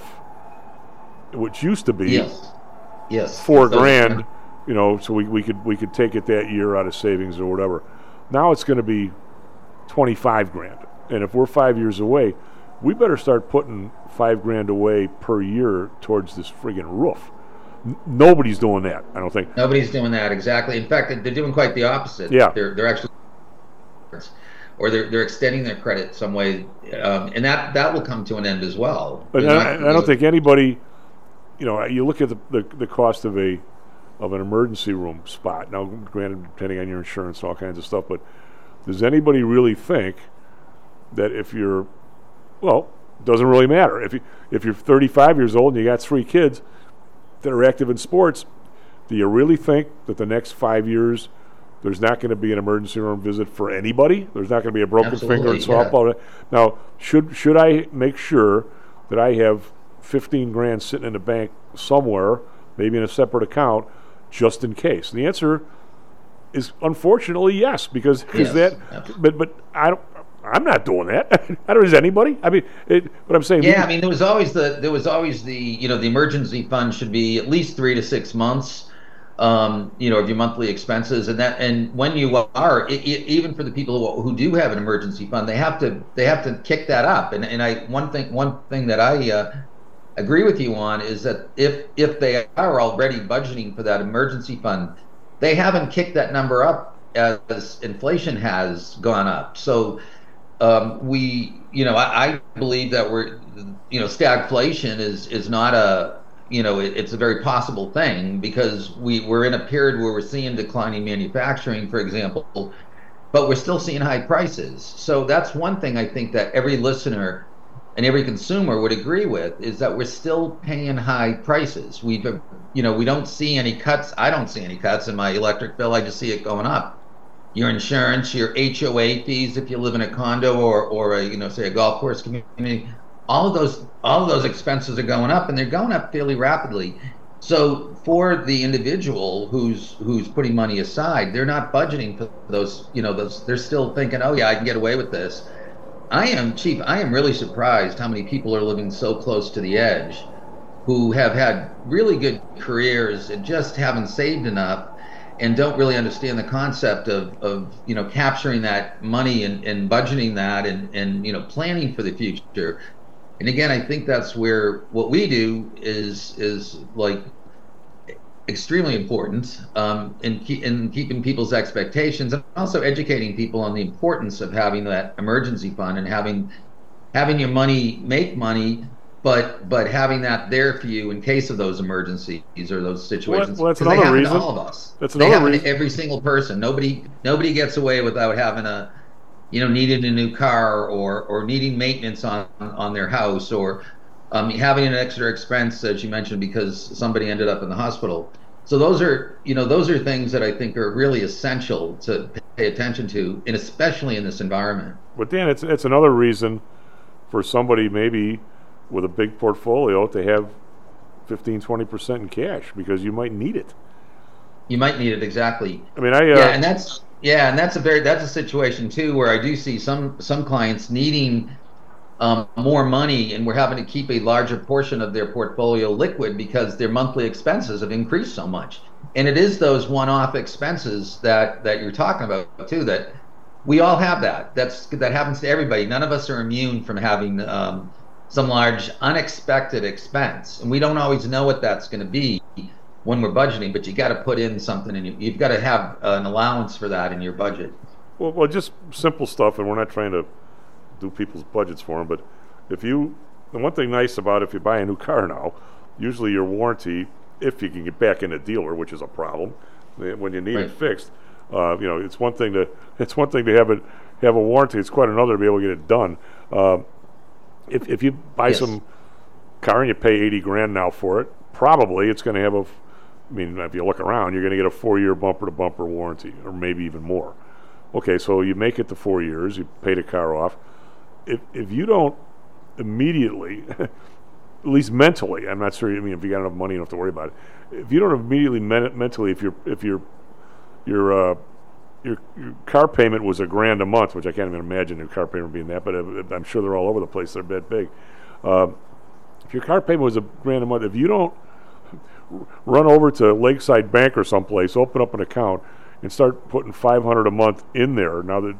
K: which used to be
O: yes. Yes.
K: four so, grand, you know, so we, we could we could take it that year out of savings or whatever. Now it's going to be twenty-five grand. And if we're five years away, we better start putting five grand away per year towards this friggin' roof. Nobody's doing that, I don't think.
O: Nobody's doing that, exactly. In fact, they're doing quite the opposite.
K: Yeah.
O: They're they're actually, or they're they're extending their credit some way, um, and that, that will come to an end as well.
K: But I, I don't think anybody, you know, you look at the, the the cost of a of an emergency room spot. Now, granted, depending on your insurance, all kinds of stuff, but does anybody really think that if you're, well, it doesn't really matter if you if you're thirty-five years old and you got three kids that are active in sports, do you really think that the next five years there's not going to be an emergency room visit for anybody? There's not going to be a broken
O: Absolutely,
K: finger in softball. Yeah. Now, should should I make sure that I have fifteen grand sitting in the bank somewhere, maybe in a separate account, just in case? And the answer is unfortunately yes, because
O: yes,
K: that.
O: absolutely.
K: But but I don't. I'm not doing that. I don't. Is anybody? I mean, it, but I'm saying.
O: Yeah, I mean, there was always the there was always the you know the emergency fund should be at least three to six months, um, you know, of your monthly expenses, and that and when you are it, it, even for the people who, who do have an emergency fund, they have to they have to kick that up. And and I one thing one thing that I uh, agree with you on is that if if they are already budgeting for that emergency fund, they haven't kicked that number up as inflation has gone up. So. Um, we, you know, I, I believe that we're, you know, stagflation is is not a, you know, it, it's a very possible thing because we we're in a period where we're seeing declining manufacturing, for example, but we're still seeing high prices. So that's one thing I think that every listener and every consumer would agree with is that we're still paying high prices. We've, you know, we don't see any cuts. I don't see any cuts in my electric bill. I just see it going up. Your insurance, your H O A fees if you live in a condo or, or a, you know, say a golf course community, all of those all of those expenses are going up, and they're going up fairly rapidly. So for the individual who's who's putting money aside, they're not budgeting for those. You know, those they're still thinking, oh yeah, I can get away with this. I am, Chief, I am really surprised how many people are living so close to the edge who have had really good careers and just haven't saved enough and don't really understand the concept of, of you know, capturing that money and, and budgeting that and, and, you know, planning for the future. And again, I think that's where what we do is, is like extremely important um, in, keep, in keeping people's expectations, and also educating people on the importance of having that emergency fund and having having your money make money, but but having that there for you in case of those emergencies or those situations.
K: Well, that's
O: 'Cause
K: another
O: they happen
K: reason.
O: to all of us.
K: That's
O: They
K: another
O: happen to
K: reason.
O: every single person. Nobody nobody gets away without having a, you know, needing a new car or or needing maintenance on on their house or um, having an extra expense, as you mentioned, because somebody ended up in the hospital. So those are, you know, those are things that I think are really essential to pay attention to, and especially in this environment.
K: But Dan, it's it's another reason for somebody maybe with a big portfolio to have fifteen, twenty percent in cash, because you might need it.
O: You might need it, exactly.
K: I mean, I uh,
O: yeah, and that's yeah, and that's a very that's a situation too where I do see some some clients needing um, more money, and we're having to keep a larger portion of their portfolio liquid because their monthly expenses have increased so much. And it is those one-off expenses that that you're talking about too. That we all have that. That's that happens to everybody. None of us are immune from having um, some large unexpected expense, and we don't always know what that's going to be when we're budgeting. But you got to put in something, and you, you've got to have an allowance for that in your budget.
K: Well, well, just simple stuff, and we're not trying to do people's budgets for them. But if you, the one thing nice about if you buy a new car now, usually your warranty, if you can get back in a dealer, which is a problem, when you need
O: Right.
K: it fixed, uh, you know, it's one thing to it's one thing to have it have a warranty. It's quite another to be able to get it done. Uh, if if you buy
O: Yes.
K: some car and you pay eighty grand now for it, probably it's going to have a, I mean, if you look around, you're going to get a four-year bumper-to-bumper warranty, or maybe even more. Okay, so you make it to four years, you pay the car off. If if you don't immediately, at least mentally, I'm not sure. I mean, if you got enough money, you don't have to worry about it. If you don't immediately men- mentally, if your if your your uh, your your car payment was a grand a month, which I can't even imagine your car payment being that, but I'm sure they're all over the place. They're that big. Uh, if your car payment was a grand a month, if you don't run over to Lakeside Bank or someplace, open up an account, and start putting five hundred a month in there now that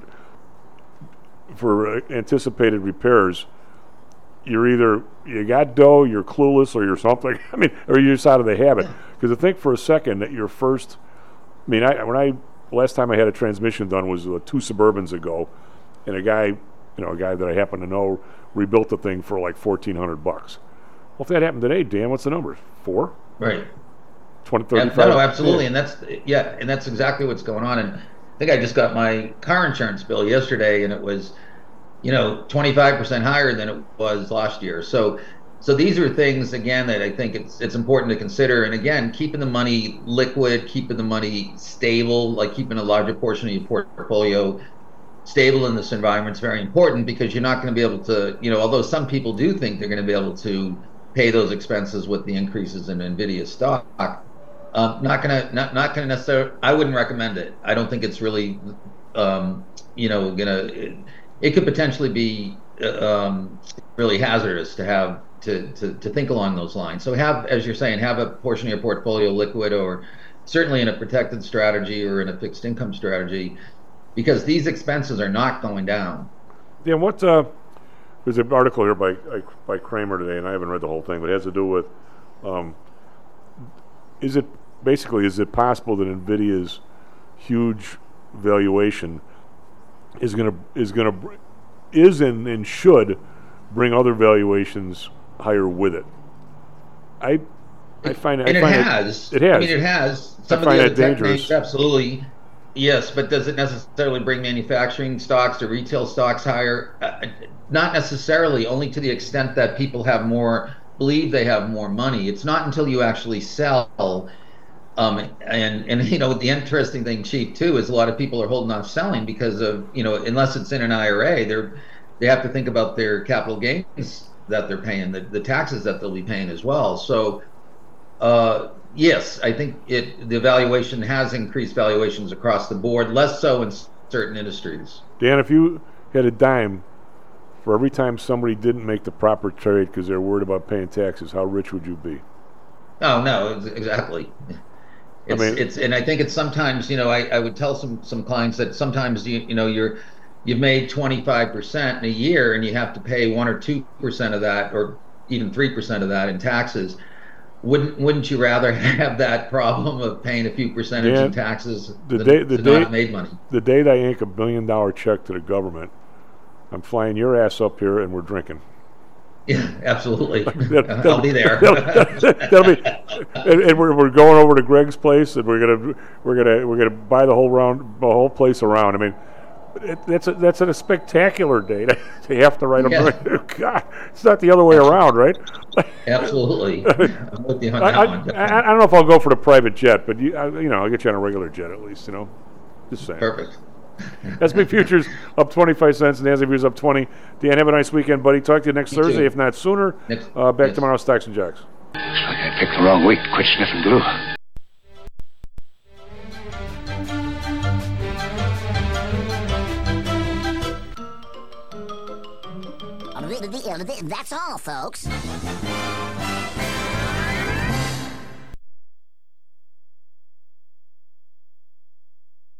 K: for uh, anticipated repairs, you're either you got dough, you're clueless, or you're something. I mean, or you're just out of the habit. Because I think for a second that your first, I mean, I when I last time I had a transmission done was uh, two Suburbans ago, and a guy, you know, a guy that I happen to know rebuilt the thing for like fourteen hundred bucks. Well, if that happened today, Dan, what's the number? Four?
O: Right.
K: Twenty,
O: Yeah,
K: thirty-five.
O: no, no, absolutely, and that's yeah, and that's exactly what's going on. And I think I just got my car insurance bill yesterday, and it was, you know, twenty-five percent higher than it was last year. So, so these are things again that I think it's it's important to consider. And again, keeping the money liquid, keeping the money stable, like keeping a larger portion of your portfolio stable in this environment is very important, because you're not going to be able to, you know, although some people do think they're going to be able to pay those expenses with the increases in NVIDIA stock. Um, not gonna, not not gonna necessarily. I wouldn't recommend it. I don't think it's really, um, you know, gonna. It, it could potentially be um, really hazardous to have to, to to think along those lines. So have, as you're saying, have a portion of your portfolio liquid, or certainly in a protected strategy or in a fixed income strategy, because these expenses are not going down.
K: Yeah, what? Uh, there's an article here by by Kramer today, and I haven't read the whole thing, but it has to do with. Um, is it basically is it possible that NVIDIA's huge valuation is going to is going to is and, and should bring other valuations higher with it? I I find
O: and
K: I
O: it
K: find
O: has.
K: It, it has.
O: I mean, it has. Some
K: I
O: of
K: find
O: the
K: that
O: other tech
K: dangerous.
O: names, absolutely. Yes, but does it necessarily bring manufacturing stocks or retail stocks higher? Uh, not necessarily, only to the extent that people have more, believe they have more money. It's not until you actually sell. Um, and, and, you know, the interesting thing, Chief, too, is a lot of people are holding off selling because of, you know, unless it's in an I R A, they're, they have to think about their capital gains that they're paying, the, the taxes that they'll be paying as well. So, uh, yes, I think it the valuation has increased valuations across the board, less so in certain industries.
K: Dan, if you had a dime for every time somebody didn't make the proper trade because they're worried about paying taxes, how rich would you be?
O: Oh, no, exactly. It's,
K: I mean,
O: it's, and I think it's sometimes, you know, I, I would tell some, some clients that sometimes, you, you know, you're, you've made twenty-five percent in a year and you have to pay one or two percent of that, or even three percent of that in taxes. Wouldn't, wouldn't you rather have that problem of paying a few percentage
K: Dan,
O: in taxes
K: the
O: than
K: day, the
O: to
K: day,
O: not have made money?
K: The day that I ink a billion dollar check to the government, I'm flying your ass up here and we're drinking.
O: Yeah, absolutely.
K: that,
O: I'll be there.
K: That'll, that'll be, and, and we're we're going over to Greg's place, and we're gonna we're gonna we're gonna buy the whole round the whole place around. I mean, it, that's a, that's a spectacular day to, to have to write a
O: Yeah.
K: billion. God, it's not the other way around, right?
O: Absolutely. I'm with you on
K: I,
O: that
K: I,
O: one.
K: I, I don't know if I'll go for the private jet, but you, I, you know, I'll get you on a regular jet at least. You know, just saying.
O: Perfect.
K: S and P futures up twenty-five cents, and NASDAQ futures up twenty. Dan, have a nice weekend, buddy. Talk to you next
O: You
K: Thursday,
O: too.
K: if not sooner.
O: Next-
K: uh, back
O: yes.
K: tomorrow, Stocks and Jocks.
S: Looks like I picked the wrong week to quit sniffing glue.
T: That's all, folks.